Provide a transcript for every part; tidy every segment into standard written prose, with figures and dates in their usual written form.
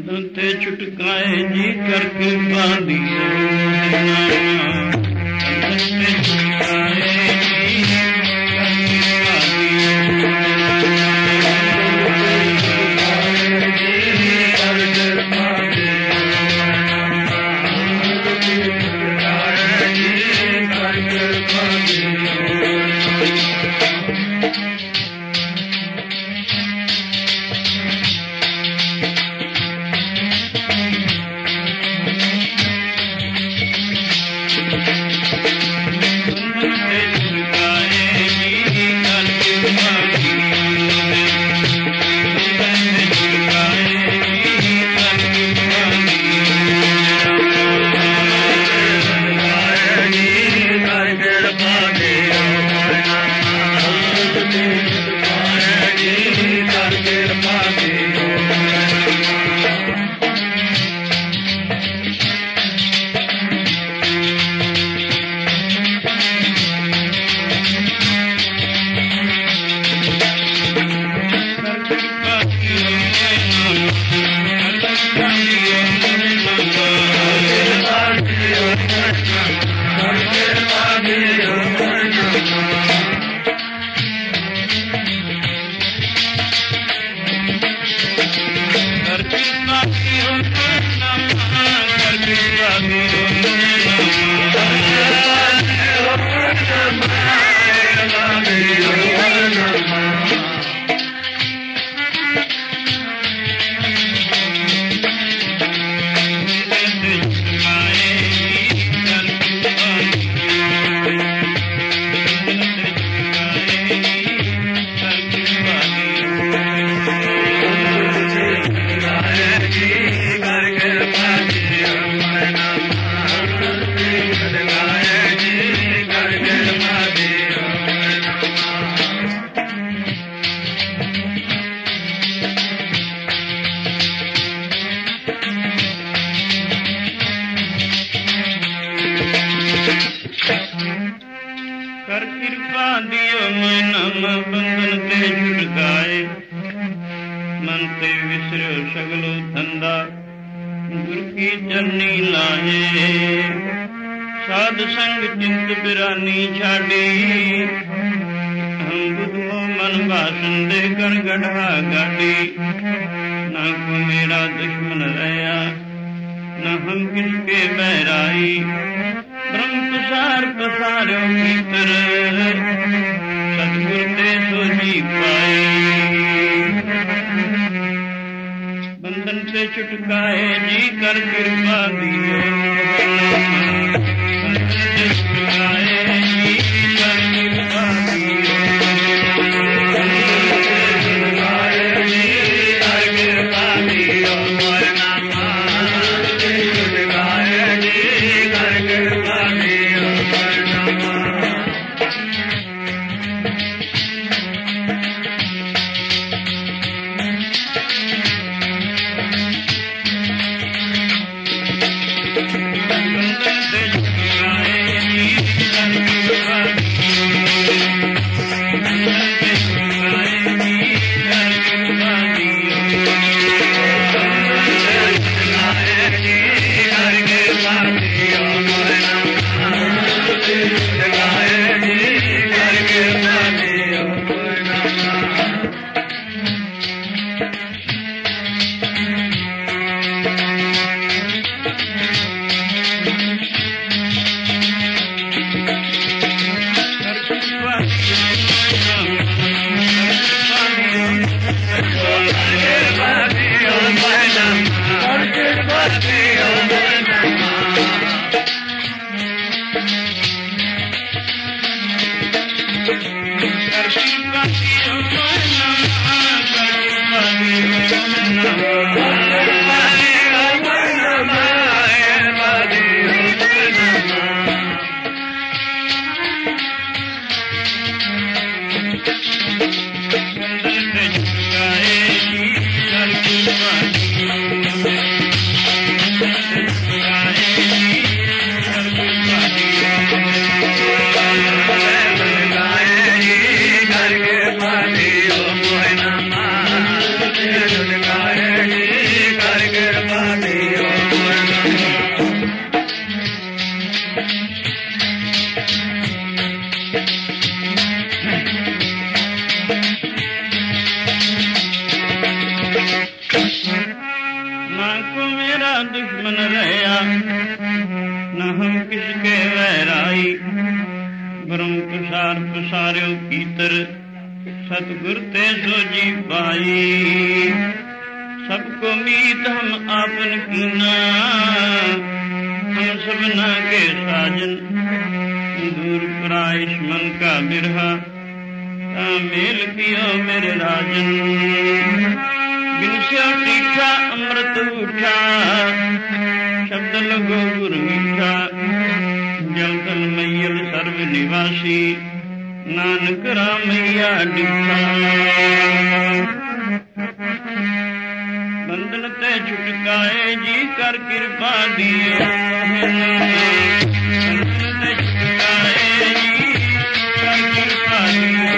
बंधन ते छुटकाए जी कर कृपा दियो बंधन ते छुटकाए जी कर कृपा Hare ना को मेरा दुश्मन रहा, न हम किसके वैराई। ब्रह्म प्रसार प्रसार्यो कीतर, सतगुर ते सोजी पाई। सबको मीत हम आपन कीना, हम सबना के साजन। दूर पराइश मन का बिरहा, मेल कियो मेरे राजन। बिन स्यो टीठा अमृत उठा, शब्द लगो गुर मीठा। जल तल मैयल सर्व निवासी, नानक रामैया डिठा। बंधन ते छुटकाए जी कर कृपा दिए। बंधन ते छुटकाए जी कर कृपा दिए।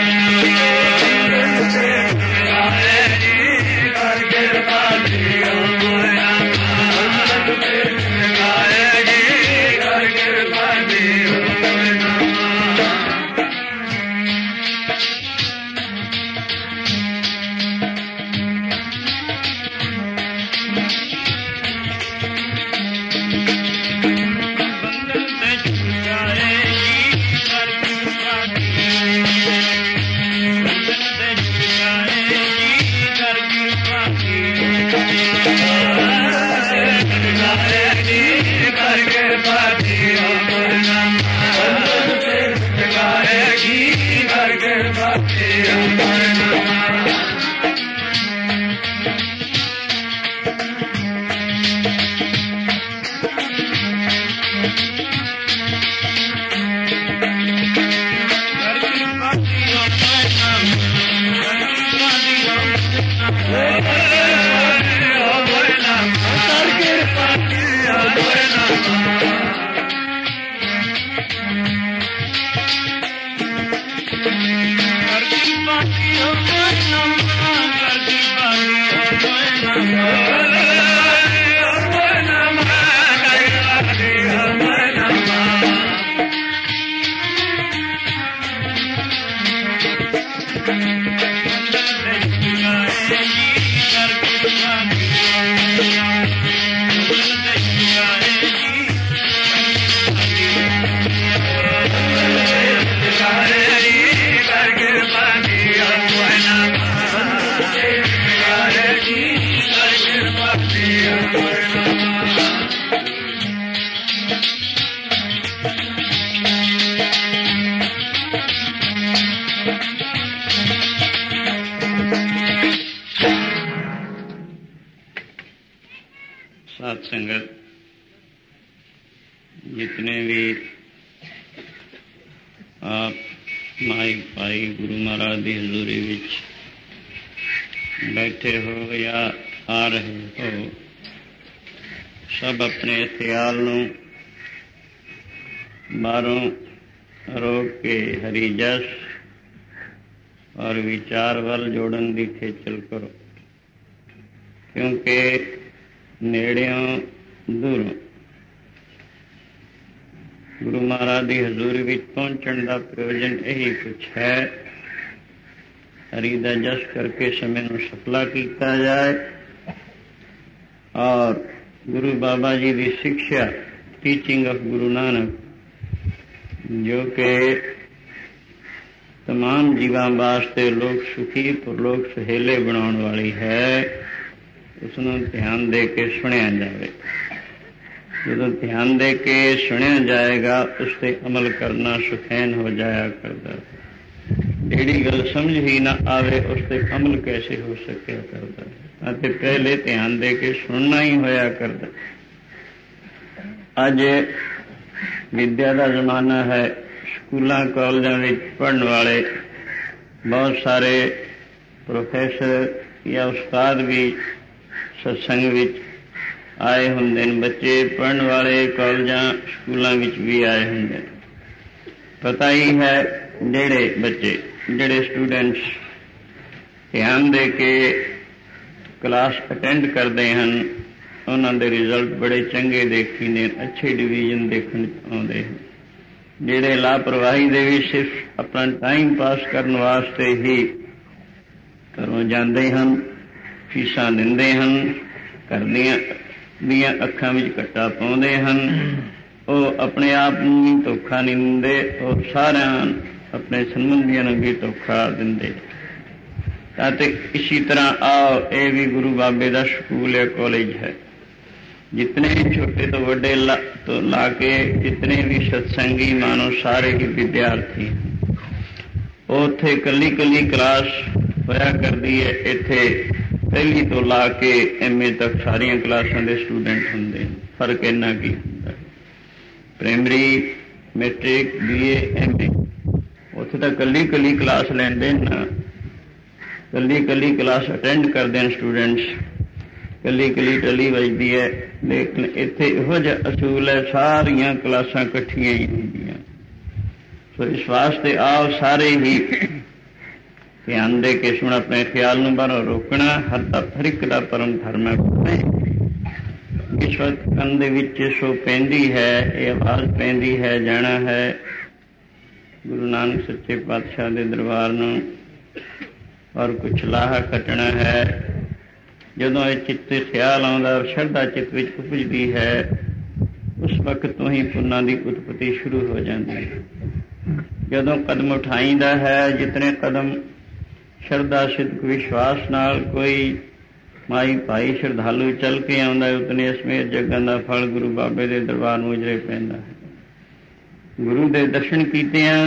साध संगत, जितने भी आप माई भाई गुरु महाराज की हजूरी विच बैठे हो या आ रहे हो, सब अपने ख्याल नूं बाहरों रोक के हरि जस और विचार वल जोड़न की खेचल करो, क्योंकि नेड़ियों दूरों गुरु महाराज की हजूरी विच पहुंचण का प्रयोजन यही कुछ है। हरि दा जस करके समय नूं सफला किया जाए और गुरु बाबा जी की शिक्षा, टीचिंग ऑफ गुरु नानक, जो कि तमाम जीवां वास्ते लोक सुखी परलोक सुहेले बनाने वाली है, उसनों ध्यान दे के सुनिया जाए। जो ध्यान दे के सुनिया जाएगा उस पर अमल करना सुखैन हो जाया करता। जेड़ी गल समझ ही ना आवे उस पर अमल कैसे हो सके करता, पहले ध्यान दे के सुनना ही होया करता। अज विद्या का जमाना है, स्कूलों कॉलेजों में पढ़ने वाले बहुत सारे प्रोफेसर या उस्ताद भी सत्संग विच आए होंदे ने, बच्चे पढ़ने वाले कॉलेजां स्कूलों विच भी आए होंदे ने। पता ही है जेड़े बच्चे जेड़े स्टूडेंट्स ध्यान दे के क्लास अटेंड करते हैं उन्होंने रिजल्ट बड़े चंगे देखी ने, अच्छे डिवीजन देखने आते हैं। ਜਿਹੜੇ ਲਾਪਰਵਾਹੀ ਦੇ ਵਿੱਚ ਸਿਰਫ ਆਪਣਾ ਟਾਈਮ ਪਾਸ ਕਰਨ ਵਾਸਤੇ ਹੀ ਘਰੋਂ ਜਾਂਦੇ ਹਨ, ਫੀਸਾਂ ਦਿੰਦੇ ਹਨ, ਘਰ ਦੀਆਂ ਅੱਖਾਂ ਵਿੱਚ ਕੱਟਾ ਪਾਉਂਦੇ ਹਨ, ਉਹ ਆਪਣੇ ਆਪ ਨੂੰ ਵੀ ਧੋਖਾ ਨਹੀਂ ਦਿੰਦੇ, ਉਹ ਸਾਰਿਆਂ ਆਪਣੇ ਸੰਬੰਧੀਆਂ ਨੂੰ ਵੀ ਧੋਖਾ ਦਿੰਦੇ। ਅਤੇ ਇसी तरह आओ, ये भी गुरु बाबे का स्कूल है, कॉलेज है। जितने छोटे तो बड़े तो लाके जितने भी सत्संगी मानो सारे ही विद्यार्थी हैं। उत्थे कली कली क्लास होया करती है। इत्थे पहली तो ला के MA तक सारिया क्लासां दे स्टूडेंट होंदे। फर्क इन्ना की हुंदा, प्राइमरी, मैट्रिक, BA, MA उत्थे तो कली कली क्लास लैंदे ना, कली कली क्लास अटेंड करते हैं स्टूडेंट्स, कली कली टली बजती है। लेकिन इत्थे इहो जिहा असूल है, सारियां क्लासां इकट्ठियां ही होंदियां। सो इस वास्ते आओ सारे ही ध्यान दे के सुन, अपने ख्याल नूं बाहरों रोकना। हर एक दा परम धर्म है। इस वक्त कंन दे विच सो पैंदी है, ये आवाज़ पैंदी है, जाना है गुरु नानक सच्चे पातशाह दे दरबार नूं और कुछ लाहा कटना है। जदों ये चित्त ख्याल आउंदा और शरधा चित्त विच उपजदी है, उस वक्त तो ही पुन्नां दी उत्पत्ति शुरू हो जाती है। जदों कदम उठाईंदा है, जितने कदम शरधा सिद्ध विश्वास नाल कोई माई भाई श्रद्धालु चल के आउंदा है, उतने असमेत जगां दा फल गुरु बाबे दे दरबार नूं उजरे पैंदा है। गुरु दे दर्शन कीतिआं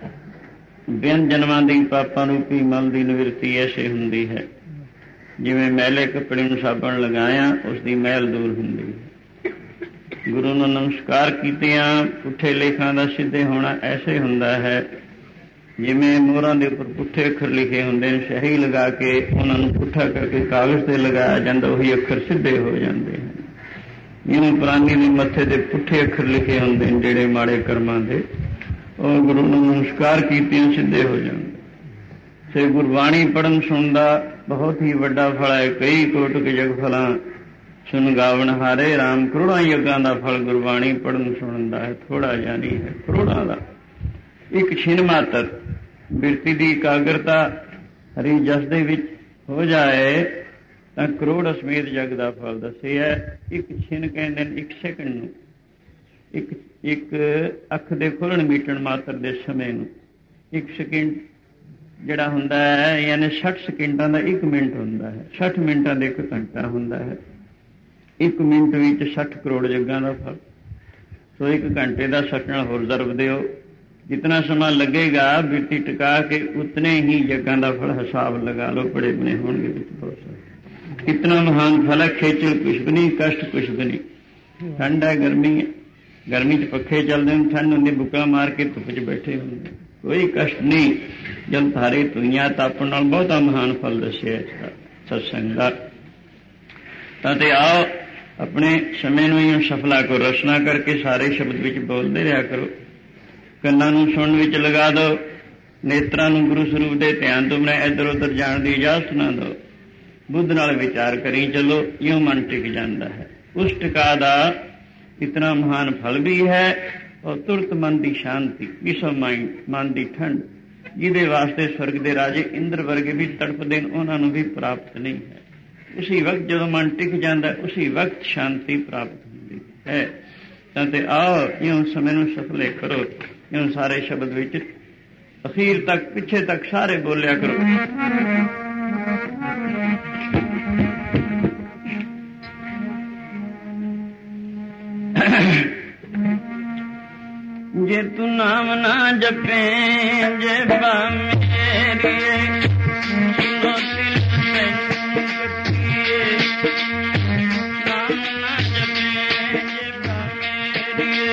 बिन जन्मां दी पापां रूपी मल दी निवृत्ति ऐसे हुंदी है, जिवें मैले कपड़े नूं साबण लगाया उसदी मैल दूर हुंदी है। गुरु नूं नमस्कार कीतिआं पुठे लेखां दा सिद्धे होना ऐसे हुंदा है, जिवें मोहरां दे उपर पुठे अखर लिखे हुंदे ने, स्याही लगा के उन्हां नूं पुठा करके कागज़ ते लगाया जांदा, उही अखर सिद्धे हो जांदे हैं। जिवें प्राणी दे मत्थे ते पुठे अखर लिखे हुंदे ने जिहड़े माड़े कर्मां दे, और गुरु नूं नमस्कार कीतिआं सिद्धे हो जांदे। से गुरबाणी पढ़न सुन दा बहुत ही वड्डा फल है। कई कोटि के जग फलां सुन गावण हारे, राम करोड़ां यज्ञां दा फल गुरबाणी पढ़न सुनन दा है। थोड़ा जानी है करोड़ां दा। एक छिन मात्र बिरती दी एकाग्रता हरि जस दे विच हो जाए तां करोड़ असमेत जग दा फल दस्सिआ है। एक छिन कहंदे ने एक सैकंड नूं, एक अख दे खुलण मीटण मात्र दे समय नूं। एक सेकंड जिहड़ा हुंदा है, यानी 60 सेकंडां दा 1 मिनट हुंदा है, 60 मिनटां दा 1 घंटा हुंदा है। 1 मिनट विच 60 करोड़ जगां दा फल। सो 1 घंटे दा 60 नाल होर ज़रब दिओ, जितना समय लगेगा बिरती टिका के उतने ही जगां दा फल हिसाब लगा लो, बड़े बने होणगे विच बहुत सारे। कितना महान फल है, खेचल कुछ भी नहीं, कष्ट कुछ भी नहीं। ठंड है, गर्मी है, गर्मी च पखे चलते हैं, ठंड होंगी बुक्का मार के धुप च बैठे होंगे, कोई कष्ट नहीं। जल धारे धुइयां तापण नाल बहुता महान फल दस्सिआ सत्संग दा। तां आओ अपने समय नूं ही सफला को रचना करके सारे शब्द विच बोलते रहा करो। ਕੰਨਾਂ ਨੂੰ ਸੁਣਨ ਵਿੱਚ ਲਗਾ ਦਿਓ, ਨੇਤਰਾਂ ਨੂੰ ਗੁਰੂ ਸਰੂਪ ਦੇ ਧਿਆਨ ਤੋਂ ਬਿਨਾਂ ਇੱਧਰ ਉੱਧਰ ਜਾਣ ਦੀ ਇਜਾਜ਼ਤ ਨਾ ਦਿਓ। ਬੁੱਧ ਨਾਲ ਵਿਚਾਰ ਕਰੀ ਚਲੋ, ਇਉਂ ਮਨ ਟਿਕ ਜਾਂਦਾ ਹੈ। ਉਸ ਟਿਕਾ ਦਾ ਇਤਨਾ ਮਹਾਨ ਫਲ ਵੀ ਹੈ ਔਰ ਤੁਰਤ ਮਨ ਦੀ ਸ਼ਾਂਤੀ, ਪੀਸ ਆਫ ਮਾਈਂਡ, ਮਨ ਦੀ ਠੰਡ, ਜਿਹਦੇ ਵਾਸਤੇ ਸਵਰਗ ਦੇ ਰਾਜੇ ਇੰਦਰ ਵਰਗੇ ਵੀ ਤੜਪਦੇ ਨੇ, ਉਹਨਾਂ ਨੂੰ ਵੀ ਪ੍ਰਾਪਤ ਨਹੀਂ ਹੈ। ਉਸੇ ਵਕਤ ਜਦੋਂ ਮਨ ਟਿਕ ਜਾਂਦਾ, ਉਸੇ ਵਕਤ ਸ਼ਾਂਤੀ ਪ੍ਰਾਪਤ ਹੁੰਦੀ ਹੈ। ਤਾਂ ਤੇ ਆਓ ਇਉਂ ਸਮੇਂ ਨੂੰ ਸਫਲੇ ਕਰੋ। इउं सारे शब्द विच अखीर तक पिछे तक सारे बोलिया करो। जे तू नाम ना जपे जे बा मेरिए, सुनो दिल में कटिए। नाम ना जपे जे बा मेरिए,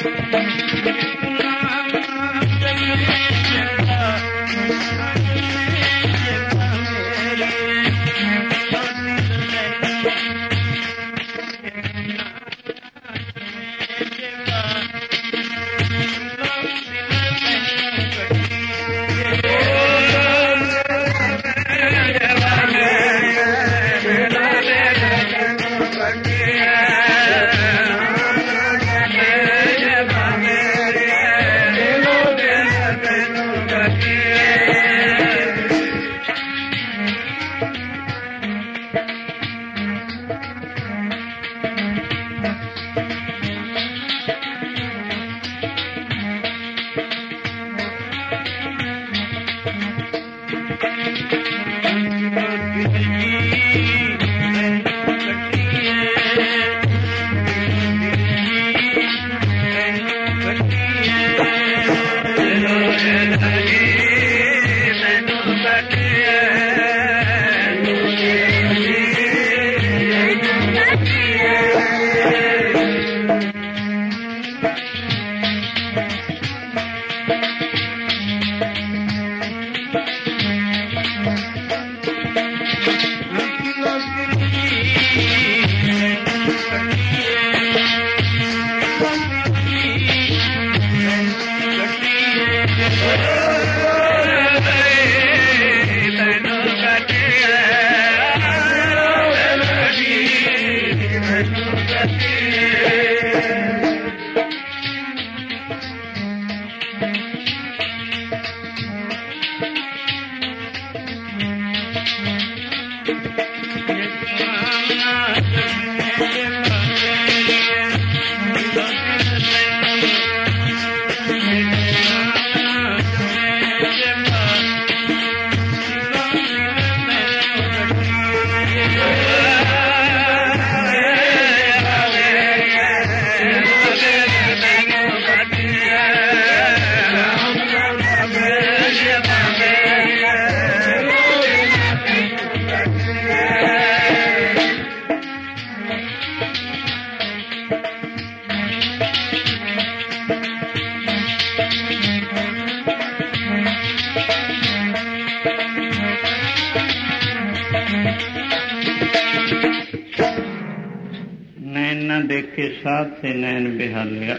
देखे साध से नैन बिहालिया,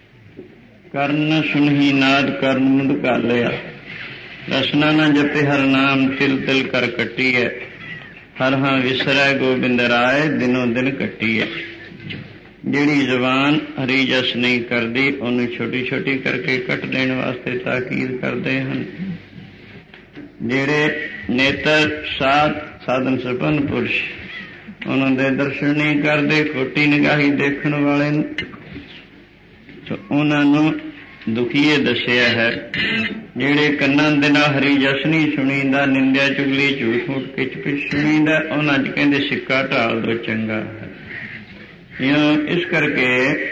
कर्ण सुनही नाद कर्ण मुंड कालिया, रसना न जपे हर नाम तिल तिल कर कटी है, हर हाँ विसरै गोबिंद राय दिनों दिन कटी है। जिहड़ी जबान हरी जस नहीं करती उन्हें छोटी छोटी करके कट देने वास्ते ताकीद करते हैं। जिहड़े नेत्र साध साधन संपन्न पुरुष उन्होंने दर्शन नहीं करते, खोटी निगाही देखने वाले तो उन्होंने दुखीए दसिया है। जिहड़े कन्नां दे नाल हरी जस नहीं सुनींदा, निंदिया चुगली झूठ मूठ किच पिच सुनींदा, उन्हां च कहंदे सिक्का ढाल दो चंगा है। इस करके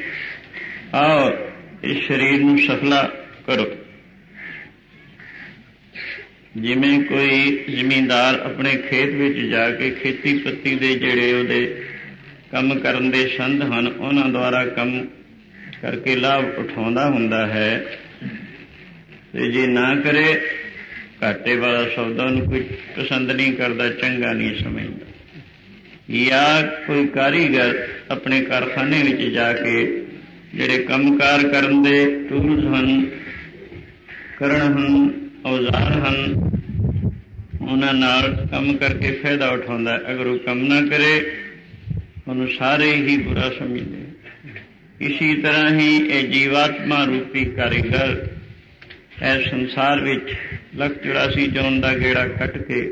आओ इस शरीर नूं सफला करो। जिमें कोई जमींदार अपने खेत विच जाके खेती पत्ती दे जिहड़े उहदे काम करन दे संध हन उन्हां द्वारा काम करके लाभ उठाउंदा हुंदा है, ते जे ना करे घाटे वाला सौदा नूं कोई पसंद नहीं करता, चंगा नहीं समझदा। या कोई कारीगर अपने कारखाने विच जाके जिहड़े कंमकार करन दे टूल्स हन, करण हन, औजार हन, उन्हां नाल काम करके फायदा उठाउंदा। अगर वो काम ना करे उन्हें सारे ही बुरा समझते। इसी तरह ही ये जीवात्मा रूपी कारीगर इस संसार विच 184 जौन का गेड़ा कट के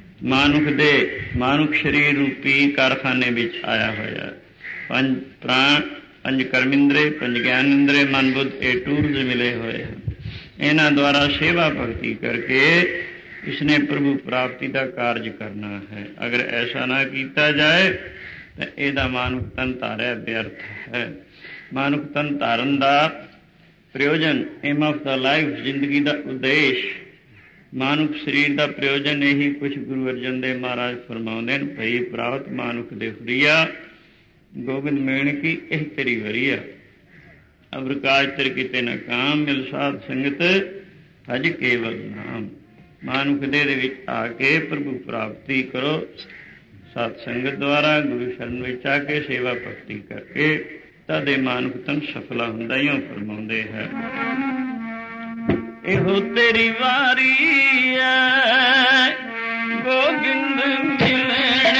मानुख शरीर रूपी कारखाने विच आया होया। 5 प्राण, 5 कर्मिंद्रे, 5 ज्ञान इंद्रे, मन बुद्ध ये टूल्स मिले हुए हैं। इन्हां द्वारा सेवा भक्ति करके इसने प्रभु प्राप्ति का कार्य करना है। अगर ऐसा ना किया जाए तो यदा मानुख तन धारिया व्यर्थ है। मानुख तन धारन का प्रयोजन, एम ऑफ द लाइफ, जिंदगी का उद्देश्य, मानुख शरीर का प्रयोजन यही कुछ गुरु अर्जन देव महाराज फरमाउंदे ने, भई प्राप्त मानुख दे हुरिया, गोबिंद मेण की यह तेरी वरिया। ਅਵਰਕਾਜ ਤੇਰੇ ਕਿਤੇ ਨਾ ਕਾਮ, ਮਿਲ ਸਾਧ ਸੰਗਤ ਭਜ ਕੇਵਲ ਨਾਮ। ਮਾਨੁਖ ਦੇਹ ਦੇ ਵਿੱਚ ਆ ਕੇ ਪ੍ਰਭੂ ਪ੍ਰਾਪਤੀ ਕਰੋ, ਸਤ ਸੰਗਤ ਦੁਆਰਾ ਗੁਰੂ ਸ਼ਰਨ ਵਿੱਚ ਆ ਕੇ ਸੇਵਾ ਭਗਤੀ ਕਰਕੇ ਤਦੇ ਮਾਨੁਖ ਤਨ ਸਫਲਾ ਹੁੰਦਾ ਹੀ ਫਰਮਾਉਂਦੇ ਹੈ। ਇਹੋ ਤੇਰੀ ਵਾਰੀ ਹੈ ਗੋਬਿੰਦ ਮਿਲਣੇ,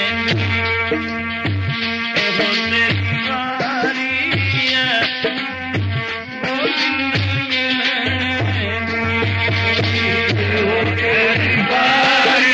ਇਹੋ ਤੇਰੀ ਵਾਰੀ ਹੈ ਗੋਬਿੰਦ ਮਿਲਣੇ, ਇਹੋ ਤੇਰੀ ਵਾਰੀ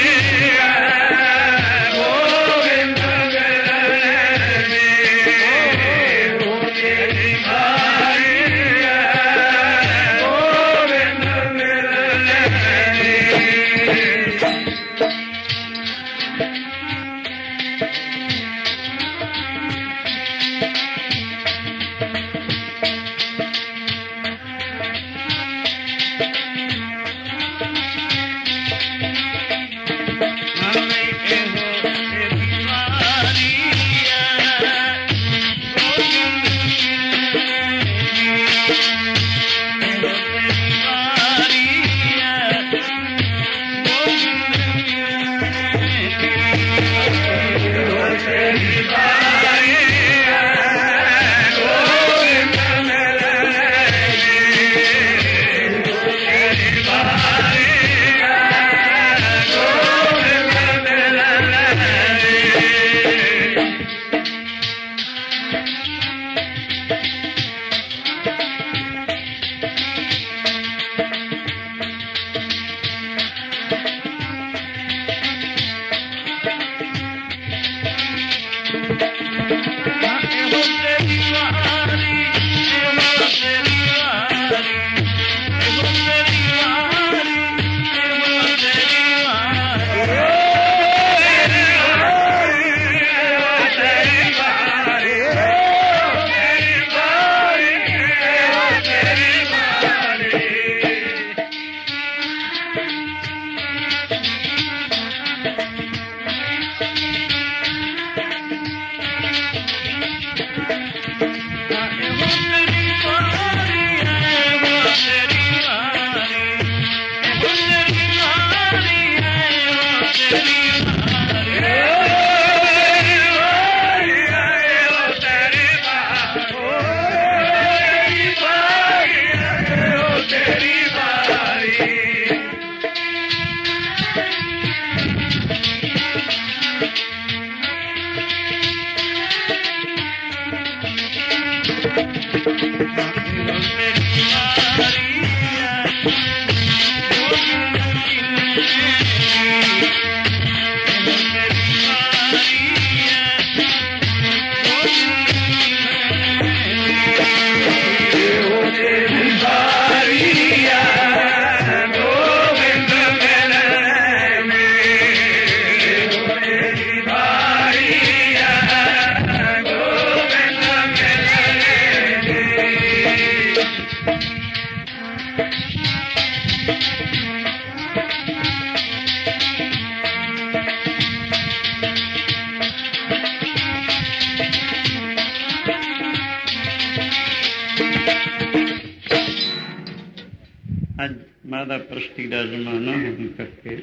ਮਾਦਾ ਪ੍ਰਸਤੀ ਦਾ ਜ਼ਮਾਨਾ ਹੋਣ ਕਰਕੇ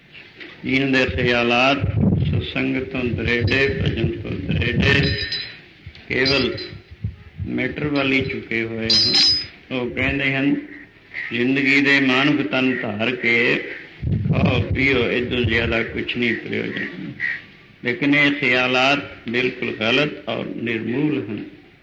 ਜੀਣ ਦੇ ਖਿਆਲਾਤ ਸਤਸੰਗ ਤੋਂ ਦਰੇਡੇ, ਭਜਨ ਤੋਂ ਦਰੇਡੇ, ਕੇਵਲ ਮੈਟਰ ਵਾਲੀ ਚੁੱਕੇ ਹੋਏ ਹਨ। ਉਹ ਕਹਿੰਦੇ ਹਨ ਜ਼ਿੰਦਗੀ ਦੇ ਮਾਨੁਖ ਤਨ ਧਾਰ ਕੇ ਖਾਓ ਪੀਓ, ਇਦੋਂ ਜ਼ਿਆਦਾ ਕੁਛ ਨਹੀਂ ਪ੍ਰਯੋਜਨ। ਲੇਕਿਨ ਇਹ ਖਿਆਲਾਤ ਬਿਲਕੁਲ ਗਲਤ ਔਰ ਨਿਰਮੂਲ ਹਨ।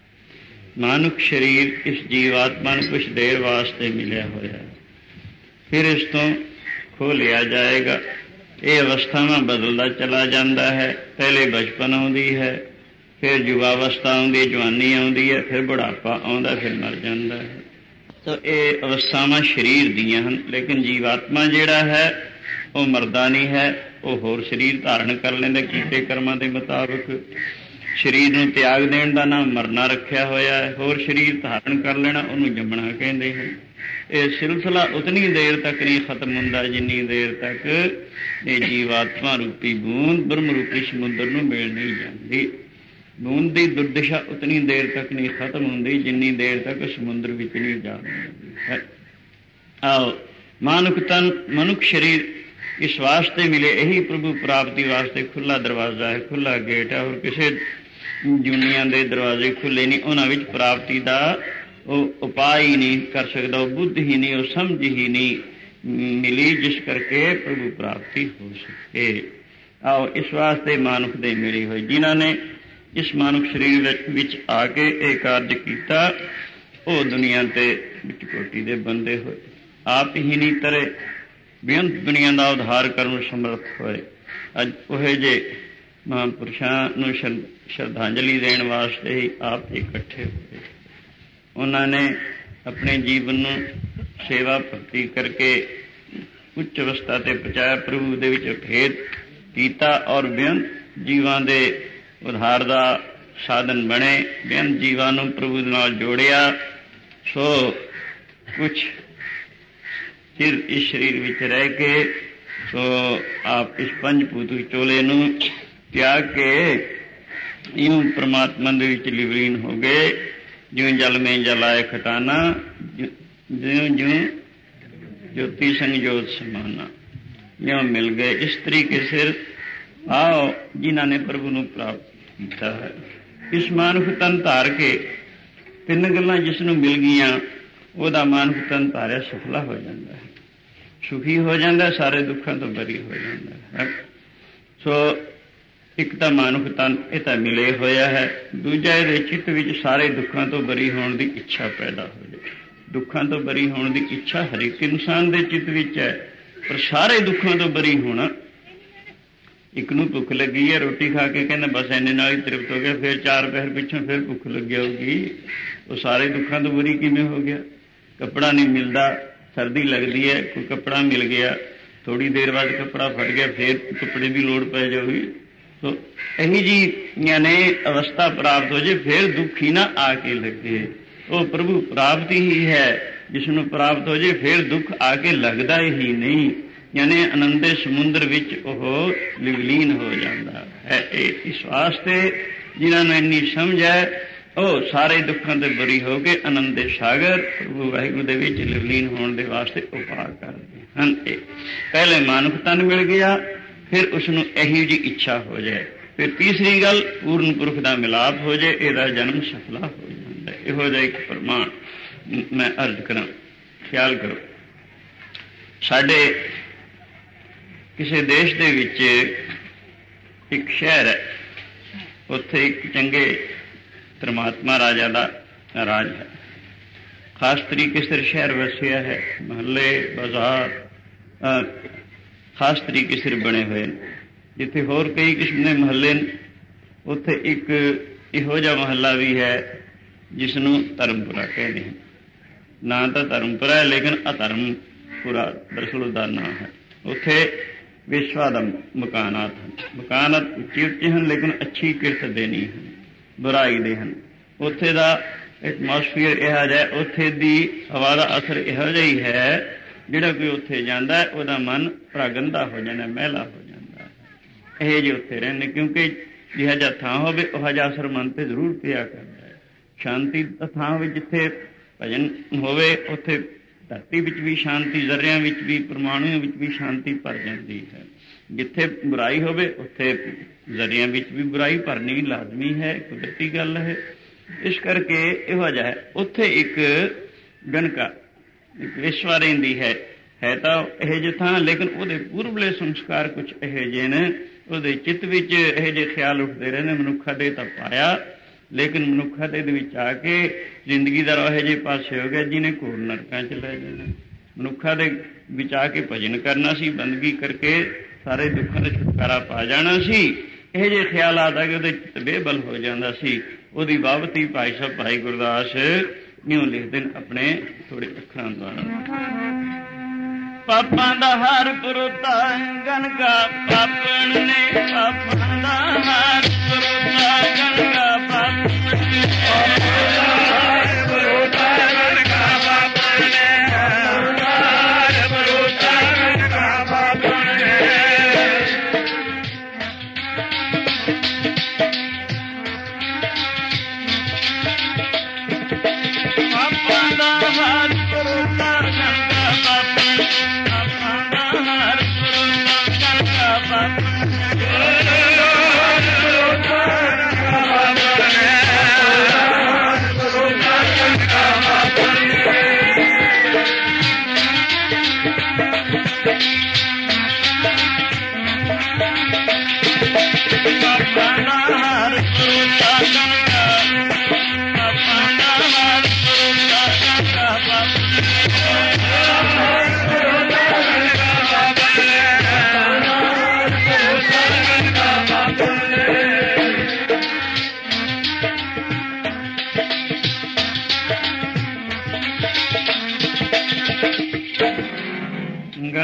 ਮਾਨੁਖ ਸਰੀਰ ਇਸ ਜੀਵਾਤਮਾ ਨੂੰ ਕੁਛ ਦੇਰ ਵਾਸਤੇ ਮਿਲਿਆ ਹੋਇਆ ਹੈ, ਫਿਰ ਇਸ ਤੋਂ ਖੋਹ ਲਿਆ ਜਾਏਗਾ। ਇਹ ਅਵਸਥਾਵਾਂ ਬਦਲਦਾ ਚਲਾ ਜਾਂਦਾ ਹੈ। ਪਹਿਲੇ ਬਚਪਨ ਆਉਂਦੀ ਹੈ, ਫਿਰ ਯੁਵਾਵਸਥਾ ਆਉਂਦੀ, ਜਵਾਨੀ ਆਉਂਦੀ ਹੈ, ਫਿਰ ਬੁਢਾਪਾ ਆਉਂਦਾ, ਫਿਰ ਮਰ ਜਾਂਦਾ ਹੈ। ਤਾਂ ਇਹ ਅਵਸਥਾਵਾਂ ਸਰੀਰ ਦੀਆਂ ਹਨ। ਲੇਕਿਨ ਜੀਵਾਤਮਾ ਜਿਹੜਾ ਹੈ ਉਹ ਮਰਦਾ ਨਹੀਂ ਹੈ, ਉਹ ਹੋਰ ਸਰੀਰ ਧਾਰਨ ਕਰ ਲੈਂਦਾ ਕੀਤੇ ਕਰਮਾਂ ਦੇ ਮੁਤਾਬਕ। ਸਰੀਰ ਨੂੰ ਤਿਆਗ ਦੇਣ ਦਾ ਨਾਮ ਮਰਨਾ ਰੱਖਿਆ ਹੋਇਆ ਹੈ। ਹੋਰ ਸਰੀਰ ਧਾਰਨ ਕਰ ਲੈਣਾ ਉਹਨੂੰ ਜੰਮਣਾ ਕਹਿੰਦੇ ਹਨ। ਇਹ ਸਿਲਸਿਲਾ ਉਤਨੀ ਦੇਰ ਤੱਕ ਨਹੀਂ ਖਤਮ ਹੁੰਦਾ ਜਿੰਨੀ ਦੇਰ ਤੱਕ ਇਹ ਜੀਵਾਤਮਾ ਰੂਪੀ ਬੂੰਦ ਬ੍ਰਹਮ ਰੂਪੀ ਸਮੁੰਦਰ ਨੂੰ ਮਿਲ ਨਹੀਂ ਜਾਂਦੀ। ਬੂੰਦ ਦੀ ਦੁਰਦਸ਼ਾ ਉਤਨੀ ਦੇਰ ਤੱਕ ਨਹੀਂ ਖਤਮ ਹੁੰਦੀ ਜਿੰਨੀ ਦੇਰ ਤੱਕ ਸਮੁੰਦਰ ਵਿੱਚ ਨਹੀਂ ਜਾ ਹੈ। ਆਓ ਮਾਨੁਖ ਤਨ ਮਨੁੱਖ ਸਰੀਰ ਇਸ ਵਾਸਤੇ ਮਿਲੇ, ਇਹੀ ਪ੍ਰਭੂ ਪ੍ਰਾਪਤੀ ਵਾਸਤੇ ਖੁੱਲਾ ਦਰਵਾਜ਼ਾ ਹੈ, ਖੁੱਲਾ ਗੇਟ ਹੈ। ਹੋਰ ਕਿਸੇ ਦੁਨੀਆਂ ਦੇ ਦਰਵਾਜ਼ੇ ਖੁੱਲੇ ਨਹੀਂ, ਉਹਨਾਂ ਵਿੱਚ ਪ੍ਰਾਪਤੀ ਦਾ ਉਹ ਉਪਾਅ ਹੀ ਨਹੀਂ ਕਰ ਸਕਦਾ, ਉਹ ਬੁੱਧ ਹੀ ਨਹੀਂ, ਉਹ ਸਮਝ ਹੀ ਨਹੀਂ ਮਿਲੀ ਜਿਸ ਕਰਕੇ ਪ੍ਰਭੂ ਪ੍ਰਾਪਤੀ ਹੋ ਸਕੇ। ਆਓ ਇਸ ਵਾਸਤੇ ਮਾਨੁਖ ਦੇ ਮਿਲੀ ਹੋਈ, ਜਿਨ੍ਹਾਂ ਨੇ ਇਸ ਮਾਨੁਖ ਸਰੀਰ ਵਿੱਚ ਆ ਕੇ ਇਹ ਕਾਰਜ ਕੀਤਾ, ਉਹ ਦੁਨੀਆ ਤੇ ਵਿੱਚ ਕੋਟੀ ਦੇ ਬੰਦੇ ਹੋਏ, ਆਪ ਹੀ ਨਹੀਂ ਤਰੇ, ਬੇਅੰਤ ਦੁਨੀਆ ਦਾ ਉਧਾਰ ਕਰਨ ਨੂੰ ਸਮਰੱਥ ਹੋਏ। ਅੱਜ ਉਹ ਜਿਹੇ ਮਹਾਂਪੁਰਸ਼ਾਂ ਨੂੰ ਸ਼ਰਧਾਂਜਲੀ ਦੇਣ ਵਾਸਤੇ ਹੀ ਆਪ ਇਕੱਠੇ ਹੋਏ। ਉਹਨਾਂ ਨੇ ਆਪਣੇ ਜੀਵਨ ਨੂੰ ਸੇਵਾ ਭਗਤੀ ਕਰਕੇ ਉੱਚ ਅਵਸਥਾ ਤੇ ਪਹੁੰਚਾਇਆ, ਪ੍ਰਭੂ ਦੇ ਵਿੱਚ ਭੇਦ ਕੀਤਾ ਔਰ ਬੇਅੰਤ ਜੀਵਾਂ ਦੇ ਉਧਾਰ ਦਾ ਸਾਧਨ ਬਣੇ, ਬੇਅੰਤ ਜੀਵਾਂ ਨੂੰ ਪ੍ਰਭੂ ਦੇ ਨਾਲ ਜੋੜਿਆ। ਸੋ ਕੁਛ ਚਿਰ ਇਸ ਸਰੀਰ ਵਿੱਚ ਰਹਿ ਕੇ ਸੋ ਆਪ ਇਸ ਪੰਜ ਭੂਤ ਵਿਚੋਲੇ ਨੂੰ ਤਿਆਗ ਕੇ ਇਉਂ ਪ੍ਰਮਾਤਮਾ ਦੇ ਵਿੱਚ ਲੀਨ ਹੋ ਗਏ। ਜਿਉਂ ਜਲ ਮੇਂ ਜਲਾਏ ਖਟਾਨਾ, ਜਿਉਂ ਜਿਉਂ ਜੋਤੀ ਸੰਗ ਜੋਤ ਸਮਾਨਾ, ਜਿਉਂ ਮਿਲ ਗਏ। ਇਸ ਤਰੀਕੇ ਸਿਰ ਆਓ ਜਿਨ੍ਹਾਂ ਨੇ ਪ੍ਰਭੂ ਨੂੰ ਪ੍ਰਾਪਤ ਕੀਤਾ ਹੈ। ਇਸ ਮਾਨੁਖ ਤਨ ਧਾਰ ਕੇ ਤਿੰਨ ਗੱਲਾਂ ਜਿਸ ਨੂੰ ਮਿਲ ਗਈਆਂ, ਉਹਦਾ ਮਾਨੁਖ ਤਨ ਧਾਰਿਆ ਸਫਲਾ ਹੋ ਜਾਂਦਾ ਹੈ, ਸੁਖੀ ਹੋ ਜਾਂਦਾ, ਸਾਰੇ ਦੁੱਖਾਂ ਤੋਂ ਬਰੀ ਹੋ ਜਾਂਦਾ ਹੈ। ਸੋ ਇੱਕ ਤਾਂ ਮਾਨੁਖ ਤਨ ਇਹ ਤਾਂ ਮਿਲੇ ਹੋਇਆ ਹੈ, ਦੂਜਾ ਇਹਦੇ ਚਿੱਤ ਵਿੱਚ ਸਾਰੇ ਦੁੱਖਾਂ ਤੋਂ ਬਰੀ ਹੋਣ ਦੀ ਇੱਛਾ ਪੈਦਾ ਹੋ ਜਾਏ। ਦੁੱਖਾਂ ਤੋਂ ਬਰੀ ਹੋਣ ਦੀ ਇੱਛਾ ਹਰ ਇੱਕ ਇਨਸਾਨ ਦੇ ਚਿੱਤ ਵਿੱਚ ਹੈ, ਪਰ ਸਾਰੇ ਦੁੱਖਾਂ ਤੋਂ ਬਰੀ ਹੋਣਾ। ਇੱਕ ਨੂੰ ਭੁੱਖ ਲੱਗੀ ਹੈ, ਰੋਟੀ ਖਾ ਕੇ ਕਹਿੰਦਾ ਬਸ ਇੰਨੇ ਨਾਲ ਹੀ ਤ੍ਰਿਪਤ ਹੋ ਗਿਆ, ਫਿਰ 4 ਪਹਿਰ ਪਿੱਛੋਂ ਫਿਰ ਭੁੱਖ ਲੱਗੀ ਹੋਊਗੀ, ਉਹ ਸਾਰੇ ਦੁੱਖਾਂ ਤੋਂ ਬਰੀ ਕਿਵੇਂ ਹੋ ਗਿਆ। ਕੱਪੜਾ ਨਹੀਂ ਮਿਲਦਾ, ਸਰਦੀ ਲੱਗਦੀ ਹੈ, ਕੋਈ ਕੱਪੜਾ ਮਿਲ ਗਿਆ, ਥੋੜ੍ਹੀ ਦੇਰ ਬਾਅਦ ਕੱਪੜਾ ਫਟ ਗਿਆ, ਫਿਰ ਕੱਪੜੇ ਦੀ ਲੋੜ ਪੈ ਜਾਊਗੀ। ਸੋ ਇਹੀ ਜੀ ਯਾਨੀ ਅਵਸਥਾ ਪ੍ਰਾਪਤ ਹੋ ਜੇ, ਫਿਰ ਦੁੱਖ ਹੀ ਨਾ ਆ ਕੇ ਲੱਗੇ। ਉਹ ਪ੍ਰਭੂ ਪ੍ਰਾਪਤੀ ਹੀ ਹੈ, ਜਿਸ ਨੂੰ ਪ੍ਰਾਪਤ ਹੋ ਜੇ ਫਿਰ ਦੁੱਖ ਆ ਕੇ ਲੱਗਦਾ ਹੀ ਨਹੀਂ, ਯਾਨੀ ਆਨੰਦੇ ਸਮੁੰਦਰ ਵਿੱਚ ਉਹ ਵਿਲੀਨ ਹੋ ਜਾਂਦਾ ਹੈ। ਇਸ ਵਾਸਤੇ ਜਿਨ੍ਹਾਂ ਨੂੰ ਇੰਨੀ ਸਮਝ ਹੈ, ਉਹ ਸਾਰੇ ਦੁੱਖਾਂ ਤੋਂ ਬਰੀ ਹੋ ਕੇ ਆਨੰਦੇ ਸਾਗਰ ਪ੍ਰਭੂ ਵਾਹਿਗੁਰੂ ਦੇ ਵਿੱਚ ਵਿਲੀਨ ਹੋਣ ਦੇ ਵਾਸਤੇ ਉਪਾਅ ਕਰਦੇ ਹਨ। ਪਹਿਲੇ ਮਾਨੁਖ ਤਨ ਮਿਲ ਗਿਆ, ਫਿਰ ਉਸਨੂੰ ਇਹੀ ਜਿਹੀ ਇੱਛਾ ਹੋ ਜਾਏ। ਫਿਰ ਤੀਸਰੀ ਗੱਲ, ਪੂਰਨ ਪੁਰਖ ਦਾ ਮਿਲਾਪ ਹੋ ਜਾਏ, ਇਹਦਾ ਜਨਮ ਸਫਲਾ ਹੋ ਜਾਂਦਾ। ਇਹੋ ਜਿਹਾ ਇੱਕ ਪ੍ਰਮਾਣ ਮੈਂ ਅਰਜ਼ ਕਰਾਂ। ਖਿਆਲ ਕਰੋ, ਸਾਡੇ ਕਿਸੇ ਦੇਸ਼ ਦੇ ਵਿੱਚ ਇੱਕ ਸ਼ਹਿਰ ਹੈ, ਉੱਥੇ ਇੱਕ ਚੰਗੇ ਪਰਮਾਤਮਾ ਰਾਜਾ ਦਾ ਰਾਜ ਹੈ। ਖਾਸ ਤਰੀਕੇ ਸਿਰ ਸ਼ਹਿਰ ਵਸਿਆ ਹੈ, ਮਹੱਲੇ ਬਾਜ਼ਾਰ ਖਾਸ ਤਰੀਕੇ ਸਿਰ ਬਣੇ ਹੋਏ ਨੇ। ਜਿੱਥੇ ਹੋਰ ਕਈ ਕਿਸਮ ਦੇ ਮਹੱਲੇ ਨੇ, ਉੱਥੇ ਇੱਕ ਇਹੋ ਜਿਹਾ ਮਹੱਲਾ ਵੀ ਹੈ ਜਿਸ ਨੂੰ ਧਰਮਪੁਰਾ ਕਹਿੰਦੇ ਹਨ। ਨਾਂ ਤਾਂ ਧਰਮਪੁਰਾ ਹੈ, ਲੇਕਿਨ ਅਧਰਮਪੁਰਾ ਦਰਅਸਲ ਉਹਦਾ ਨਾਂ ਹੈ। ਉੱਥੇ ਵਿਸ਼ਵਾ ਦਾ ਮਕਾਨਾਤ ਹਨ, ਮਕਾਨਾਤ ਉੱਚੇ ਉੱਚੇ ਹਨ, ਲੇਕਿਨ ਅੱਛੀ ਕਿਰਤ ਦੇ ਨਹੀਂ ਹਨ, ਬੁਰਾਈ ਦੇ ਹਨ। ਉੱਥੇ ਦਾ ਐਟਮੋਸਫੀਅਰ ਇਹੋ ਜਿਹਾ, ਉੱਥੇ ਦੀ ਹਵਾ ਦਾ ਅਸਰ ਇਹੋ ਜਿਹਾ ਹੀ ਹੈ, ਜਿਹੜਾ ਕੋਈ ਉੱਥੇ ਜਾਂਦਾ ਉਹਦਾ ਮਨ ਬੜਾ ਗੰਦਾ ਹੋ ਜਾਂਦਾ, ਮਹਿਲਾ ਹੋ ਜਾਂਦਾ। ਇਹ ਜਿਹੇ ਉੱਥੇ ਰਹਿੰਦੇ, ਕਿਉਂਕਿ ਜਿਹੋ ਜਿਹਾ ਥਾਂ ਹੋਵੇ ਉਹ ਜਿਹਾ ਅਸਰ ਮਨ ਤੇ ਜ਼ਰੂਰ ਪਿਆ ਕਰਦਾ ਹੈ। ਸ਼ਾਂਤੀ ਦਾ ਥਾਂ ਹੋਵੇ, ਜਿੱਥੇ ਭਜਨ ਹੋਵੇ, ਉੱਥੇ ਧਰਤੀ ਵਿੱਚ ਵੀ ਸ਼ਾਂਤੀ, ਜ਼ਰਿਆਂ ਵਿੱਚ ਵੀ, ਪਰਮਾਣੂਆਂ ਵਿੱਚ ਵੀ ਸ਼ਾਂਤੀ ਭਰ ਜਾਂਦੀ ਹੈ। ਜਿੱਥੇ ਬੁਰਾਈ ਹੋਵੇ ਉੱਥੇ ਜ਼ਰਿਆਂ ਵਿੱਚ ਵੀ ਬੁਰਾਈ ਭਰਨੀ ਲਾਜ਼ਮੀ ਹੈ, ਕੁਦਰਤੀ ਗੱਲ ਹੈ। ਇਸ ਕਰਕੇ ਇਹੋ ਜਿਹਾ ਹੈ। ਉੱਥੇ ਇੱਕ ਗਣਕਾ, ਇੱਕ ਵਿਸ਼ਵਾ ਰਹਿੰਦੀ ਹੈ ਤਾਂ ਇਹੋ ਜਿਹੇ ਥਾਂ, ਲੇਕਿਨ ਉਹਦੇ ਪੂਰਬਲੇ ਸੰਸਕਾਰ ਕੁਛ ਇਹੋ ਜਿਹੇ ਨੇ, ਉਹਦੇ ਚਿੱਤ ਵਿੱਚ ਇਹੋ ਜਿਹੇ ਖਿਆਲ ਉੱਠਦੇ ਰਹਿੰਦੇ। ਮਨੁੱਖਾ ਦੇ ਤਾਂ ਪਾਇਆ, ਲੇਕਿਨ ਮਨੁੱਖਾ ਦੇ ਵਿੱਚ ਆ ਕੇ ਜ਼ਿੰਦਗੀ ਦਾ ਇਹੋ ਜਿਹੇ ਪਾਸੇ ਹੋ ਗਿਆ ਜਿਹਨੇ ਘੋਰ ਨਰਕਾਂ ਚ ਲੈ ਜਾਣਾ। ਮਨੁੱਖਾ ਦੇ ਵਿੱਚ ਆ ਕੇ ਭਜਨ ਕਰਨਾ ਸੀ, ਬੰਦਗੀ ਕਰਕੇ ਸਾਰੇ ਦੁੱਖਾਂ ਦਾ ਛੁਟਕਾਰਾ ਪਾ ਜਾਣਾ ਸੀ। ਇਹੋ ਜਿਹੇ ਖਿਆਲ ਆਦਾ ਕਿ ਉਹਦੇ ਚਿੱਤ ਬੇਬਲ ਹੋ ਜਾਂਦਾ ਸੀ। ਉਹਦੀ ਬਾਬਤ ਹੀ ਭਾਈ ਸਾਹਿਬ ਭਾਈ ਗੁਰਦਾਸ ਇਉਂ ਲਿਖਦੇ ਨੇ ਆਪਣੇ ਥੋੜੇ ਅੱਖਰਾਂ ਦੁਆਰਾ। ਪਾਪਾਂ ਦਾ ਹਰ ਪੁਰਤਾ ਗਨਕਾ ਪਾਪਣ ਨੇ, ਪਾਪਾਂ ਦਾ ਹਰ ਪੁਰਤਾ ਗਨਕਾ ਪਾਪਣ ਨੇ,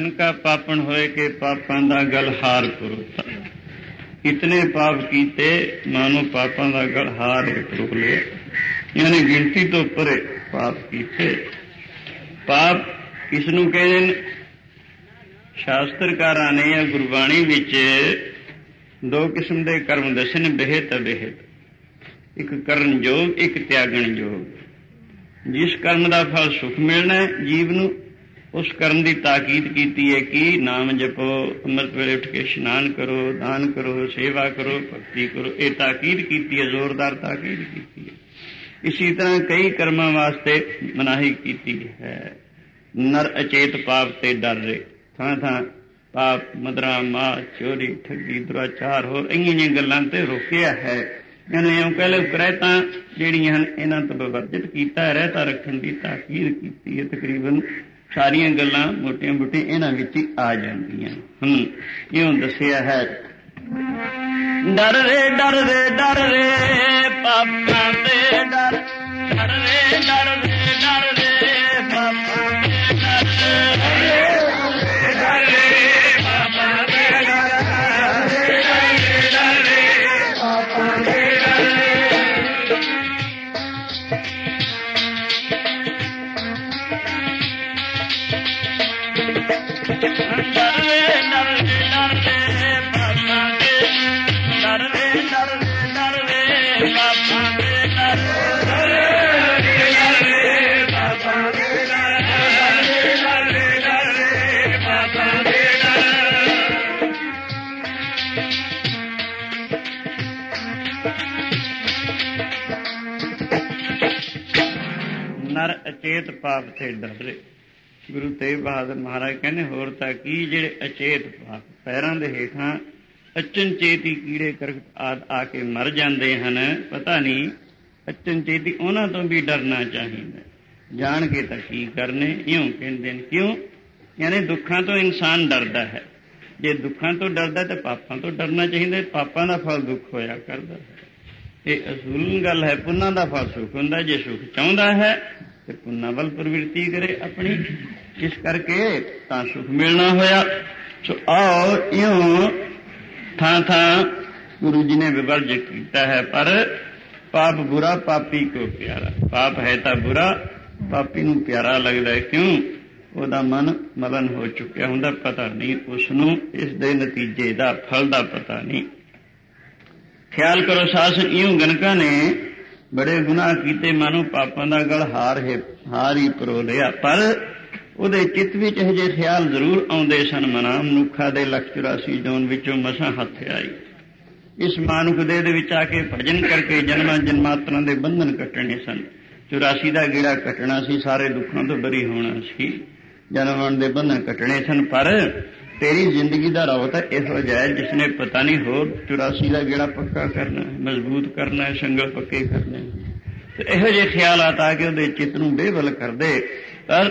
ਕਨਕਾ ਪਾਪਣ ਹੋਏ ਕਿ ਪਾਪਾਂ ਦਾ ਗਲਹਾਰ ਪਰੋਤਾ। ਇਤਨੇ ਪਾਪ ਕੀਤੇ ਮਾਨੋ ਪਾਪਾਂ ਦਾ ਗਲਹਾਰ ਪਰੋ ਲਿਆ, ਯਾਨੀ ਗਿਣਤੀ ਤੋਂ ਪਰੇ ਪਾਪ ਕੀਤੇ। ਪਾਪ ਕਿਸ ਨੂੰ ਕਹਿੰਦੇ ਨੇ? ਸ਼ਾਸਤਰਕਾਰਾਂ ਨੇ ਜਾਂ ਗੁਰਬਾਣੀ ਵਿੱਚ ਦੋ ਕਿਸਮ ਦੇ ਕਰਮ ਦੱਸੇ ਨੇ, ਬਿਹਿਤ ਅਬਿਹਿਤ। ਇੱਕ ਕਰਨ ਯੋਗ, ਇੱਕ ਤਿਆਗਣ ਯੋਗ। ਜਿਸ ਕਰਮ ਦਾ ਫਲ ਸੁਖ ਮਿਲਣਾ ਹੈ ਜੀਵ ਨੂੰ, ਉਸ ਕਰਮ ਦੀ ਤਾਕੀਦ ਕੀਤੀ ਹੈ ਕਿ ਨਾਮ ਜਪੋ, ਅੰਮ੍ਰਿਤ ਵੇਲੇ ਉੱਠ ਕੇ ਇਸ਼ਨਾਨ ਕਰੋ, ਦਾਨ ਕਰੋ, ਸੇਵਾ ਕਰੋ, ਭਗਤੀ ਕਰੋ। ਇਹ ਤਾਕੀਦ ਕੀਤੀ ਹੈ, ਜ਼ੋਰਦਾਰ ਤਾਕੀਦ ਕੀਤੀ ਹੈ। ਇਸੀ ਤਰ੍ਹਾਂ ਕਈ ਕਰਮਾਂ ਵਾਸਤੇ ਮਨਾਹੀ ਕੀਤੀ ਹੈ। ਨਰ ਅਚੇਤ ਪਾਪ ਤੇ ਡਰ ਰਹੇ, ਥਾਂ ਥਾਂ ਪਾਪ, ਮਦਰਾ, ਮਾਂ, ਚੋਰੀ, ਠੱਗੀ, ਦੁਰਾਚਾਰ, ਹੋਰ ਇੰਨੀਆਂ ਗੱਲਾਂ ਤੇ ਰੋਕਿਆ ਹੈ। ਇਹਨੇ ਇਉਂ ਕਹਿ ਲਓ ਕਰੈਤਾਂ ਜਿਹੜੀਆਂ ਹਨ ਇਹਨਾਂ ਤੋਂ ਵਿਵਰਜਿਤ ਕੀਤਾ, ਰਹਿਤਾ ਰੱਖਣ ਦੀ ਤਾਕੀਦ ਕੀਤੀ ਹੈ। ਤਕਰੀਬਨ ਸਾਰੀਆਂ ਗੱਲਾਂ ਮੋਟੀਆਂ ਮੋਟੀਆਂ ਇਹਨਾਂ ਵਿੱਚ ਹੀ ਆ ਜਾਂਦੀਆਂ ਹਨ। ਇਉਂ ਦੱਸਿਆ ਹੈ, ਡਰਦੇ ਡਰਦੇ ਡਰਦੇ ਪਾਪਾਂ ਤੇ ਡਰ, ਡਰਦੇ ਡਰਦੇ ਡਰਦੇ ਪਾਪਾਂ ਤੇ ਡਰ, ਨਰ ਅਚੇਤ ਪਾਪ ਤੇ ਡਰੇ। ਗੁਰੂ ਤੇਗ ਬਹਾਦਰ ਮਹਾਰਾਜ ਕਹਿੰਦੇ ਹੋਰ ਤਾਂ ਕੀ, ਜਿਹੜੇ ਅਚੇਤ ਪਾਪ ਪੈਰਾਂ ਦੇ ਹੇਠਾਂ ਅਚਨਚੇਤੀ ਕੀੜੇ ਕਰਕਟ ਆਦਿ ਆ ਕੇ ਮਰ ਜਾਂਦੇ ਹਨ, ਪਤਾ ਨਹੀਂ ਅਚਨਚੇਤੀ ਉਹਨਾਂ ਤੋਂ ਵੀ ਡਰਨਾ ਚਾਹੀਦਾ। ਜਾਣ ਕੇ ਤਾਂ ਕੀ ਕਰਨੇ, ਇਉਂ ਕਹਿੰਦੇ ਨੇ। ਕਿਉਂ? ਯਾਨੀ ਦੁੱਖਾਂ ਤੋਂ ਇਨਸਾਨ ਡਰਦਾ ਹੈ। ਜੇ ਦੁੱਖਾਂ ਤੋਂ ਡਰਦਾ ਤਾਂ ਪਾਪਾਂ ਤੋਂ ਡਰਨਾ ਚਾਹੀਦਾ। ਪਾਪਾਂ ਦਾ ਫਲ ਦੁੱਖ ਹੋਇਆ ਕਰਦਾ ਹੈ। ਇਹ ਅਸੂਲ ਗੱਲ ਹੈ। ਪੁੰਨਾਂ ਦਾ ਫਲ ਸੁੱਖ ਹੁੰਦਾ। ਜੇ ਸੁੱਖ ਚਾਹੁੰਦਾ ਹੈ ਤੇ ਪੁੰਨਾਂ ਵੱਲ ਪ੍ਰਵਿਰਤੀ ਕਰੇ ਆਪਣੀ, ਇਸ ਕਰਕੇ ਤਾਂ ਸੁੱਖ ਮਿਲਣਾ ਹੋਇਆ। ਸੋ ਆਓ ਇਉਂ ਥਾਂ ਥਾਂ ਗੁਰੂ ਜੀ ਨੇ ਵਿਵਰਜਿਤ ਕੀਤਾ ਹੈ। ਪਰ ਪਾਪ ਬੁਰਾ ਪਾਪੀ ਕੋ ਪਿਆਰਾ। ਪਾਪ ਹੈ ਤਾਂ ਬੁਰਾ, ਪਾਪੀ ਨੂੰ ਪਿਆਰਾ ਲੱਗਦਾ। ਕਿਉਂ? ਉਹਦਾ ਮਨ ਮਲਨ ਹੋ ਚੁੱਕਿਆ ਹੁੰਦਾ, ਪਤਾ ਨਹੀਂ ਉਸਨੂੰ ਇਸ ਦੇ ਨਤੀਜੇ ਦਾ, ਫਲ ਦਾ ਪਤਾ ਨਹੀਂ। ਖਿਆਲ ਕਰੋ ਸਾਧ, ਇਉਂ ਗਨਕਾਂ ਨੇ ਬੜੇ ਗੁਨਾਹ ਕੀਤੇ, ਮਾਨੋ ਪਾਪਾਂ ਦਾ ਗਲ ਹਾਰ ਹੀ ਪਰੋ ਲਿਆ। ਪਰ ਉਹਦੇ ਚਿੱਤ ਵਿੱਚ ਇਹੋ ਜਿਹੇ ਖਿਆਲ ਜ਼ਰੂਰ ਆਉਂਦੇ ਸਨ। ਮਨਾ ਮਨੁੱਖਾ ਦੇ 184 ਜੂਨ ਵਿੱਚੋਂ ਮਸਾਂ ਹੱਥ ਆਈ। ਇਸ ਮਾਨੁਖ ਦੇਹ ਦੇ ਵਿੱਚ ਆ ਕੇ ਭਜਨ ਕਰਕੇ ਜਨਮਾਂ ਜਨਮਾਤਰਾਂ ਦੇ ਬੰਧਨ ਕੱਟਣੇ ਸਨ। 84 ਦਾ ਗੇੜਾ ਕੱਟਣਾ ਸੀ, ਸਾਰੇ ਦੁੱਖਾਂ ਤੋਂ ਬਰੀ ਹੋਣਾ ਸੀ, ਜਨਮਾਂ ਦੇ ਬੰਧਨ ਕੱਟਣੇ ਸਨ। ਪਰ ਤੇਰੀ ਜ਼ਿੰਦਗੀ ਦਾ ਰੌਤ ਇਹੋ ਜਿਹਾ ਜਿਸਨੇ ਪਤਾ ਨਹੀਂ ਹੋਰ 84 ਦਾ ਗੇੜਾ ਪੱਕਾ ਕਰਨਾ, ਮਜ਼ਬੂਤ ਕਰਨਾ, ਸੰਗਲ ਪੱਕੇ ਕਰਨੇ। ਤੇ ਇਹੋ ਜਿਹੇ ਖਿਆਲਾਤ ਆ ਕੇ ਉਹਦੇ ਚਿੱਤ ਨੂੰ ਬੇਵਲ ਕਰਦੇ। ਪਰ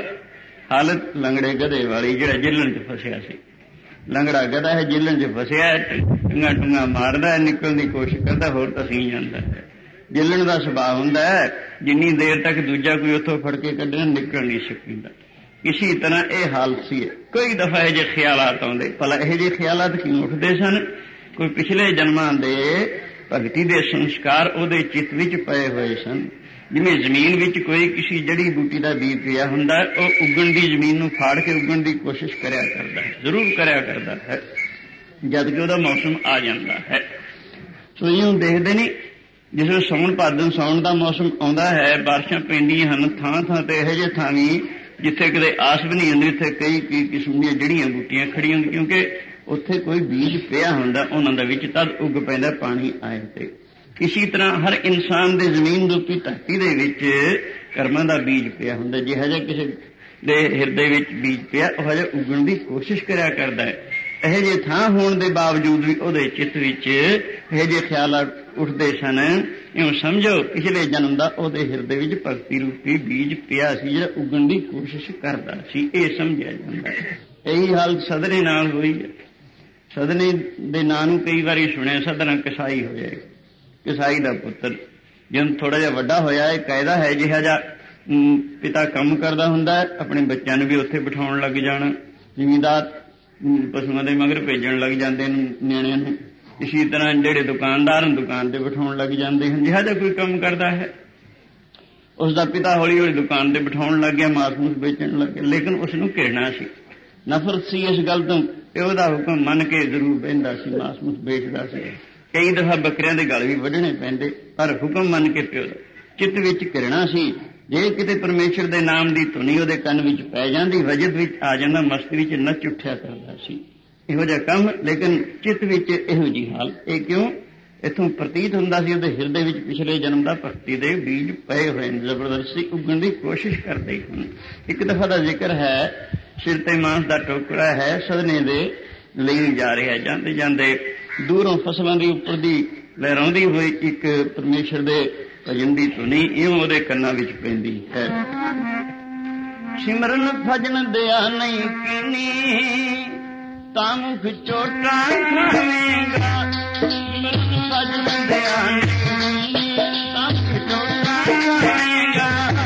ਹਾਲਤ ਲੰਗੜੇ ਗਧੇ ਵਾਲੀ, ਜਿਹੜਾ ਜੇਲ੍ਹਣ 'ਚ ਫਸਿਆ ਸੀ। ਲੰਗੜਾ ਗਧਾ ਹੈ, ਜੇਲ੍ਹਣ 'ਚ ਫਸਿਆ, ਟੰਗਾ ਟੁੰਗਾ ਮਾਰਦਾ, ਨਿਕਲਣ ਦੀ ਕੋਸ਼ਿਸ਼ ਕਰਦਾ, ਹੋਰ ਧਸੀ ਜਾਂਦਾ ਹੈ। ਜੇਲ੍ਹਣ ਦਾ ਸੁਭਾਅ ਹੁੰਦਾ ਹੈ, ਜਿੰਨੀ ਦੇਰ ਤੱਕ ਦੂਜਾ ਕੋਈ ਉੱਥੋਂ ਫੜ ਕੇ ਕੱਢਣਾ ਨਿਕਲ ਨਹੀਂ ਸਕਦਾ। ਇਸੀ ਤਰ੍ਹਾਂ ਇਹ ਹਾਲਤ ਸੀ। ਕਈ ਦਫਾ ਇਹ ਜਿਹੇ ਖਿਆਲਾਤ ਆਉਂਦੇ। ਭਲਾ ਇਹੋ ਜਿਹੇ ਖਿਆਲਾਤ ਕਿਉਂ ਉੱਠਦੇ ਸਨ? ਕੋਈ ਪਿਛਲੇ ਜਨਮਾਂ ਦੇ ਭਗਤੀ ਦੇ ਸੰਸਕਾਰ ਉਹਦੇ ਚਿੱਤ ਵਿੱਚ ਪਏ ਹੋਏ ਸਨ। ਜਿਵੇਂ ਜ਼ਮੀਨ ਵਿੱਚ ਕੋਈ ਕਿਸੇ ਜੜੀ ਬੂਟੀ ਦਾ ਬੀਜ ਪਿਆ ਹੁੰਦਾ, ਉਹ ਉੱਗਣ ਦੀ, ਜ਼ਮੀਨ ਨੂੰ ਫਾੜ ਕੇ ਉੱਗਣ ਦੀ ਕੋਸ਼ਿਸ਼ ਕਰਿਆ ਕਰਦਾ ਹੈ, ਜ਼ਰੂਰ ਕਰਿਆ ਕਰਦਾ ਹੈ, ਜਦ ਕਿ ਉਹਦਾ ਮੌਸਮ ਆ ਜਾਂਦਾ ਹੈ। ਸੋ ਇਉਂ ਦੇਖਦੇ ਨਹੀਂ, ਜਿਸ ਵੇਲੇ ਸਾਉਣ ਭਾਦਨ, ਸਾਉਣ ਦਾ ਮੌਸਮ ਆਉਂਦਾ ਹੈ, ਬਾਰਿਸ਼ਾਂ ਪੈਂਦੀਆਂ ਹਨ ਥਾਂ ਥਾਂ ਤੇ। ਇਹੋ ਜਿਹੇ ਥਾਂ ਵੀ ਜਿੱਥੇ ਕਿਤੇ ਆਸ ਵੀ ਨਹੀਂ ਹੁੰਦੀ, ਉੱਥੇ ਕਈ ਕਿਸਮ ਦੀਆਂ ਜੜੀਆਂ ਬੂਟੀਆਂ ਖੜੀਆਂ ਹੁੰਦੀਆਂ, ਕਿਉਂਕਿ ਉੱਥੇ ਕੋਈ ਬੀਜ ਪਿਆ ਹੁੰਦਾ ਉਹਨਾਂ ਦਾ ਵਿੱਚ, ਤਦ ਉੱਗ ਪੈਂਦਾ ਪਾਣੀ ਆਏ ਤੇ। ਇਸੀ ਤਰ੍ਹਾਂ ਹਰ ਇਨਸਾਨ ਦੇ ਜ਼ਮੀਨ ਰੂਪੀ ਧਰਤੀ ਦੇ ਵਿੱਚ ਕਰਮਾਂ ਦਾ ਬੀਜ ਪਿਆ ਹੁੰਦਾ। ਜਿਹੋ ਜਿਹਾ ਕਿਸੇ ਦੇ ਹਿਰਦੇ ਵਿੱਚ ਬੀਜ ਪਿਆ, ਉਹ ਹਜੇ ਉੱਗਣ ਦੀ ਕੋਸ਼ਿਸ਼ ਕਰਿਆ ਕਰਦਾ ਹੈ। ਇਹੋ ਜਿਹੇ ਥਾਂ ਹੋਣ ਦੇ ਬਾਵਜੂਦ ਵੀ ਉਹਦੇ ਚਿੱਤ ਵਿੱਚ ਇਹੋ ਜਿਹੇ ਖਿਆਲਾਤ ਉੱਠਦੇ ਸਨ। ਇਉਂ ਸਮਝੋ ਪਿਛਲੇ ਜਨਮ ਦਾ ਉਹਦੇ ਹਿਰਦੇ ਵਿੱਚ ਭਗਤੀ ਰੂਪੀ ਬੀਜ ਪਿਆ ਸੀ, ਜਿਹੜਾ ਉੱਗਣ ਦੀ ਕੋਸ਼ਿਸ਼ ਕਰਦਾ ਸੀ। ਇਹ ਸਮਝਿਆ ਜਾਂਦਾ ਹੈ। ਇਹੀ ਹਾਲਤ ਸਦਨੇ ਨਾਲ ਹੋਈ ਹੈ। ਸਦਨੇ ਦੇ ਨਾਂ ਨੂੰ ਕਈ ਵਾਰੀ ਸੁਣਿਆ। ਸਦਨਾ ਕਸਾਈ ਹੋਇਆ, ਕਸਾਈ ਦਾ ਪੁੱਤਰ ਜਦੋਂ ਥੋੜਾ ਜਿਹਾ ਵੱਡਾ ਹੋਇਆ, ਇਹ ਕਾਇਦਾ ਹੈ ਜਿਹੜਾ ਜਿਹਾ ਪਿਤਾ ਕੰਮ ਕਰਦਾ ਹੁੰਦਾ, ਆਪਣੇ ਬੱਚਿਆਂ ਨੂੰ ਵੀ ਉੱਥੇ ਬਿਠਾਉਣ ਲੱਗ ਜਾਣਾ। ਜ਼ਿਮੀਂਦਾਰ ਪਸ਼ੂਆਂ ਦੇ ਮਗਰ ਭੇਜਣ ਲੱਗ ਜਾਂਦੇ ਨੇ ਨਿਆਣਿਆਂ ਨੂੰ। ਇਸੇ ਤਰ੍ਹਾਂ ਜਿਹੜੇ ਦੁਕਾਨਦਾਰ ਨੂੰ ਦੁਕਾਨ ਤੇ ਬਿਠਾਉਣ ਲੱਗ ਜਾਂਦੇ ਹਨ। ਜਿਹੜਾ ਜਿਹਾ ਕੋਈ ਕੰਮ ਕਰਦਾ ਹੈ ਉਸ ਦਾ ਪਿਤਾ ਹੌਲੀ ਹੌਲੀ ਦੁਕਾਨ ਤੇ ਬਿਠਾਉਣ ਲੱਗ ਗਿਆ, ਮਾਸ ਮੂਸ ਵੇਚਣ ਲੱਗ ਗਿਆ। ਲੇਕਿਨ ਉਸ ਨੂੰ ਘਿਰਣਾ ਸੀ, ਨਫ਼ਰਤ ਸੀ ਇਸ ਗੱਲ ਤੋਂ। ਪਿਓ ਦਾ ਹੁਕਮ ਮੰਨ ਕੇ ਜ਼ਰੂਰ ਬਹਿੰਦਾ ਸੀ, ਮਾਸ ਮੂਸ ਵੇਚਦਾ ਸੀ। ਕਈ ਦਫਾ ਬੱਕਰਿਆਂ ਦੇ ਗਲ ਵੀ ਵੱਢਣੇ ਪੈਂਦੇ, ਪਰ ਹੁਕਮ ਮੰਨ ਕੇ ਪਿਓ ਦਾ। ਚਿੱਤ ਵਿੱਚ ਘਿਰਣਾ ਸੀ। ਜੇ ਕਿਤੇ ਪਰਮੇਸ਼ਰ ਦੇ ਨਾਮ ਦੀ ਧੁਨੀ ਉਹਦੇ ਕੰਨ ਵਿੱਚ ਪੈ ਜਾਂਦੀ, ਵਜਦ ਵਿੱਚ ਆ ਜਾਂਦਾ, ਮਸਤੀ ਵਿੱਚ ਨੱਚ ਉੱਠਿਆ ਕਰਦਾ ਸੀ। ਇਹੋ ਜਿਹਾ ਕੰਮ, ਲੇਕਿਨ ਚਿੱਤ ਵਿੱਚ ਇਹੋ ਜਿਹੀ ਹਾਲਤ। ਇਹ ਕਿਉਂ? ਇੱਥੋਂ ਪ੍ਰਤੀਤ ਹੁੰਦਾ ਸੀ ਉਹਦੇ ਹਿਰਦੇ ਵਿੱਚ ਪਿਛਲੇ ਜਨਮ ਦਾ ਭਗਤੀ ਦੇ ਬੀਜ ਪਏ ਹੋਏ ਨੇ, ਜ਼ਬਰਦਸਤੀ ਉੱਗਣ ਦੀ ਕੋਸ਼ਿਸ਼ ਕਰਦੇ ਹਨ। ਇੱਕ ਦਫਾ ਦਾ ਜ਼ਿਕਰ ਹੈ, ਸਿਰ ਤੇ ਮਾਂਸ ਦਾ ਟੋਕਰਾ ਹੈ, ਸਦਨੇ ਦੇ ਲਈ ਜਾ ਰਿਹਾ। ਜਾਂਦੇ ਜਾਂਦੇ ਦੂਰੋਂ ਫਸਲਾਂ ਦੀ ਉੱਪਰ ਦੀ ਲਹਿਰਾਉਂਦੀ ਹੋਈ ਇੱਕ ਪਰਮੇਸ਼ਰ ਦੇ ਭਜਨ ਦੀ ਧੁਨੀ ਇਉਂ ਉਹਦੇ ਕੰਨਾਂ ਵਿੱਚ ਪੈਂਦੀ ਹੈ। ਸਿਮਰਨ ਭਜਨ ਦਿਆ ਨਹੀਂ ਕੀਨੀ, ਤਾਂ ਮੁਖ ਚੋਟਾਂ ਖਾਵੇਂਗਾ। ਸਿਮਰਨ ਭਜਨ ਦਿਆ ਨਹੀਂ, ਤਾਂ ਮੁਖ ਚੋਟਾਂ ਖਾਵੇਂਗਾ।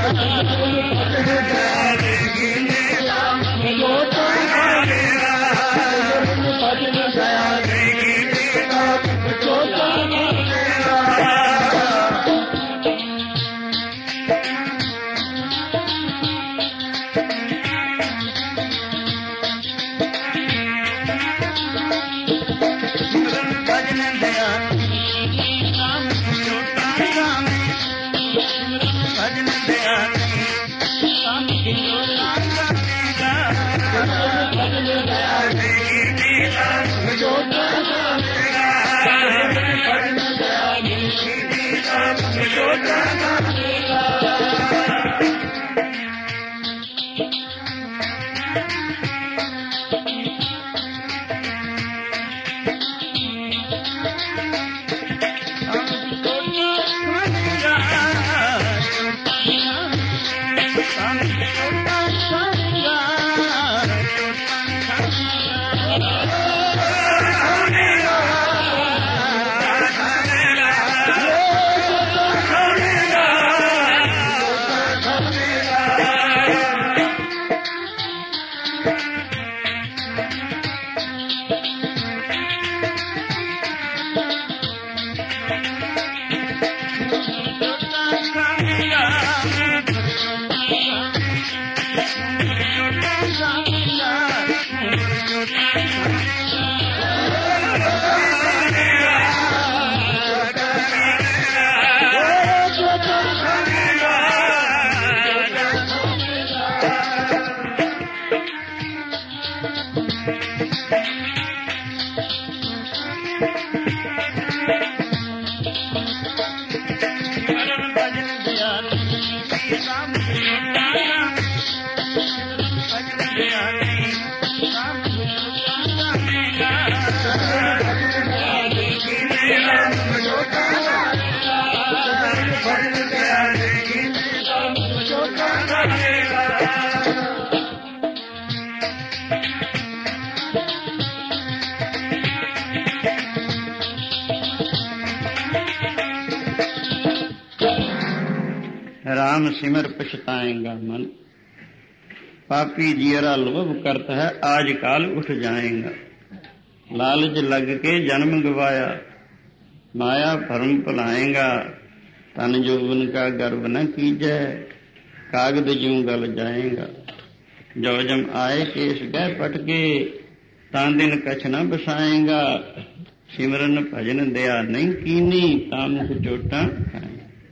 राम सिमर पछताएगा मन, पापी जियरा लोभ करता है आज काल उठ जाएगा। लालच लग के जन्म गवाया, माया भरम भुलाएगा। तन जोबन का गर्व न कीजै, कागद ज्यों गल जाएगा। जो जम आए केस गह पटके, तां दिन कछ न बसाएगा। सिमरन भजन दया नहीं कीनी, तां मुख चोटां खाएगा।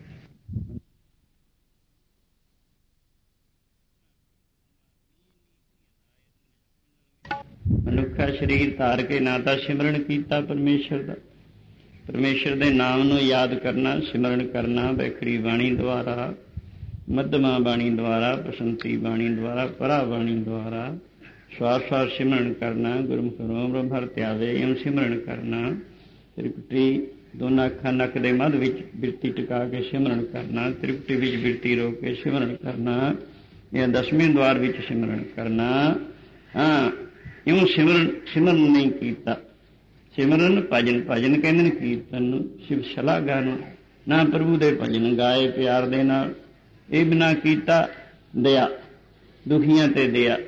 ਮਨੁੱਖਾ ਸਰੀਰ ਧਾਰ ਕੇ ਨਾ ਤਾਂ ਸਿਮਰਨ ਕੀਤਾ ਪਰਮੇਸ਼ਰ ਦਾ, ਪਰਮੇਸ਼ਰ ਦੇ ਨਾਮ ਨੂੰ ਯਾਦ ਕਰਨਾ, ਸਿਮਰਨ ਕਰਨਾ ਵੈਖਰੀ ਬਾਣੀ ਦੁਆਰਾ, ਮੱਧਮਾ ਬਾਣੀ ਦੁਆਰਾ, ਬਸੰਤੀ ਬਾਣੀ ਦੁਆਰਾ, ਪਰਾ ਬਾਣੀ ਦੁਆਰਾ ਸਵਾਸ ਸਵਾਸ ਸਿਮਰਨ ਕਰਨਾ। ਗੁਰਮੁਖ ਰੋਮ ਰੋਮ ਹਰ ਧਿਆਵੇ ਇਉਂ ਸਿਮਰਨ ਕਰਨਾ। ਤ੍ਰਿਪਟੀ ਦੋਨਾਂ ਅੱਖਾਂ ਨੱਕ ਦੇ ਮੱਧ ਵਿੱਚ ਬਿਰਤੀ ਟਿਕਾ ਕੇ ਸਿਮਰਨ ਕਰਨਾ। ਤ੍ਰਿਪਟੀ ਵਿੱਚ ਬਿਰਤੀ ਰੋਕ ਕੇ ਸਿਮਰਨ ਕਰਨਾ। ਜਾਂ ਦਸਵੇਂ ਦੁਆਰ ਵਿੱਚ ਸਿਮਰਨ ਕਰਨਾ। ਹਾਂ, ਇਉਂ ਸਿਮਰਨ ਨਹੀਂ ਕੀਤਾ। ਸਿਮਰਨ ਭਜਨ, ਭਜਨ ਕਹਿੰਦੇ ਨੇ ਕੀਰਤਨ ਨੂੰ, ਸ਼ਿਵ ਸ਼ਲਾਘਾ ਨੂੰ। ਨਾ ਪ੍ਰਭੂ ਦੇ ਭਜਨ ਗਾਏ ਪਿਆਰ ਦੇ ਨਾਲ। ਇਹ ਬਿਨਾਂ ਕੀਤਾ ਦਇਆ, ਦੁਖੀਆਂ ਤੇ ਦਇਆ।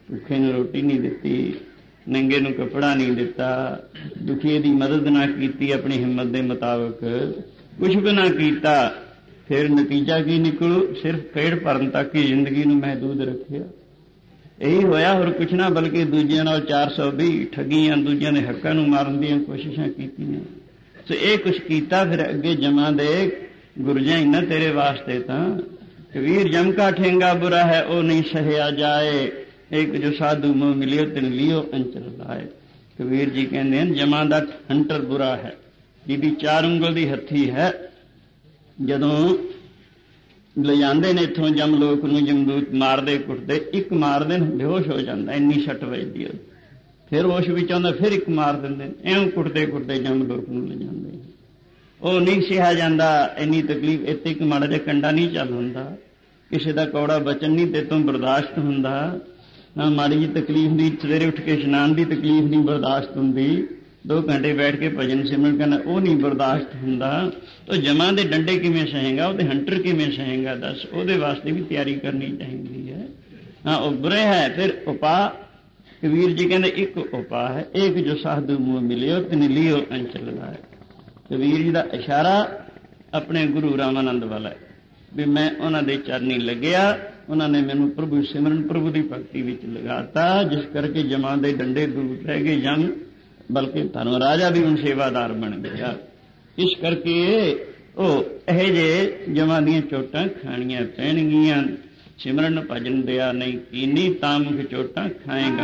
ਭੁੱਖੇ ਨੂੰ ਰੋਟੀ ਨਹੀਂ ਦਿੱਤੀ, ਨੰਗੇ ਨੂੰ ਕੱਪੜਾ ਨਹੀਂ ਦਿੱਤਾ, ਦੁਖੀਏ ਦੀ ਮਦਦ ਨਾ ਕੀਤੀ, ਆਪਣੀ ਹਿੰਮਤ ਦੇ ਮੁਤਾਬਕ ਕੁਛ ਵੀ ਨਾ ਕੀਤਾ, ਫਿਰ ਨਤੀਜਾ ਕੀ ਨਿਕਲੂ? ਸਿਰਫ ਪੇਟ ਭਰਨ ਤੱਕ ਹੀ ਜ਼ਿੰਦਗੀ ਨੂੰ ਮਹਿਦੂਦ ਰੱਖਿਆ। ਇਹੀ ਹੋਇਆ, ਹੋਰ ਕੁਛ ਨਾ, ਬਲਕਿ ਦੂਜਿਆਂ ਨਾਲ 420 ਠੱਗੀਆਂ, ਦੂਜਿਆਂ ਦੇ ਹੱਕਾਂ ਨੂੰ ਮਾਰਨ ਦੀਆਂ ਕੋਸ਼ਿਸ਼ਾਂ ਕੀਤੀਆਂ। ਸੋ ਇਹ ਕੁਛ ਕੀਤਾ। ਫਿਰ ਅੱਗੇ ਜਮਾਂ ਦੇ ਗੁਰਜਾਂ ਨਾ ਤੇਰੇ ਵਾਸਤੇ ਤਾਂ ਕਬੀਰ ਜਮ ਕਾ ਠੇਂਗਾ ਬੁਰਾ ਹੈ ਉਹ ਨਹੀਂ ਸਹਿਆ ਜਾਏ, ਇੱਕ ਜੋ ਸਾਧੂ ਮੋਹ ਮਿਲਿਓ ਤਿਨ ਲਿਓ ਅੰਚਲ ਲਾਏ। ਕਬੀਰ ਜੀ ਕਹਿੰਦੇ ਹਨ ਜਮਾਂ ਦਾ ਹੰਟਰ ਬੁਰਾ ਹੈ, ਜਿਹਦੀ 4 ਉਂਗਲ ਦੀ ਹੱਥੀ ਹੈ। ਜਦੋਂ ਲਿਜਾਂਦੇ ਨੇ ਇੱਥੋਂ ਜਮ ਲੋਕ ਨੂੰ, ਜਮਦੂਤ ਮਾਰਦੇ ਕੁੱਟਦੇ, ਇੱਕ ਮਾਰਦੇ ਨੇ ਬੇਹੋਸ਼ ਹੋ ਜਾਂਦਾ, ਇੰਨੀ ਸੱਟ ਵੱਜਦੀ ਹੈ। ਫਿਰ ਹੋਸ਼ ਵਿੱਚ ਆਉਂਦਾ, ਫਿਰ ਇੱਕ ਮਾਰ ਦਿੰਦੇ ਨੇ, ਇਉਂ ਕੁੱਟਦੇ ਕੁੱਟਦੇ ਜਮ ਲੋਕ ਨੂੰ ਲਿਜਾਂਦੇ। ਉਹ ਨਹੀਂ ਸਹਿਆ ਜਾਂਦਾ, ਇੰਨੀ ਤਕਲੀਫ। ਇੱਥੇ ਇੱਕ ਮਾੜਾ ਜਿਹਾ ਕੰਡਾ ਨਹੀਂ ਚੱਲ ਹੁੰਦਾ, ਕਿਸੇ ਦਾ ਕੌੜਾ ਬਚਨ ਨਹੀਂ ਤੇ ਤੋਂ ਬਰਦਾਸ਼ਤ ਹੁੰਦਾ, ਨਾ ਮਾੜੀ ਜਿਹੀ ਤਕਲੀਫ ਦੀ ਸਵੇਰੇ ਉੱਠ ਕੇ ਇਸ਼ਨਾਨ ਦੀ ਤਕਲੀਫ ਨਹੀਂ ਬਰਦਾਸ਼ਤ ਹੁੰਦੀ, 2 ਘੰਟੇ ਬੈਠ ਕੇ ਭਜਨ ਸਿਮਰਨ ਕਰਨਾ ਉਹ ਨਹੀਂ ਬਰਦਾਸ਼ਤ ਹੁੰਦਾ। ਤਾਂ ਜਮਾਂ ਦੇ ਡੰਡੇ ਕਿਵੇਂ ਸਹੇਗਾ, ਉਹਦੇ ਹੰਟਰ ਕਿਵੇਂ ਸਹੇਗਾ? ਦੱਸ, ਉਹਦੇ ਵਾਸਤੇ ਵੀ ਤਿਆਰੀ ਕਰਨੀ ਚਾਹੀਦੀ ਹੈ। ਹਾਂ, ਉਹ ਬੁਰੇ ਹੈ। ਫਿਰ ਉਪਾਅ ਕਬੀਰ ਜੀ ਕਹਿੰਦੇ ਇੱਕ ਉਪਾਅ ਹੈ, ਇੱਕ ਜੋ ਸਾਧੂ ਮੂੰਹ ਮਿਲਿਓ ਤਿਨ ਲਿਓ ਅੰਚਲ ਲਾਏ। ਕਬੀਰ ਜੀ ਦਾ ਇਸ਼ਾਰਾ ਆਪਣੇ ਗੁਰੂ ਰਾਮਾਨੰਦ ਵਾਲਾ ਹੈ ਵੀ ਮੈਂ ਉਹਨਾਂ ਦੇ ਚਰਨੀ ਲੱਗਿਆ, ਉਹਨਾਂ ਨੇ ਮੈਨੂੰ ਪ੍ਰਭੂ ਸਿਮਰਨ, ਪ੍ਰਭੂ ਦੀ ਭਗਤੀ ਵਿੱਚ ਲਗਾਤਾ, ਜਿਸ ਕਰਕੇ ਜਮਾਂ ਦੇ ਡੰਡੇ ਦੂਰ ਰਹਿ ਗਏ ਜੰਗ, ਬਲਕਿ ਧਰਮ ਰਾਜਾ ਵੀ ਹੁਣ ਸੇਵਾਦਾਰ ਬਣ ਗਿਆ। ਇਸ ਕਰਕੇ ਉਹ ਇਹ ਜਿਹੇ ਜਮਾਂ ਦੀਆਂ ਚੋਟਾਂ ਖਾਣੀਆਂ ਪੈਣਗੀਆਂ। ਸਿਮਰਨ ਭਜਨ ਦਿਆ ਨਹੀਂ ਕੀਨੀ ਤਾਂ ਮੁਖ ਚੋਟਾਂ ਖਾਏਗਾ।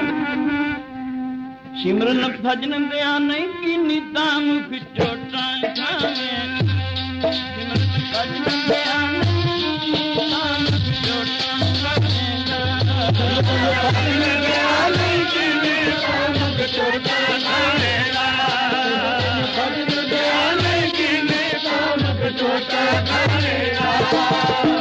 ਸਿਮਰਨ ਭਜਨ ਦਿਆ ਨਹੀਂ ਕੀਨੀ ਤਾਂ ਮੁਖ ਚੋਟਾਂ ਖਾਏਗਾ। ਸਿਮਰਨ ਭਜਨ ਦਿਆ ਨਹੀਂ ਕੀਨੀ ਤਾਂ ਮੁਖ ਚੋਟਾਂ ਖਾਏਗਾ। ਭਜਨ ਦਿਆ ਨਹੀਂ ਕੀਨੀ ਤਾਂ ਮੁਖ ਚੋਟਾਂ ਖਾਏਗਾ। ਭਜਨ ਦਿਆ ਨਹੀਂ ਕੀਨੀ ਤਾਂ ਮੁਖ ਚੋਟਾਂ ਖਾਏਗਾ।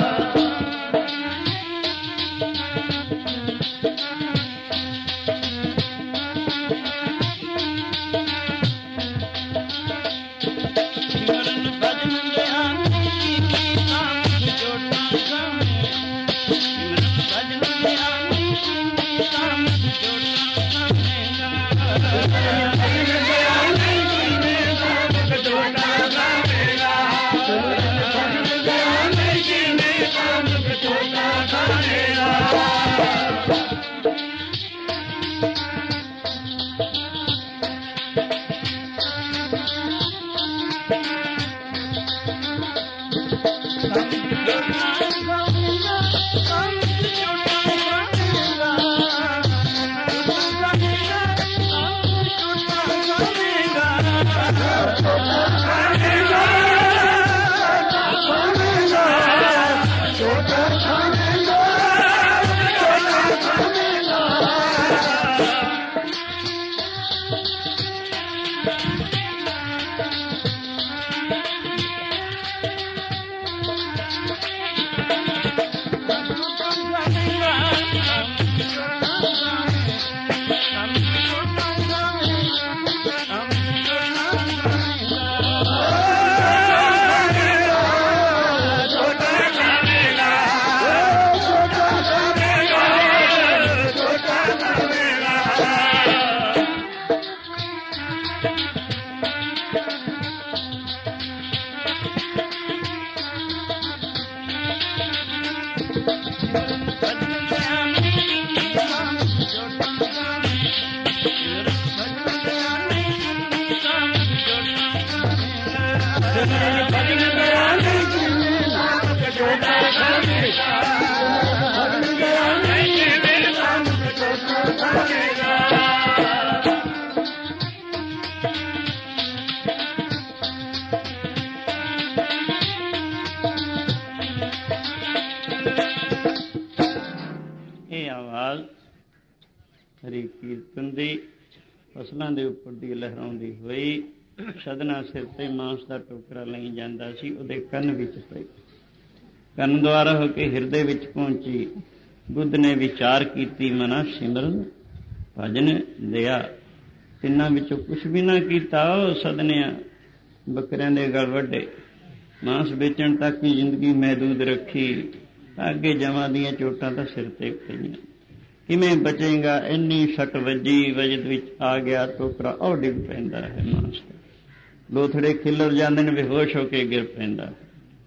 ਇਹ ਆਵਾਜ਼ ਹਰੀ ਕੀਰਤਨ ਦੀ ਫਸਲਾਂ ਦੇ ਉੱਪਰ ਦੀ ਲਹਿਰਾਉਂਦੀ ਹੋਈ ਸਦਨਾ ਸਿਰ ਤੇ ਮਾਂਸ ਦਾ ਟੋਕਰਾ ਲਈ ਜਾਂਦਾ ਸੀ, ਉਹਦੇ ਕੰਨ ਵਿੱਚ ਪਈ। ਕੰਨ ਦੁਆਰਾ ਹੋ ਕੇ ਹਿਰਦੇ ਵਿੱਚ ਪਹੁੰਚੀ। ਬੁੱਧ ਨੇ ਵਿਚਾਰ ਕੀਤੀ, ਮਨਾ ਸਿਮਰਨ ਭਜਨ ਦਿਆ। ਤਿੰਨਾਂ ਵਿੱਚੋਂ ਕੁਛ ਵੀ ਨਾ ਕੀਤਾ। ਉਹ ਸਦਨਿਆਂ ਬੱਕਰਿਆਂ ਦੇ ਗਲ ਵੱਡੇ, ਮਾਂਸ ਵੇਚਣ ਤੱਕ ਹੀ ਜ਼ਿੰਦਗੀ ਮਹਿਦੂਦ ਰੱਖੀ। ਅੱਗੇ ਜਮਾਂ ਦੀਆਂ ਚੋਟਾਂ ਤਾਂ ਸਿਰ ਤੇ ਪਈਆਂ। ਕਿਵੇਂ ਬਚੇਗਾ? ਇੰਨੀ ਸੱਟ ਵੱਜੀ, ਵਜਦ ਵਿੱਚ ਆ ਗਿਆ ਟੋਕਰਾ, ਉਹ ਡਿੱਗ ਪੈਂਦਾ ਹੈ ਮਾਂਸ ਤੇ, ਲੋਥੜੇ ਖਿੱਲਰ ਜਾਂਦੇ ਨੇ, ਬੇਹੋਸ਼ ਹੋ ਕੇ ਗਿਰ ਪੈਂਦਾ ਹੈ।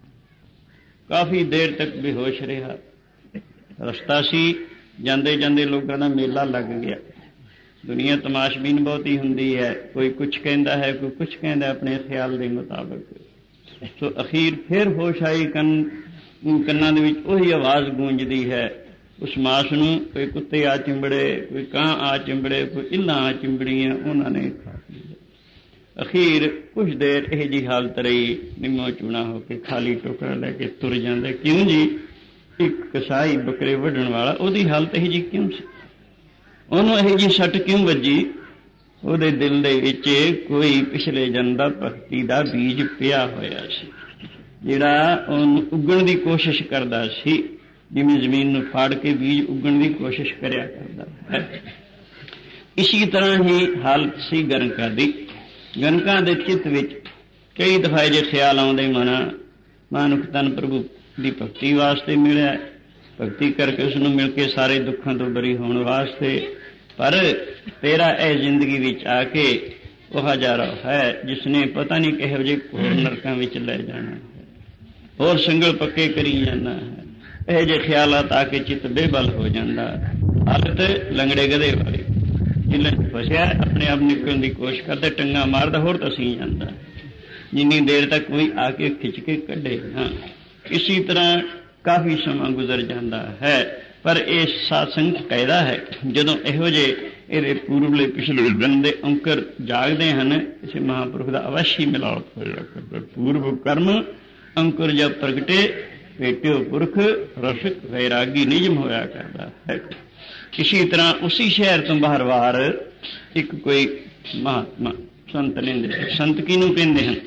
ਕਾਫੀ ਦੇਰ ਤੱਕ ਬੇਹੋਸ਼ ਰਿਹਾ। ਰਸਤਾ ਸੀ, ਜਾਂਦੇ ਜਾਂਦੇ ਲੋਕਾਂ ਦਾ ਮੇਲਾ ਲੱਗ ਗਿਆ। ਦੁਨੀਆ ਤਮਾਸ਼ਬੀਨ ਬਹੁਤੀ ਹੁੰਦੀ ਹੈ, ਕੋਈ ਕੁਛ ਕਹਿੰਦਾ ਹੈ, ਕੋਈ ਕੁਛ ਕਹਿੰਦਾ ਆਪਣੇ ਖਿਆਲ ਦੇ ਮੁਤਾਬਕ। ਸੋ ਅਖੀਰ ਫਿਰ ਹੋਸ਼ ਆਈ, ਕੰਨਾਂ ਦੇ ਵਿੱਚ ਉਹੀ ਆਵਾਜ਼ ਗੂੰਜਦੀ ਹੈ। ਉਸ ਮਾਸ ਨੂੰ ਕੋਈ ਕੁੱਤੇ ਆ ਚਿੰਬੜੇ, ਕੋਈ ਕਾਂ ਆ ਚਿੰਬੜੇ, ਕੋਈ ਇੱਲਾਂ ਆ ਚਿੰਬੜੀਆਂ, ਉਹਨਾਂ ਨੇ ਖਾ ਲਿਆ। ਅਖੀਰ ਕੁਛ ਦੇਰ ਇਹ ਜਿਹੀ ਹਾਲਤ ਰਹੀ, ਨਿੰਮੋ ਚੂਣਾ ਹੋ ਕੇ ਖਾਲੀ ਟੋਕਰਾ ਲੈ ਕੇ ਤੁਰ ਜਾਂਦਾ। ਕਿਉਂ ਜੀ? ਇੱਕ ਕਸਾਈ ਬੱਕਰੇ ਵੱਢਣ ਵਾਲਾ, ਉਹਦੀ ਹਾਲਤ ਇਹ ਜਿਹੀ ਕਿਉਂ ਸੀ? ਉਹਨੂੰ ਇਹ ਜਿਹੀ ਸੱਟ ਕਿਉਂ ਵੱਜੀ? ਉਹਦੇ ਦਿਲ ਦੇ ਵਿੱਚ ਕੋਈ ਪਿਛਲੇ ਜਨਮ ਦਾ ਭਗਤੀ ਦਾ ਬੀਜ ਪਿਆ ਹੋਇਆ ਸੀ, ਜਿਹੜਾ ਉਹਨੂੰ ਉੱਗਣ ਦੀ ਕੋਸ਼ਿਸ਼ ਕਰਦਾ ਸੀ, ਜਿਵੇਂ ਜ਼ਮੀਨ ਨੂੰ ਫਾੜ ਕੇ ਬੀਜ ਉੱਗਣ ਦੀ ਕੋਸ਼ਿਸ਼ ਕਰਿਆ ਕਰਦਾ ਹੈ। ਇਸੀ ਤਰ੍ਹਾਂ ਹੀ ਹਾਲਤ ਸੀ ਗਣਕਾਂ ਦੀ। ਗਣਕਾਂ ਦੇ ਚਿੱਤ ਵਿੱਚ ਕਈ ਦਫਾ ਜੇ ਖਿਆਲ ਆਉਂਦੇ, ਮਾਨੁਖ ਤਨ ਪ੍ਰਭੂ ਦੀ ਭਗਤੀ ਵਾਸਤੇ ਮਿਲਿਆ, ਭਗਤੀ ਕਰਕੇ ਉਸਨੂੰ ਮਿਲ ਕੇ ਸਾਰੇ ਦੁੱਖਾਂ ਤੋਂ ਬਰੀ ਹੋਣ ਵਾਸਤੇ। ਪਰ ਤੇਰਾ ਇਹ ਜ਼ਿੰਦਗੀ ਵਿੱਚ ਆ ਕੇ ਉਹ ਹਜ਼ਾਰਾ ਹੈ ਜਿਸਨੇ ਪਤਾ ਨਹੀਂ ਕਿਹੋ ਜਿਹੇ ਘੋਰ ਨਰਕਾਂ ਵਿੱਚ ਲੈ ਜਾਣਾ ਹੈ, ਹੋਰ ਸੰਗਲ ਪੱਕੇ ਕਰੀ ਜਾਣਾ ਹੈ। ਇਹ ਜਿਹੇ ਖਿਆਲਾਤ ਆ ਕੇ ਚਿੱਤ ਬੇਬਲ ਹੋ ਜਾਂਦਾ। ਹਾਲਤ ਲੰਗੜੇ ਗਧੇ ਵਾਲੀ, ਜਿੱਲੇ ਫਸਿਆ ਆਪਣੇ ਆਪ ਨਿਕਲਣ ਦੀ ਕੋਸ਼ਿਸ਼ ਕਰਦਾ, ਟੰਗਾ ਮਾਰਦਾ, ਹੋਰ ਤਸੀਂ ਜਾਂਦਾ, ਜਿੰਨੀ ਦੇਰ ਤੱਕ ਕੋਈ ਆ ਕੇ ਖਿੱਚ ਕੇ ਕੱਢੇ। ਹਾਂ, ਇਸੀ ਤਰ੍ਹਾਂ ਕਾਫੀ ਸਮਾਂ ਗੁਜ਼ਰ ਜਾਂਦਾ ਹੈ। ਪਰ ਇਹ ਸਾਧ ਸੰਗਤ ਕਹਿੰਦਾ ਹੈ, ਜਦੋਂ ਇਹੋ ਜਿਹੇ ਇਹਦੇ ਪੂਰਬਲੇ ਪਿਛਲੇ ਜਨਮ ਦੇ ਅੰਕਰ ਜਾਗਦੇ ਹਨ, ਕਿਸੇ ਮਹਾਂਪੁਰਖ ਦਾ ਅਵਸ਼ੀ ਮਿਲਾਪ ਹੋਇਆ ਕਰਦਾ। ਪੂਰਬ ਕਰਮ ਅੰਕੁਰ ਜਬ ਪ੍ਰਗਟੇ, ਭੇਟਿਓ ਪੁਰਖ ਰਸਿਕ ਵੈਰਾਗੀ ਨਿਯਮ ਹੋਇਆ ਕਰਦਾ ਹੈ। ਇਸੀ ਤਰ੍ਹਾਂ ਉਸੀ ਸ਼ਹਿਰ ਤੋਂ ਬਾਹਰ ਇੱਕ ਕੋਈ ਮਹਾਤਮਾ ਸੰਤ ਲੈਂਦੇ। ਸੰਤ ਕਿਹਨੂੰ ਕਹਿੰਦੇ ਹਨ?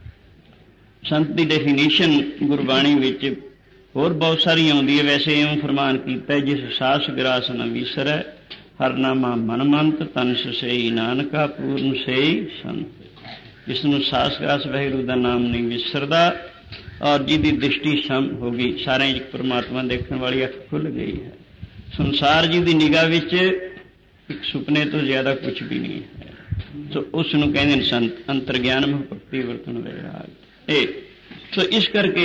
ਸੰਤ ਦੀ ਡੈਫੀਨੇਸ਼ਨ ਗੁਰਬਾਣੀ ਵਿੱਚ ਹੋਰ ਬਹੁਤ ਸਾਰੀ ਆਉਂਦੀ ਹੈ। ਵੈਸੇ ਇਉਂ ਫਰਮਾਨ ਕੀਤਾ, ਜਿਸ ਸਾਸ ਗਰਾਸ ਨ ਵਿਸਰੈ, ਹਰਨਾਮਾ ਮਨ ਮੰਤ, ਤਨ ਸਈ ਨਾਨਕਾ, ਪੂਰਨ ਸਈ ਸੰਤ। ਜਿਸ ਨੂੰ ਸਾਸ ਗਰਾਸ ਵਾਹਿਗੁਰੂ ਦਾ ਨਾਮ ਨਹੀਂ ਵਿਸਰਦਾ, ਔਰ ਜਿਹਦੀ ਦ੍ਰਿਸ਼ਟੀ ਸਮ ਹੋ ਗਈ, ਸਾਰਿਆਂ 'ਚ ਪਰਮਾਤਮਾ ਦੇਖਣ ਵਾਲੀ ਅੱਖ ਖੁੱਲ੍ਹ ਗਈ ਹੈ। ਸੰਸਾਰ ਜੀ ਦੀ ਨਿਗਾਹ ਵਿੱਚ ਇੱਕ ਸੁਪਨੇ ਤੋਂ ਜ਼ਿਆਦਾ ਕੁਛ ਵੀ ਨਹੀਂ ਹੈ। ਸੋ ਉਸ ਨੂੰ ਕਹਿੰਦੇ ਨੇ ਸੰਤ, ਅੰਤਰ ਗਿਆਨ ਮਹ ਭਗਤੀ ਵਰਤਨ ਵੈਰਾਗ। ਸੋ ਇਸ ਕਰਕੇ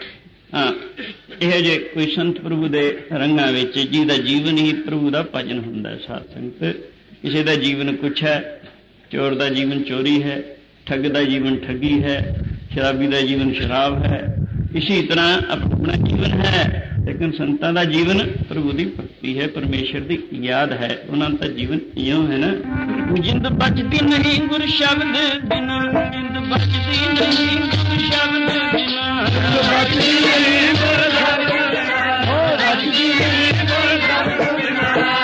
ਇਹੋ ਜਿਹੇ ਕੋਈ ਸੰਤ ਪ੍ਰਭੂ ਦੇ ਰੰਗਾਂ ਵਿੱਚ, ਜਿਹਦਾ ਜੀਵਨ ਹੀ ਪ੍ਰਭੂ ਦਾ ਭਜਨ ਹੁੰਦਾ। ਸਾਧ ਸੰਗਤ, ਕਿਸੇ ਦਾ ਜੀਵਨ ਕੁਛ ਹੈ, ਚੋਰ ਦਾ ਜੀਵਨ ਚੋਰੀ ਹੈ, ਠੱਗ ਦਾ ਜੀਵਨ ਠੱਗੀ ਹੈ, ਸ਼ਰਾਬੀ ਦਾ ਜੀਵਨ ਸ਼ਰਾਬ ਹੈ। ਇਸੀ ਤਰ੍ਹਾਂ ਆਪਣਾ ਜੀਵਨ ਹੈ, ਲੇਕਿਨ ਸੰਤਾਂ ਦਾ ਜੀਵਨ ਪ੍ਰਭੂ ਦੀ ਭਗਤੀ ਹੈ, ਪਰਮੇਸ਼ਰ ਦੀ ਯਾਦ ਹੈ। ਉਹਨਾਂ ਦਾ ਜੀਵਨ ਇਉਂ ਹੈ ਨਾ, ਜਿੰਦ ਬਚਦੀ ਨਹੀਂ ਗੁਰ ਸ਼ਬਦ ਬਿਨਾ, ਜਿੰਦ ਬਚਦੀ ਨਹੀਂ ਗੁਰ ਸ਼ਬਦ ਬਿਨਾ, ਬਚਦੀ ਨਹੀਂ ਗੁਰ ਸ਼ਬਦ ਬਿਨਾ, ਹੋ ਬਚਦੀ ਨਹੀਂ ਗੁਰ ਸ਼ਬਦ ਬਿਨਾ।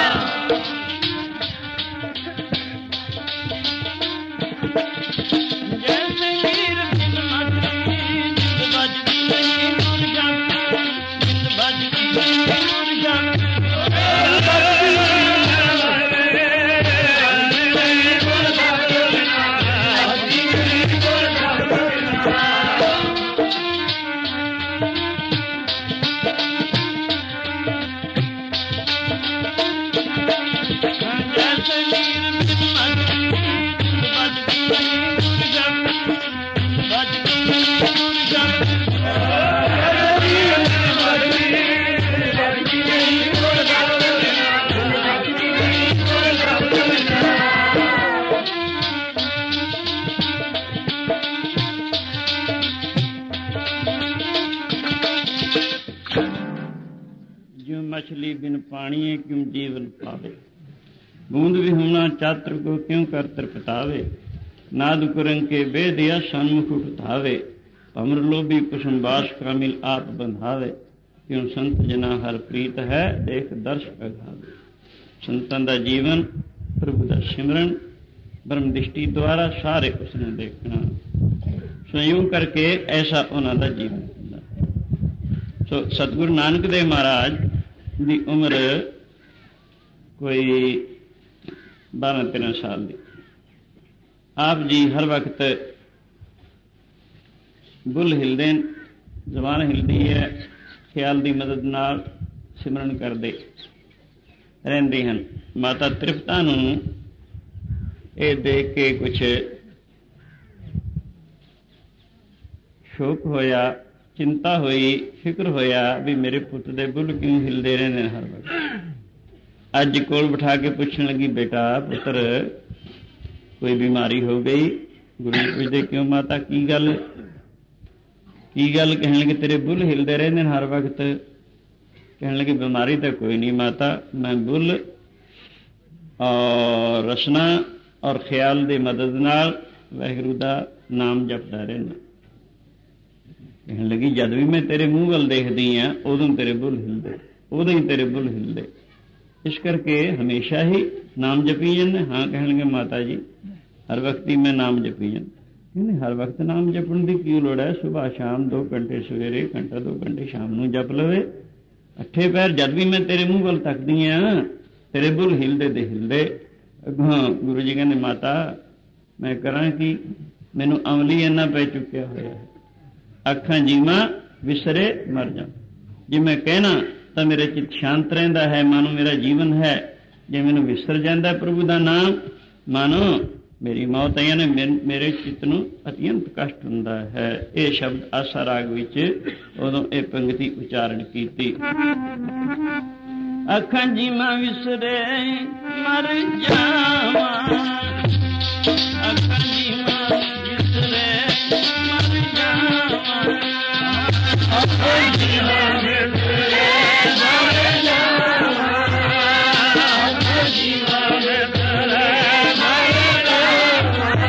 मछली बिन पाणिए क्यों जीवन पावे, बूंद विहुना चात्र को क्यों कर तृपतावे, नाद कुरंग के बेदिया सन्मुख उठावे, अमर लोभी कुसुम बास कामिल आप बंधावे, क्यों संत जना हर प्रीत है देख दर्श अघावे। संतां दा जीवन प्रभु दा सिमरन ब्रह्म दृष्टि द्वारा सारे उसने देखना, संयोग करके ऐसा उन्हां दा जीवन हुंदा है। सो सतगुरु नानक देव महाराज ਦੀ ਉਮਰ ਕੋਈ 12-13 ਸਾਲ ਦੀ। ਆਪ ਜੀ ਹਰ ਵਕਤ ਬੁੱਲ ਹਿਲਦੇ, ਜ਼ਬਾਨ ਹਿਲਦੀ ਹੈ, ਖਿਆਲ ਦੀ ਮਦਦ ਨਾਲ ਸਿਮਰਨ ਕਰਦੇ। ਰਹਿੰਦੇ ਹਨ। ਮਾਤਾ ਤ੍ਰਿਪਤਾ ਨੂੰ ਇਹ ਦੇਖ ਕੇ ਕੁਛ ਸ਼ੋਕ ਹੋਇਆ, ਚਿੰਤਾ ਹੋਈ, ਫਿਕਰ ਹੋਇਆ ਵੀ ਮੇਰੇ ਪੁੱਤ ਦੇ ਬੁੱਲ ਕਿਉਂ ਹਿਲਦੇ ਰਹਿੰਦੇ ਨੇ ਹਰ ਵਕਤ। ਅੱਜ ਕੋਲ ਬਿਠਾ ਕੇ ਪੁੱਛਣ ਲੱਗੀ, ਬੇਟਾ ਪੁੱਤਰ ਕੋਈ ਬਿਮਾਰੀ ਹੋ ਗਈ? ਗੁਰੂ ਜੀ ਪੁੱਛਦੇ, ਕਿਉਂ ਮਾਤਾ, ਕੀ ਗੱਲ? ਕਹਿਣ ਲੱਗੇ, ਤੇਰੇ ਬੁੱਲ ਹਿਲਦੇ ਰਹਿੰਦੇ ਨੇ ਹਰ ਵਕਤ। ਕਹਿਣ ਲੱਗੇ, ਬਿਮਾਰੀ ਤਾਂ ਕੋਈ ਨਹੀਂ ਮਾਤਾ, ਮੈਂ ਬੁੱਲ ਔਰ ਰਸਨਾ ਔਰ ਖਿਆਲ ਦੀ ਮਦਦ ਨਾਲ ਵਾਹਿਗੁਰੂ ਦਾ ਨਾਮ ਜਪਦਾ ਰਹਿੰਦਾ। ਕਹਿਣ ਲੱਗੀ, ਜਦ ਵੀ ਮੈਂ ਤੇਰੇ ਮੂੰਹ ਵੱਲ ਦੇਖਦੀ ਹਾਂ ਉਦੋਂ ਤੇਰੇ ਬੁੱਲ ਹਿਲਦੇ, ਉਦੋਂ ਹੀ ਤੇਰੇ ਬੁੱਲ ਹਿਲਦੇ, ਇਸ ਕਰਕੇ ਹਮੇਸ਼ਾ ਹੀ ਨਾਮ ਜਪੀ ਜਾਂਦੇ। ਹਾਂ, ਕਹਿਣਗੇ ਮਾਤਾ ਜੀ ਹਰ ਵਕਤ ਹੀ ਮੈਂ ਨਾਮ ਜਪੀ ਜਾਂਦਾ। ਕਹਿੰਦੇ ਹਰ ਵਕਤ ਨਾਮ ਜਪਣ ਦੀ ਕੀ ਲੋੜ ਹੈ? ਸੁਬਾਹ ਸ਼ਾਮ 2 ਘੰਟੇ ਸਵੇਰੇ, ਘੰਟਾ 2 ਘੰਟੇ ਸ਼ਾਮ ਨੂੰ ਜਪ ਲਵੇ। ਅੱਠੇ ਪੈਰ ਜਦ ਵੀ ਮੈਂ ਤੇਰੇ ਮੂੰਹ ਵੱਲ ਤੱਕਦੀ ਹਾਂ ਤੇਰੇ ਬੁੱਲ ਹਿਲਦੇ ਤੇ ਹਿਲਦੇ। ਅੱਗੋਂ ਗੁਰੂ ਜੀ ਕਹਿੰਦੇ, ਮਾਤਾ ਮੈਂ ਕਰਾਂ ਕੀ, ਮੈਨੂੰ ਅਮਲੀ ਇੰਨਾ ਪੈ ਚੁੱਕਿਆ ਹੋਇਆ ਹੈ, ਅੱਖਾਂ ਜੀਵਾਂ ਵਿਸਰੇ ਮਰ ਜਾ। ਜੇ ਮੈਂ ਕਹਿਣਾ ਤਾਂ ਮੇਰੇ ਚਿੱਤ ਸ਼ਾਂਤ ਰਹਿੰਦਾ ਹੈ, ਮਾਨੋ ਮੇਰਾ ਜੀਵਨ ਹੈ। ਜੇ ਮੈਨੂੰ ਵਿਸਰ ਜਾਂਦਾ ਪ੍ਰਭੂ ਦਾ ਨਾਮ, ਮਾਨੋ ਮੇਰੀ ਮੌਤ ਹੈ। ਯਾਨੀ ਮੇਰੇ ਚਿੱਤ ਨੂੰ ਅਤਿਅੰਤ ਕਸ਼ਟ ਹੁੰਦਾ ਹੈ। ਇਹ ਸ਼ਬਦ ਆਸਾ ਰਾਗ ਵਿੱਚ ਉਦੋਂ ਇਹ ਪੰਗਤੀ ਉਚਾਰਨ ਕੀਤੀ। ਅੱਖਾਂ ਜੀਵਾਂ ਵਿਸਰੇ ਮਰ ਜਾਵਾਂ, ਅੱਖਾਂ ਜੀਵਾਂ ਵਿਸਰੇ ਮਰ ਜਾਵਾਂ, ਅੱਖਾਂ ਜੀਵਾਂ ਵਿਸਰੇ ਮਰ ਜਾਵਾਂ, ਅੱਖਾਂ ਜੀਵਾਂ ਵਿਸਰੇ ਮਰ ਜਾਵਾਂ।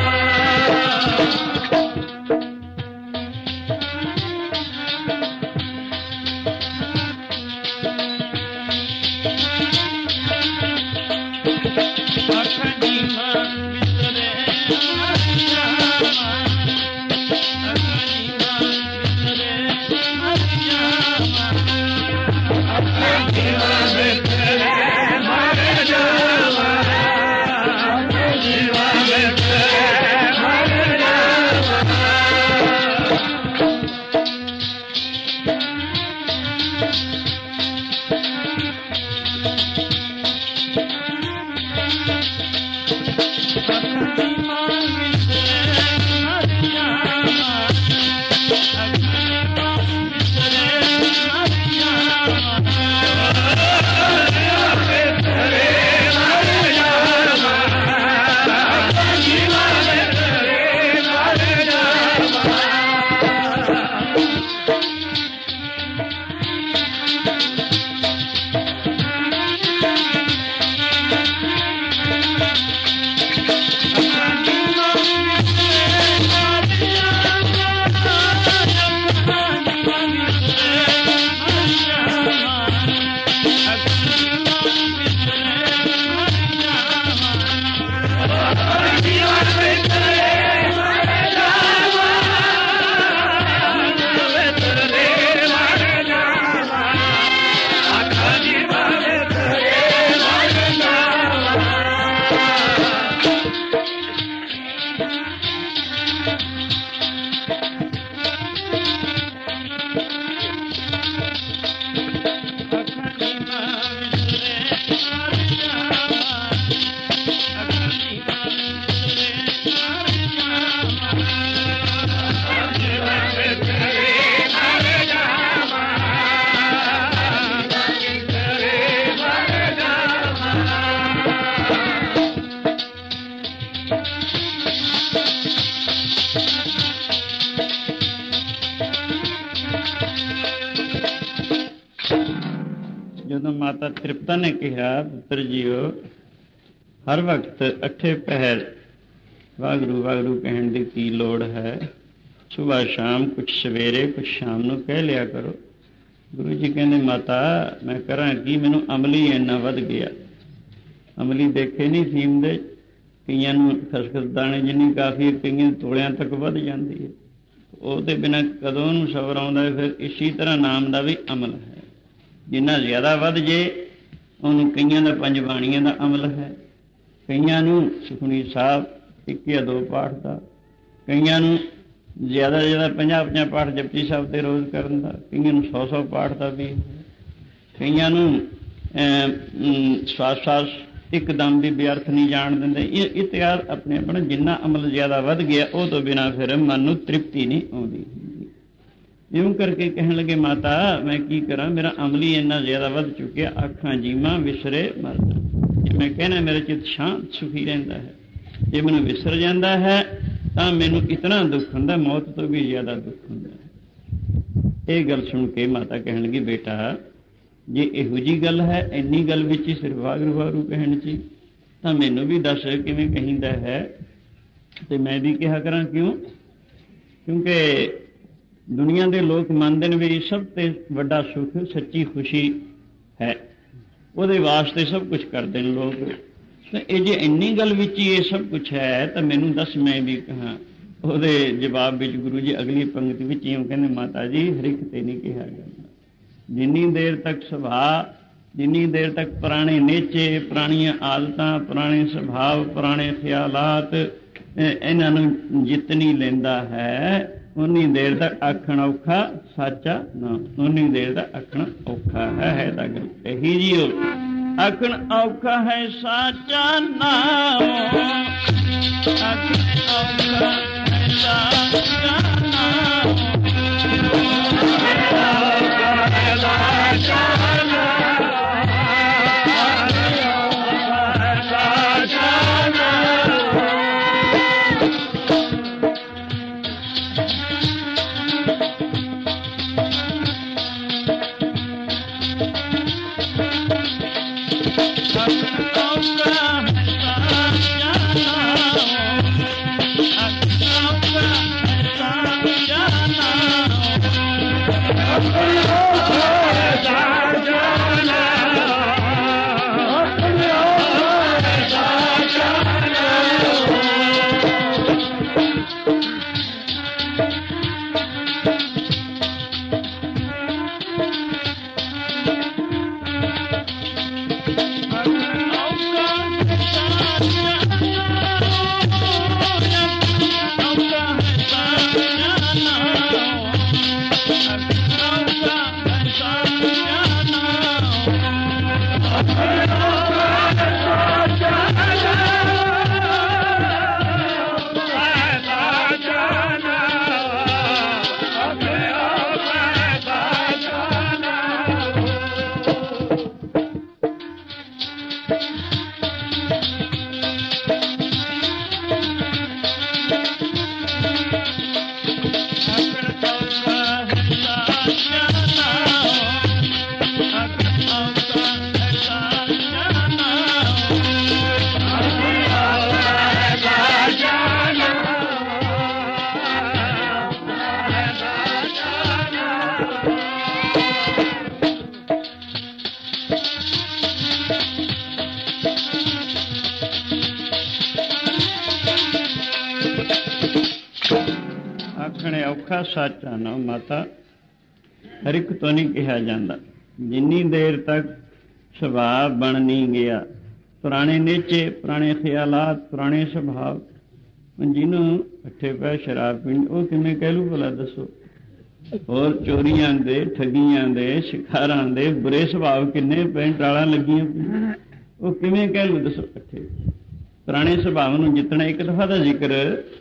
ਜਦੋਂ ਮਾਤਾ ਤ੍ਰਿਪਤਾ ਨੇ ਕਿਹਾ, ਪੁੱਤਰ ਜੀਓ ਹਰ ਵਕਤ ਅੱਠੇ ਪਹਿਰ ਵਾਹਿਗੁਰੂ ਵਾਹਿਗੁਰੂ ਕਹਿਣ ਦੀ ਕੀ ਲੋੜ ਹੈ? ਸੁਬਾਹ ਸ਼ਾਮ, ਕੁਛ ਸਵੇਰੇ ਕੁਛ ਸ਼ਾਮ ਨੂੰ ਕਹਿ ਲਿਆ ਕਰੋ। ਗੁਰੂ ਜੀ ਕਹਿੰਦੇ, ਮਾਤਾ ਮੈਂ ਕਰਾਂ ਕੀ, ਮੈਨੂੰ ਅਮਲੀ ਇੰਨਾ ਵੱਧ ਗਿਆ। ਅਮਲੀ ਦੇਖੇ ਨਹੀਂ ਫੀਮ ਦੇ, ਕਈਆਂ ਨੂੰ ਖਸਖਸ ਦਾਣੇ ਜਿੰਨੀ ਕਾਫੀ, ਕਈਆਂ ਤੋਲਿਆਂ ਤੱਕ ਵੱਧ ਜਾਂਦੀ ਹੈ। ਉਹਦੇ ਬਿਨਾਂ ਕਦੋਂ ਉਹਨੂੰ ਸਬਰ ਆਉਂਦਾ? ਫਿਰ ਇਸੀ ਤਰ੍ਹਾਂ ਨਾਮ ਦਾ ਵੀ ਅਮਲ ਹੈ, ਜਿੰਨਾ ਜ਼ਿਆਦਾ ਵੱਧ ਜੇ ਉਹਨੂੰ। ਕਈਆਂ ਦਾ 5 ਬਾਣੀਆਂ ਦਾ ਅਮਲ ਹੈ, ਕਈਆਂ ਨੂੰ ਸੁਖਮਨੀ ਸਾਹਿਬ 1 ਜਾਂ 2 ਪਾਠ ਦਾ, ਕਈਆਂ ਨੂੰ ਜ਼ਿਆਦਾ 50-50 ਪਾਠ ਜਪਜੀ ਸਾਹਿਬ ਤੇ ਰੋਜ਼ ਕਰਨ ਦਾ, ਕਈਆਂ ਨੂੰ 100-100 ਪਾਠ ਦਾ ਵੀ, ਕਈਆਂ ਨੂੰ ਸਵਾਸ ਇੱਕਦਮ ਵੀ ਵਿਅਰਥ ਨਹੀਂ ਜਾਣ ਦਿੰਦੇ। ਇਹ ਤਿਆਰ ਆਪਣੇ ਆਪਣਾ ਜਿੰਨਾ ਅਮਲ ਜ਼ਿਆਦਾ ਵੱਧ ਗਿਆ ਉਹ ਤੋਂ ਬਿਨਾਂ ਫਿਰ ਮਨ ਨੂੰ ਤ੍ਰਿਪਤੀ ਨਹੀਂ ਆਉਂਦੀ। ਇਉਂ ਕਰਕੇ ਕਹਿਣ ਲੱਗੇ ਮਾਤਾ ਮੈਂ ਕੀ ਕਰਾਂ, ਮੇਰਾ ਅਮਲ ਹੀ ਇੰਨਾ ਜ਼ਿਆਦਾ ਵੱਧ ਚੁੱਕਿਆ, ਅੱਖਾਂ ਜੀਵਾਂ ਵਿਸਰੇ ਮਰ ਜਾ। ਜੇ ਮੈਂ ਕਹਿਣਾ ਮੇਰਾ ਚਿੱਤ ਸ਼ਾਂਤ ਸੁਖੀ ਰਹਿੰਦਾ ਹੈ, ਜੇ ਮੈਨੂੰ ਵਿਸਰ ਜਾਂਦਾ ਹੈ ਤਾਂ ਮੈਨੂੰ ਇਤਨਾ ਦੁੱਖ ਹੁੰਦਾ, ਮੌਤ ਤੋਂ ਵੀ ਜ਼ਿਆਦਾ ਦੁੱਖ ਹੁੰਦਾ ਹੈ। ਇਹ ਗੱਲ ਸੁਣ ਕੇ ਮਾਤਾ ਕਹਿਣ ਲੱਗੀ ਬੇਟਾ ਜੇ ਇਹੋ ਜਿਹੀ ਗੱਲ ਹੈ, ਇੰਨੀ ਗੱਲ ਵਿੱਚ ਹੀ ਸਿਰ ਵਾਗਰੂ ਵਾਗਰੂ ਕਹਿਣ 'ਚ ਤਾਂ ਮੈਨੂੰ ਵੀ ਦੱਸ ਕਿਵੇਂ ਕਹਿੰਦਾ ਹੈ ਤੇ ਮੈਂ ਵੀ ਕਿਹਾ ਕਰਾਂ। ਕਿਉਂ? ਕਿਉਂਕਿ ਦੁਨੀਆ ਦੇ ਲੋਕ ਮੰਨਦੇ ਨੇ ਵੀ ਸਭ ਤੋਂ ਵੱਡਾ ਸੁੱਖ ਸੱਚੀ ਖੁਸ਼ੀ ਹੈ, ਉਹਦੇ ਵਾਸਤੇ ਸਭ ਕੁਝ ਕਰਦੇ ਨੇ ਲੋਕ। ਤਾਂ ਇਹ ਜੇ ਇੰਨੀ ਗੱਲ ਵਿੱਚ ਹੀ ਇਹ ਸਭ ਕੁਝ ਹੈ ਤਾਂ ਮੈਨੂੰ ਦੱਸ ਮੈਂ ਵੀ ਕਹਾਂ। ਉਹਦੇ ਜਵਾਬ ਵਿੱਚ ਗੁਰੂ ਜੀ ਅਗਲੀ ਪੰਕਤੀ ਵਿੱਚ ਇਉਂ ਕਹਿੰਦੇ ਮਾਤਾ ਜੀ ਹਰ ਇੱਕ ਤੇ ਨਹੀਂ ਕਿਹਾ ਜਾਂਦਾ। ਜਿੰਨੀ ਦੇਰ ਤੱਕ ਸੁਭਾਅ, ਜਿੰਨੀ ਦੇਰ ਤੱਕ ਪੁਰਾਣੇ ਨੇਚੇ, ਪੁਰਾਣੀਆਂ ਆਦਤਾਂ, ਪੁਰਾਣੇ ਸੁਭਾਅ, ਪੁਰਾਣੇ ਖਿਆਲਾਤ ਇਹਨਾਂ ਨੂੰ ਜਿੱਤ ਨਹੀਂ ਲੈਂਦਾ ਹੈ ਉਨੀ ਦੇਰ ਤੱਕ ਆਖਣ ਔਖਾ ਸਾਚਾ ਨਾ, ਉਨੀ ਦੇਰ ਤੱਕ ਆਖਣ ਔਖਾ ਹੈ। ਤਾਂ ਗੱਲ ਇਹੀ ਜੀ ਆਖਣ ਔਖਾ ਹੈ ਸਾਚਾ ਨਾਮ, ਆਖਣ ਔਖਾ ਹੈ ਸਾਚਾ ਨਾਮ, ਔਖਾ ਸਾਚਾ ਨਾ ਮਾਤਾ ਹਰ ਇੱਕ ਤੋਂ ਨਹੀਂ ਕਿਹਾ ਜਾਂਦਾ। ਜਿੰਨੀ ਦੇਰ ਤੱਕ ਸੁਭਾਅ ਬਣ ਨਹੀਂ ਗਿਆ, ਪੁਰਾਣੇ ਨੇਚੇ, ਪੁਰਾਣੇ ਖਿਆਲਾਤ, ਪੁਰਾਣੇ ਸੁਭਾਅ, ਜਿਹਨੂੰ ਅੱਠੇ ਪੈ ਸ਼ਰਾਬ ਪੀਣੀ ਉਹ ਕਿਵੇਂ ਕਹਿ ਲੂ ਭਲਾ ਦੱਸੋ। ਹੋਰ ਚੋਰੀਆਂ ਦੇ, ਠੱਗੀਆਂ ਦੇ, ਸ਼ਿਕਾਰਾਂ ਦੇ ਬੁਰੇ ਸੁਭਾਅ ਕਿੰਨੇ ਪੈਂਟਾਲਾਂ ਲੱਗੀਆਂ ਪਈਆਂ, ਉਹ ਕਿਵੇਂ ਕਹਿ ਲੂ ਦੱਸੋ। ਅੱਠੇ ਪੁਰਾਣੇ ਸੁਭਾਅ ਨੂੰ ਜਿੱਤਣਾ। ਇੱਕ ਦਫਾ ਦਾ ਜ਼ਿਕਰ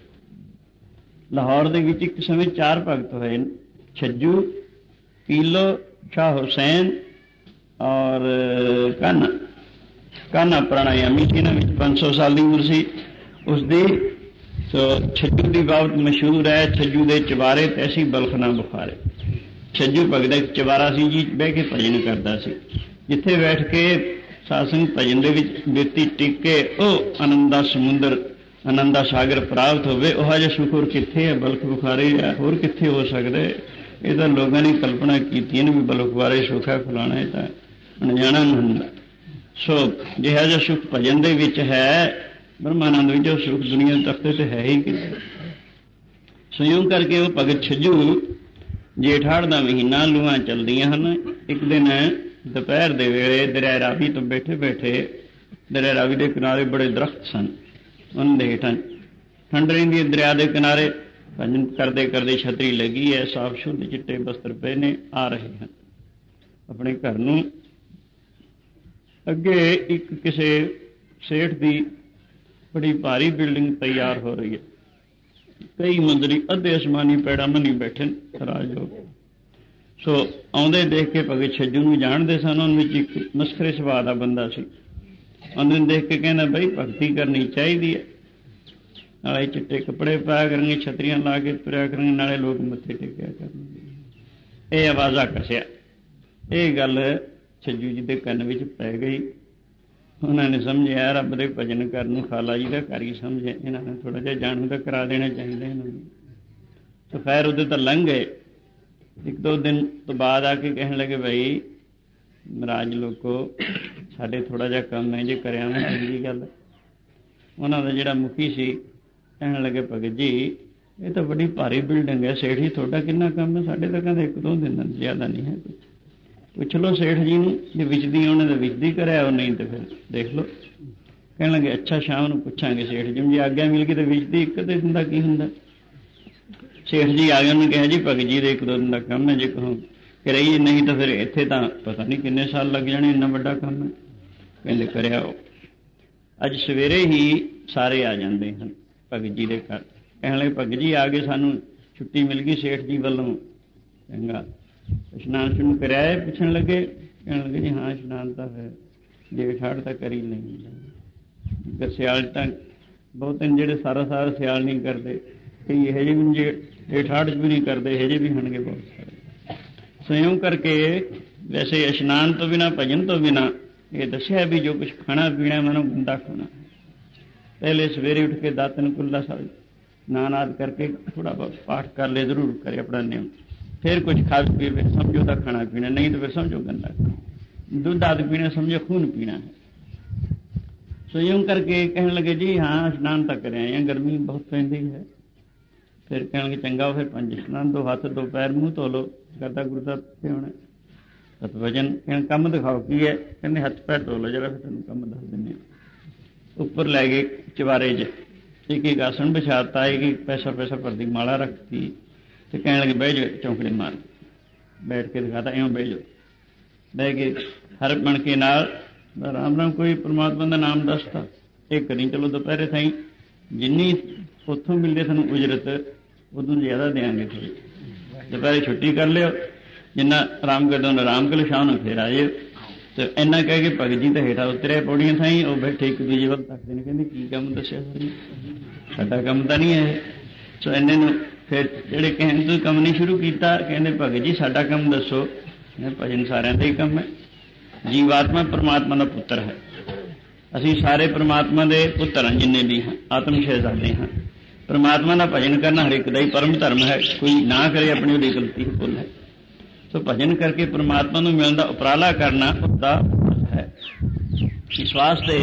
ਲਾਹੌਰ ਦੇ ਵਿੱਚ ਇੱਕ ਸਮੇਂ 4 ਭਗਤ ਹੋਏ, ਛੱਜੂ, ਪੀਲੋ, ਸ਼ਾਹ ਹੁਸੈਨ ਔਰ ਕਾਨਾ ਪ੍ਰਾਣਾਯਾਮੀ। ਇਹਨਾਂ ਵਿੱਚ 500 ਸਾਲ ਦੀ ਉਮਰ ਸੀ ਉਸਦੀ। ਛੱਜੂ ਦੀ ਬਾਬਤ ਮਸ਼ਹੂਰ ਹੈ, ਛੱਜੂ ਦੇ ਚਵਾਰੇ ਤੈਸੀ ਬਲਖਣਾ ਬੁਖਾਰੇ। ਛੱਜੂ ਭਗਤ ਇੱਕ ਚਵਾਰਾ ਸੀ ਜੀ, ਬਹਿ ਕੇ ਭਜਨ ਕਰਦਾ ਸੀ। ਜਿੱਥੇ ਬੈਠ ਕੇ ਸਾਸੰਗ ਭਜਨ ਦੇ ਵਿੱਚ ਬੇਤੀ ਟਿਕ ਕੇ ਉਹ ਆਨੰਦਾ ਸਮੁੰਦਰ, ਆਨੰਦਾ ਸਾਗਰ ਪ੍ਰਾਪਤ ਹੋਵੇ, ਉਹ ਜਿਹਾ ਸੁਖਰ ਕਿੱਥੇ ਹੈ? ਬਲਖ ਬੁਖਾਰੇ ਹੋਰ ਕਿੱਥੇ ਹੋ ਸਕਦਾ? ਇਹ ਤਾਂ ਲੋਕਾਂ ਨੇ ਕਲਪਨਾ ਕੀਤੀ ਨੇ ਵੀ ਬਲਖ ਬੁਖਾਰੇ ਸੁੱਖਾ ਫਲਾਣਾ, ਇਹ ਤਾਂ ਅਣਜਾਣਾ ਨਹੀਂ ਹੁੰਦਾ। ਸੋ ਜਿਹੜਾ ਜਿਹਾ ਸੁਖ ਭਜਨ ਦੇ ਵਿੱਚ ਹੈ, ਬ੍ਰਹਮਾਨੰਦ ਵਿੱਚ ਉਹ ਸੁਖ ਦੁਨੀਆ ਤਖਤੇ ਤੇ ਹੈ ਹੀ ਕਿਤੇ। ਸੰਯੋਗ ਕਰਕੇ ਉਹ ਭਗਤ ਛੱਜੂ, ਜੇਠਾੜ ਦਾ ਮਹੀਨਾ, ਲੂਆਂ ਚੱਲਦੀਆਂ ਹਨ। ਇੱਕ ਦਿਨ ਦੁਪਹਿਰ ਦੇ ਵੇਲੇ ਦਰਿਆ ਰਾਵੀ ਤੋਂ ਬੈਠੇ ਬੈਠੇ, ਦਰਿਆ ਰਾਵੀ ਦੇ ਕਿਨਾਰੇ ਬੜੇ ਦਰਖਤ ਸਨ, ਉਹਨਾਂ ਦੇ ਹੇਠਾਂ ਠੰਡ ਰਹਿੰਦੀ ਹੈ। ਦਰਿਆ ਦੇ ਕਿਨਾਰੇ ਭਜਨ ਕਰਦੇ ਕਰਦੇ ਛਤਰੀ ਲੱਗੀ ਹੈ, ਸਾਫ ਸ਼ੁੱਧ ਚਿੱਟੇ ਬਸਤਰ ਪਏ ਨੇ, ਆ ਰਹੇ ਹਨ ਆਪਣੇ ਘਰ ਨੂੰ। ਅੱਗੇ ਇੱਕ ਕਿਸੇ ਸੇਠ ਦੀ ਬੜੀ ਭਾਰੀ ਬਿਲਡਿੰਗ ਤਿਆਰ ਹੋ ਰਹੀ ਹੈ, ਕਈ ਮੰਦਰੀ ਅੱਧੇ ਅਸਮਾਨੀ ਪੈੜਾਂ ਮੰਨੀ ਬੈਠੇ ਰਾਜਯੋਗ। ਸੋ ਆਉਂਦੇ ਦੇਖ ਕੇ ਭਗਤ ਛੱਜੂ ਨੂੰ ਜਾਣਦੇ ਸਨ। ਉਹਨਾਂ ਵਿੱਚ ਇੱਕ ਮਸਕਰੇ ਸੁਭਾਅ ਦਾ ਬੰਦਾ ਸੀ। ਉਹਨੂੰ ਦੇਖ ਕੇ ਕਹਿੰਦਾ, ਬਈ ਭਗਤੀ ਕਰਨੀ ਚਾਹੀਦੀ ਹੈ, ਨਾਲੇ ਚਿੱਟੇ ਕੱਪੜੇ ਪਾਇਆ ਕਰਨਗੇ, ਛਤਰੀਆਂ ਲਾ ਕੇ ਤੁਰਿਆ ਕਰਨਗੇ, ਨਾਲੇ ਲੋਕ ਮੱਥੇ ਟੇਕਿਆ ਕਰਨਗੇ। ਇਹ ਆਵਾਜ਼ਾਂ ਕੱਸਿਆ। ਇਹ ਗੱਲ ਛੱਜੂ ਜੀ ਦੇ ਕੰਨ ਵਿੱਚ ਪੈ ਗਈ। ਉਹਨਾਂ ਨੇ ਸਮਝਿਆ ਰੱਬ ਦੇ ਭਜਨ ਕਰਨ ਨੂੰ ਖਾਲਾ ਜੀ ਦਾ ਘਰ ਹੀ ਸਮਝਿਆ, ਇਹਨਾਂ ਨੇ ਥੋੜ੍ਹਾ ਜਿਹਾ ਜਾਣੂ ਤਾਂ ਕਰਾ ਦੇਣਾ ਚਾਹੀਦਾ ਇਹਨਾਂ ਨੂੰ। ਤਾਂ ਖੈਰ ਉਹਦੇ ਤਾਂ ਲੰਘ ਗਏ। ਇੱਕ ਦੋ ਦਿਨ ਤੋਂ ਬਾਅਦ ਆ ਕੇ ਕਹਿਣ ਲੱਗੇ, ਬਈ ਮਹਾਰਾਜ ਲੋਕੋ, ਸਾਡੇ ਥੋੜ੍ਹਾ ਜਿਹਾ ਕੰਮ ਹੈ, ਜੇ ਕਰਿਆ ਮੈਂ ਚੰਗੀ ਗੱਲ। ਉਹਨਾਂ ਦਾ ਜਿਹੜਾ ਮੁਖੀ ਸੀ ਕਹਿਣ ਲੱਗੇ, ਭਗਤ ਜੀ ਇਹ ਤਾਂ ਬੜੀ ਭਾਰੀ ਬਿਲਡਿੰਗ ਹੈ, ਸੇਠ ਜੀ ਤੁਹਾਡਾ ਕਿੰਨਾ ਕੰਮ ਹੈ? ਸਾਡੇ ਤਾਂ ਕਹਿੰਦੇ ਇੱਕ ਦੋ ਦਿਨ, ਜ਼ਿਆਦਾ ਨਹੀਂ ਹੈ। ਪੁੱਛ ਲਓ ਸੇਠ ਜੀ ਨੂੰ, ਜੇ ਵਿਚਦੀ ਉਹਨੇ ਤਾਂ ਵਿਚਦੀ ਕਰਿਆ, ਉਹ ਨਹੀਂ ਤਾਂ ਫਿਰ ਦੇਖ ਲਓ। ਕਹਿਣ ਲੱਗੇ, ਅੱਛਾ ਸ਼ਾਮ ਨੂੰ ਪੁੱਛਾਂਗੇ ਸੇਠ ਜੀ, ਜੇ ਆਗਿਆ ਮਿਲ ਗਈ ਤਾਂ ਵਿਚਦੀ ਇੱਕ ਦੇ ਦਿਨ ਦਾ ਕੀ ਹੁੰਦਾ। ਸੇਠ ਜੀ ਆ ਗਏ, ਉਹਨੂੰ ਕਿਹਾ ਜੀ ਭਗਤ ਜੀ ਦੇ ਇੱਕ ਦੋ ਦਿਨ ਦਾ ਕੰਮ ਹੈ, ਜੇ ਕਹੋ ਕਿ ਰਹੀ, ਨਹੀਂ ਤਾਂ ਫਿਰ ਇੱਥੇ ਤਾਂ ਪਤਾ ਨਹੀਂ ਕਿੰਨੇ ਸਾਲ ਲੱਗ ਜਾਣੇ, ਇੰਨਾ ਵੱਡਾ ਕੰਮ ਹੈ। ਕਹਿੰਦੇ ਕਰਿਆ ਉਹ। ਅੱਜ ਸਵੇਰੇ ਹੀ ਸਾਰੇ ਆ ਜਾਂਦੇ ਹਨ ਭਗਤ ਜੀ ਦੇ ਘਰ। ਕਹਿਣ ਲੱਗੇ, ਭਗਤ ਜੀ ਆ ਗਏ, ਸਾਨੂੰ ਛੁੱਟੀ ਮਿਲ ਗਈ ਸੇਠ ਜੀ ਵੱਲੋਂ। ਚੰਗਾ, ਇਸ਼ਨਾਨ ਸ਼ੁਰੂ ਕਰਿਆ? ਪੁੱਛਣ ਲੱਗੇ। ਕਹਿਣ ਲੱਗੇ, ਜੀ ਹਾਂ ਇਸ਼ਨਾਨ ਤਾਂ ਹੈ, ਜੇਠ ਹਾੜ ਤਾਂ ਕਰੀ ਨਹੀਂ। ਸਿਆਲ ਤਾਂ ਬਹੁਤ ਨੇ ਜਿਹੜੇ ਸਾਰਾ ਸਾਰਾ ਸਿਆਲ ਨਹੀਂ ਕਰਦੇ, ਕਈ ਇਹੋ ਜਿਹੇ ਵੀ ਜੇਠ ਹਾੜ 'ਚ ਵੀ ਨਹੀਂ ਕਰਦੇ, ਇਹੋ ਜਿਹੇ ਵੀ ਹੋਣਗੇ ਬਹੁਤ ਸਾਰੇ। ਸੰਯੋਗ ਕਰਕੇ ਵੈਸੇ ਇਸ਼ਨਾਨ ਤੋਂ ਬਿਨਾਂ, ਭਜਨ ਤੋਂ ਬਿਨਾਂ ਇਹ ਦੱਸਿਆ ਵੀ ਜੋ ਕੁਛ ਖਾਣਾ ਪੀਣਾ ਮਨੋਂ ਗੰਦਾ ਖਾਣਾ। ਪਹਿਲੇ ਸਵੇਰੇ ਉੱਠ ਕੇ ਦਾਤਨ ਕੁੱਲਾ ਸਾਹਿਬ ਨਾਨ ਆਦਿ ਕਰਕੇ ਥੋੜ੍ਹਾ ਬਹੁਤ ਪਾਠ ਕਰ ਲੈ, ਜ਼ਰੂਰ ਕਰੇ ਆਪਣਾ ਨਿਯਮ। ਫਿਰ ਕੁਝ ਖਾ ਪੀ, ਫਿਰ ਸਮਝੋ ਤਾਂ ਖਾਣਾ ਪੀਣਾ, ਨਹੀਂ ਤਾਂ ਫਿਰ ਸਮਝੋ ਗੰਦਾ ਖਾਣਾ। ਦੁੱਧ ਆਦਿ ਪੀਣਾ ਸਮਝੋ ਖੂਨ ਪੀਣਾ ਹੈ। ਸੰਯੋਗ ਕਰਕੇ ਕਹਿਣ ਲੱਗੇ, ਜੀ ਹਾਂ ਇਸ਼ਨਾਨ ਤਾਂ ਕਰਿਆ ਆਏ, ਗਰਮੀ ਬਹੁਤ ਪੈਂਦੀ ਹੈ। ਫਿਰ ਕਹਿਣਗੇ, ਚੰਗਾ ਫਿਰ 5 ਇਸ਼ਨਾਨ, 2 ਹੱਥ 2 ਪੈਰ, ਮੂੰਹ ਧੋ ਲਓ, ਕਰਦਾ ਗੁਰਦਾ ਤੇ ਹੋਣਾ ਸਤਵਜਨ। ਕਹਿਣ ਕੰਮ ਦਿਖਾਓ ਕੀ ਹੈ? ਕਹਿੰਦੇ ਹੱਥ ਪੈਰ ਧੋ ਲਓ ਜਰਾ, ਫਿਰ ਤੁਹਾਨੂੰ ਕੰਮ ਦੱਸ ਦਿੰਦੇ ਹਾਂ। ਉੱਪਰ ਲੈ ਗਏ ਚੁਬਾਰੇ 'ਚ, ਇੱਕ ਇੱਕ ਆਸਣ ਵਿਛਾਤਾ, ਇੱਕ ਪੈਸਾ ਭਰਦੀ ਮਾਲਾ ਰੱਖਤੀ, ਤੇ ਕਹਿਣ ਲੱਗੇ, ਬਹਿ ਜਾਓ ਚੌਂਕੜੀ ਮਾਰ। ਬੈਠ ਕੇ ਦਿਖਾਤਾ, ਇਉਂ ਬਹਿ ਜਾਓ। ਬਹਿ ਕੇ ਹਰ ਬਣ ਕੇ ਨਾਲ ਆਰਾਮ ਨਾਲ ਕੋਈ ਪਰਮਾਤਮਾ ਦਾ ਨਾਮ ਦੱਸਤਾ। ਇਹ ਕਰੀ ਚਲੋ, ਦੁਪਹਿਰੇ ਥਾਈ ਜਿੰਨੀ ਉੱਥੋਂ ਮਿਲਦੇ ਸਾਨੂੰ ਉਜਰਤ, ਉਦੋਂ ਜ਼ਿਆਦਾ ਦਿਆਂਗੇ ਥੋੜ੍ਹੀ। ਦੁਪਹਿਰੇ ਛੁੱਟੀ ਕਰ ਲਿਓ, ਜਿੰਨਾ ਆਰਾਮ ਕਰਦੇ ਉਹਨੂੰ ਆਰਾਮ ਕਰ ਲਿਓ, ਸ਼ਾਮ ਨੂੰ ਫਿਰ ਆ ਜਾਇਓ। ਤੇ ਇੰਨਾ ਕਹਿ ਕੇ ਭਗਤ ਜੀ ਤਾਂ ਹੇਠਾਂ ਉਤਰਿਆ ਪੌੜੀਆਂ ਥਾਈ, ਉਹ ਬੈਠੇ ਇੱਕ ਦੂਜੇ ਵੱਲ ਤੱਕਦੇ ਨੇ, ਕਹਿੰਦੇ ਕੀ ਕੰਮ ਦੱਸਿਆ ਸਾਨੂੰ, ਸਾਡਾ ਕੰਮ ਤਾਂ ਨਹੀਂ ਹੈ। ਸੋ ਇੰਨੇ ਨੂੰ ਫਿਰ ਜਿਹੜੇ ਕਹਿਣ ਤੋਂ ਕੰਮ ਨਹੀਂ ਸ਼ੁਰੂ ਕੀਤਾ, ਕਹਿੰਦੇ ਭਗਤ ਜੀ ਸਾਡਾ ਕੰਮ ਦੱਸੋ। ਭਜਨ ਸਾਰਿਆਂ ਦਾ ਹੀ ਕੰਮ ਹੈ। ਜੀਵਾਤਮਾ ਪਰਮਾਤਮਾ ਦਾ ਪੁੱਤਰ ਹੈ, ਅਸੀਂ ਸਾਰੇ ਪਰਮਾਤਮਾ ਦੇ ਪੁੱਤਰ ਹਾਂ, ਜਿੰਨੇ ਵੀ ਹਾਂ ਆਤਮ ਸ਼ਹਿਜ਼ਾਦੇ ਹਾਂ। ਪਰਮਾਤਮਾ ਦਾ ਭਜਨ ਕਰਨਾ ਹਰ ਇੱਕ ਦਾ ਹੀ ਪਰਮ ਧਰਮ ਹੈ, ਕੋਈ ਨਾ ਕਰੇ ਆਪਣੀ ਉਹਦੀ ਗਲਤੀ ਭੁੱਲ ਹੈ। ਸੋ ਭਜਨ ਕਰਕੇ ਪਰਮਾਤਮਾ ਨੂੰ ਮਿਲਣ ਦਾ ਉਪਰਾਲਾ ਕਰਨਾ ਉਹਦਾ ਹੈ। ਇਸ ਵਾਸਤੇ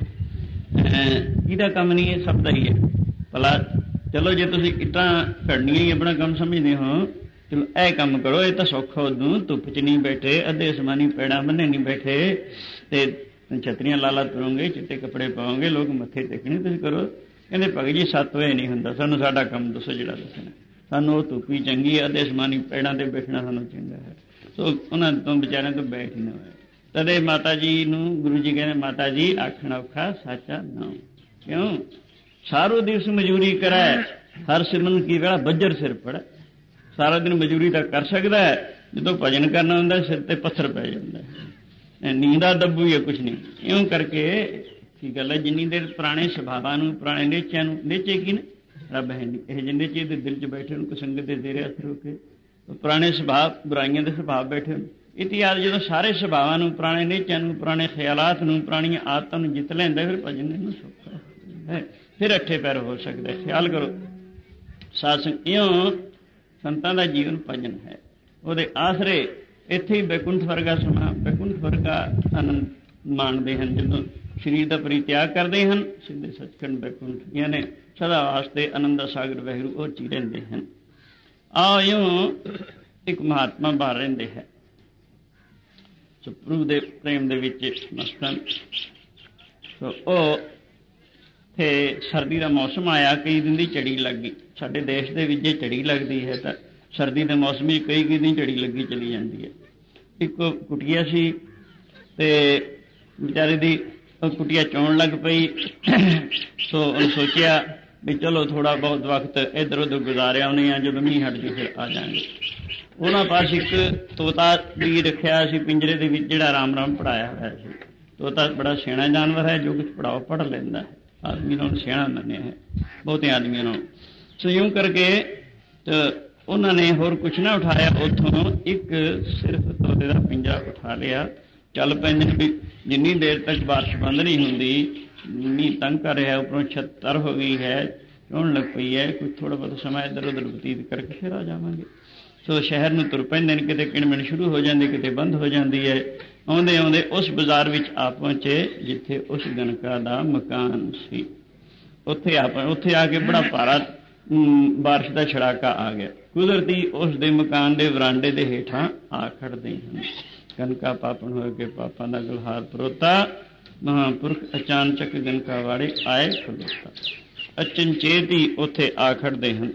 ਇਹਦਾ ਕੰਮ ਨਹੀਂ, ਇਹ ਸਭ ਦਾ ਹੀ ਹੈ। ਭਲਾ ਚਲੋ ਜੇ ਤੁਸੀਂ ਇੱਟਾਂ ਘੜਨੀਆਂ ਹੀ ਆਪਣਾ ਕੰਮ ਸਮਝਦੇ ਹੋ, ਚਲੋ ਇਹ ਕੰਮ ਕਰੋ, ਇਹ ਤਾਂ ਸੌਖਾ। ਉਦੋਂ ਧੁੱਪ 'ਚ ਨਹੀਂ ਬੈਠੇ, ਅੱਧੇ ਅਸਮਾਨੀ ਪੈੜਾਂ ਬੰਨੇ ਨਹੀਂ ਬੈਠੇ, ਤੇ ਛਤਰੀਆਂ ਲਾਲਾ ਤੁਰੋਗੇ, ਚਿੱਟੇ ਕੱਪੜੇ ਪਾਓਗੇ, ਲੋਕ ਮੱਥੇ ਟੇਕਣੇ, ਤੁਸੀਂ ਕਰੋ। ਕਹਿੰਦੇ ਭਗਤ ਜੀ 7 ਵਜੇ ਨਹੀਂ ਹੁੰਦਾ, ਸਾਨੂੰ ਸਾਡਾ ਕੰਮ ਦੱਸੋ ਜਿਹੜਾ ਦੱਸਣਾ। ਸਾਨੂੰ ਉਹ ਧੁੱਪੀ ਚੰਗੀ ਹੈ, ਅੱਧੇ ਅਸਮਾਨੀ ਪੈੜਾਂ 'ਤੇ ਬੈਠਣਾ ਸਾਨੂੰ ਚੰਗਾ ਹੈ। ਸੋ ਉਹਨਾਂ ਤੋਂ ਵਿਚਾਰਿਆਂ ਤੋਂ ਬੈਠ ਹੀ ਨਾ ਹੋਇਆ। ਤਦੇ ਮਾਤਾ ਜੀ ਨੂੰ ਗੁਰੂ ਜੀ ਕਹਿੰਦੇ, ਮਾਤਾ ਜੀ ਆਖਣਾ ਔਖਾ ਸਾਚਾ ਨਾਮ। ਕਿਉਂ? ਸਾਰੋ ਦਿਵਸ ਮਜ਼ਦੂਰੀ ਕਰਾਏ, ਹਰ ਸਿਮਰਨ ਕੀ ਵੇਲਾ ਬੱਜਰ ਸਿਰ ਪੜੈ। ਸਾਰਾ ਦਿਨ ਮਜ਼ਦੂਰੀ ਤਾਂ ਕਰ ਸਕਦਾ ਹੈ, ਜਦੋਂ ਭਜਨ ਕਰਨਾ ਹੁੰਦਾ ਸਿਰ ਤੇ ਪੱਥਰ ਪੈ ਜਾਂਦਾ ਹੈ, ਨੀਂਦਾ ਦੱਬੂ ਜਾਂ ਕੁਛ ਨਹੀਂ। ਇਉਂ ਕਰਕੇ ਕੀ ਗੱਲ ਹੈ, ਜਿੰਨੀ ਦੇਰ ਪੁਰਾਣੇ ਸੁਭਾਵਾਂ ਨੂੰ, ਪੁਰਾਣੇ ਨੇਚਿਆਂ ਨੂੰ, ਨੇਚੇ ਕੀ ਨੇ ਰੱਬ ਹੈ ਨਹੀਂ, ਇਹ ਜਿਹੇ ਨੇਚੇ ਦੇ ਦਿਲ 'ਚ ਬੈਠੇ ਨੂੰ ਕੁਸੰਗਤ ਦੇ ਜ਼ੇਰੇ ਅਸਰ ਹੋ ਕੇ ਪੁਰਾਣੇ ਸੁਭਾਅ, ਬੁਰਾਈਆਂ ਦੇ ਸੁਭਾਅ ਬੈਠੇ ਹੋਣ। ਇਤਿਹਾਸ ਜਦੋਂ ਸਾਰੇ ਸੁਭਾਵਾਂ ਨੂੰ, ਪੁਰਾਣੇ ਨੇਚਿਆਂ ਨੂੰ, ਪੁਰਾਣੇ ਖਿਆਲਾਤ ਨੂੰ, ਪੁਰਾਣੀਆਂ ਆਦਤਾਂ ਨੂੰ ਜਿੱਤ ਲੈਂਦਾ, ਫਿਰ ਭਜਨ ਇਹਨੂੰ ਸੌਖਾ ਹੈ, ਫਿਰ ਅੱਠੇ ਪੈਰ ਹੋ ਸਕਦਾ। ਖਿਆਲ ਕਰੋ, ਸਾਧ ਸੰਗਤ ਇਉਂ ਸੰਤਾਂ ਦਾ ਜੀਵਨ ਭਜਨ ਹੈ। ਉਹਦੇ ਆਸਰੇ ਇੱਥੇ ਹੀ ਬੈਕੁੰਠ ਵਰਗਾ ਸਮਾਂ, ਬੈਕੁੰਠ ਵਰਗਾ ਆਨੰਦ ਮਾਣਦੇ ਹਨ। ਜਦੋਂ ਸਰੀਰ ਦਾ ਪਰਿਤਿਆਗ ਕਰਦੇ ਹਨ, ਸਿੱਧੇ ਸੱਚਖੰਡ ਬੈਕੁੰਠ, ਯਾਨੀ ਸਦਾ ਵਾਸਤੇ ਆਨੰਦ ਦਾ ਸਾਗਰ ਵਾਹਿਗੁਰੂ ਉਹ 'ਚ ਹੀ ਰਹਿੰਦੇ ਹਨ। ਆਹ ਇਉਂ ਇੱਕ ਮਹਾਤਮਾ ਬਾਹਰ ਰਹਿੰਦੇ ਹੈ, ਸੋ ਪ੍ਰਭੂ ਦੇ ਪ੍ਰੇਮ ਦੇ ਵਿੱਚ ਮਸਤ ਹਨ। ਸੋ ਉਹ ਤੇ ਸਰਦੀ ਦਾ ਮੌਸਮ ਆਇਆ, ਕਈ ਦਿਨ ਦੀ ਝੜੀ ਲੱਗ ਗਈ। ਸਾਡੇ ਦੇਸ਼ ਦੇ ਵਿੱਚ ਜੇ ਝੜੀ ਲੱਗਦੀ ਹੈ ਤਾਂ ਸਰਦੀ ਦੇ ਮੌਸਮ ਵਿੱਚ ਕਈ ਦਿਨ ਝੜੀ ਲੱਗੀ ਚਲੀ ਜਾਂਦੀ ਹੈ। ਇੱਕ ਕੁਟੀਆ ਸੀ ਤੇ ਵਿਚਾਰੇ ਦੀ ਕੁਟੀਆ ਚੋਣ ਲੱਗ ਪਈ। ਸੋ ਉਹਨੇ ਸੋਚਿਆ ਵੀ ਚਲੋ ਥੋੜ੍ਹਾ ਬਹੁਤ ਵਕਤ ਇੱਧਰ ਉੱਧਰ ਗੁਜ਼ਾਰਿਆ ਉਹਨੇ, ਆ ਜਦੋਂ ਮੀਂਹ ਹਟ ਜੂ ਫਿਰ ਆ ਜਾਵਾਂਗੇ। ਉਹਨਾਂ ਪਾਸ ਇੱਕ ਤੋਤਾ ਵੀ ਰੱਖਿਆ ਸੀ ਪਿੰਜਰੇ ਦੇ ਵਿੱਚ, ਜਿਹੜਾ ਰਾਮ ਰਾਮ ਪੜ੍ਹਾਇਆ ਹੋਇਆ ਸੀ। ਤੋਤਾ ਬੜਾ ਸਿਆਣਾ ਜਾਨਵਰ ਹੈ, ਜੋ ਕੁਛ ਪੜ੍ਹਾਓ ਪੜ੍ਹ ਲੈਂਦਾ ਹੈ। ਆਦਮੀ ਨੂੰ ਸਿਆਣਾ ਮੰਨਿਆ ਹੈ ਬਹੁਤੇ ਆਦਮੀਆਂ ਨੂੰ। ਸੋ ਇਉਂ ਕਰਕੇ ਉਹਨਾਂ ਨੇ ਹੋਰ ਕੁਛ ਨਾ ਉਠਾਇਆ, ਉੱਥੋਂ ਇੱਕ ਸਿਰਫ ਤੋਤੇ ਦਾ ਪਿੰਜਰਾ ਉਠਾ ਲਿਆ। ਚੱਲ ਪੈਂਦੇ ਵੀ ਜਿੰਨੀ ਦੇਰ ਤੱਕ ਬਾਰਿਸ਼ ਬੰਦ ਨਹੀਂ ਹੁੰਦੀ, ਮੀਂਹ ਤੰਗ ਕਰ ਰਿਹਾ, ਉੱਪਰੋਂ ਛੱਤ ਤਰ ਹੋ ਗਈ ਹੈ, ਚੋਣ ਲੱਗ ਪਈ ਹੈ, ਕੁਝ ਥੋੜ੍ਹਾ ਬਹੁਤ ਸਮਾਂ ਇੱਧਰ ਉੱਧਰ ਬਤੀਤ ਕਰਕੇ ਫਿਰ ਆ ਜਾਵਾਂਗੇ। ਸੋ ਸ਼ਹਿਰ ਨੂੰ ਤੁਰ ਪੈਂਦੇ ਨੇ, ਕਿਤੇ ਕਿਣਮਿਣ ਸ਼ੁਰੂ ਹੋ ਜਾਂਦੀ, ਕਿਤੇ ਬੰਦ ਹੋ ਜਾਂਦੀ ਹੈ। ਆਉਂਦੇ ਆਉਂਦੇ ਉਸ ਬਾਜ਼ਾਰ ਵਿੱਚ ਆ ਪਹੁੰਚੇ ਜਿੱਥੇ ਉਸ ਗਣਕਾ ਦਾ ਮਕਾਨ ਸੀ। ਉੱਥੇ ਆ ਕੇ ਬੜਾ ਭਾਰਾ ਬਾਰਿਸ਼ ਦਾ ਛੜਾਕਾ ਆ ਗਿਆ। ਕੁਦਰਤੀ ਉਸ ਦੇ ਮਕਾਨ ਦੇ ਵਰਾਂਡੇ ਦੇ ਹੇਠਾਂ ਆ ਖੜਦੇ ਹਨ। ਗਣਕਾ ਪਾਪਣ ਹੋਏ ਕੇ ਪਾਪਾਂ ਦਾ ਗੁਲਹਾਰ ਪਰੋਤਾ, ਮਹਾਂਪੁਰਖ ਅਚਾਨਚਕ ਗਣਕਾ ਵਾੜੇ ਆਏ ਖਲੋਤਾ। ਅਚਨਚੇਤ ਹੀ ਉੱਥੇ ਆ ਖੜਦੇ ਹਨ।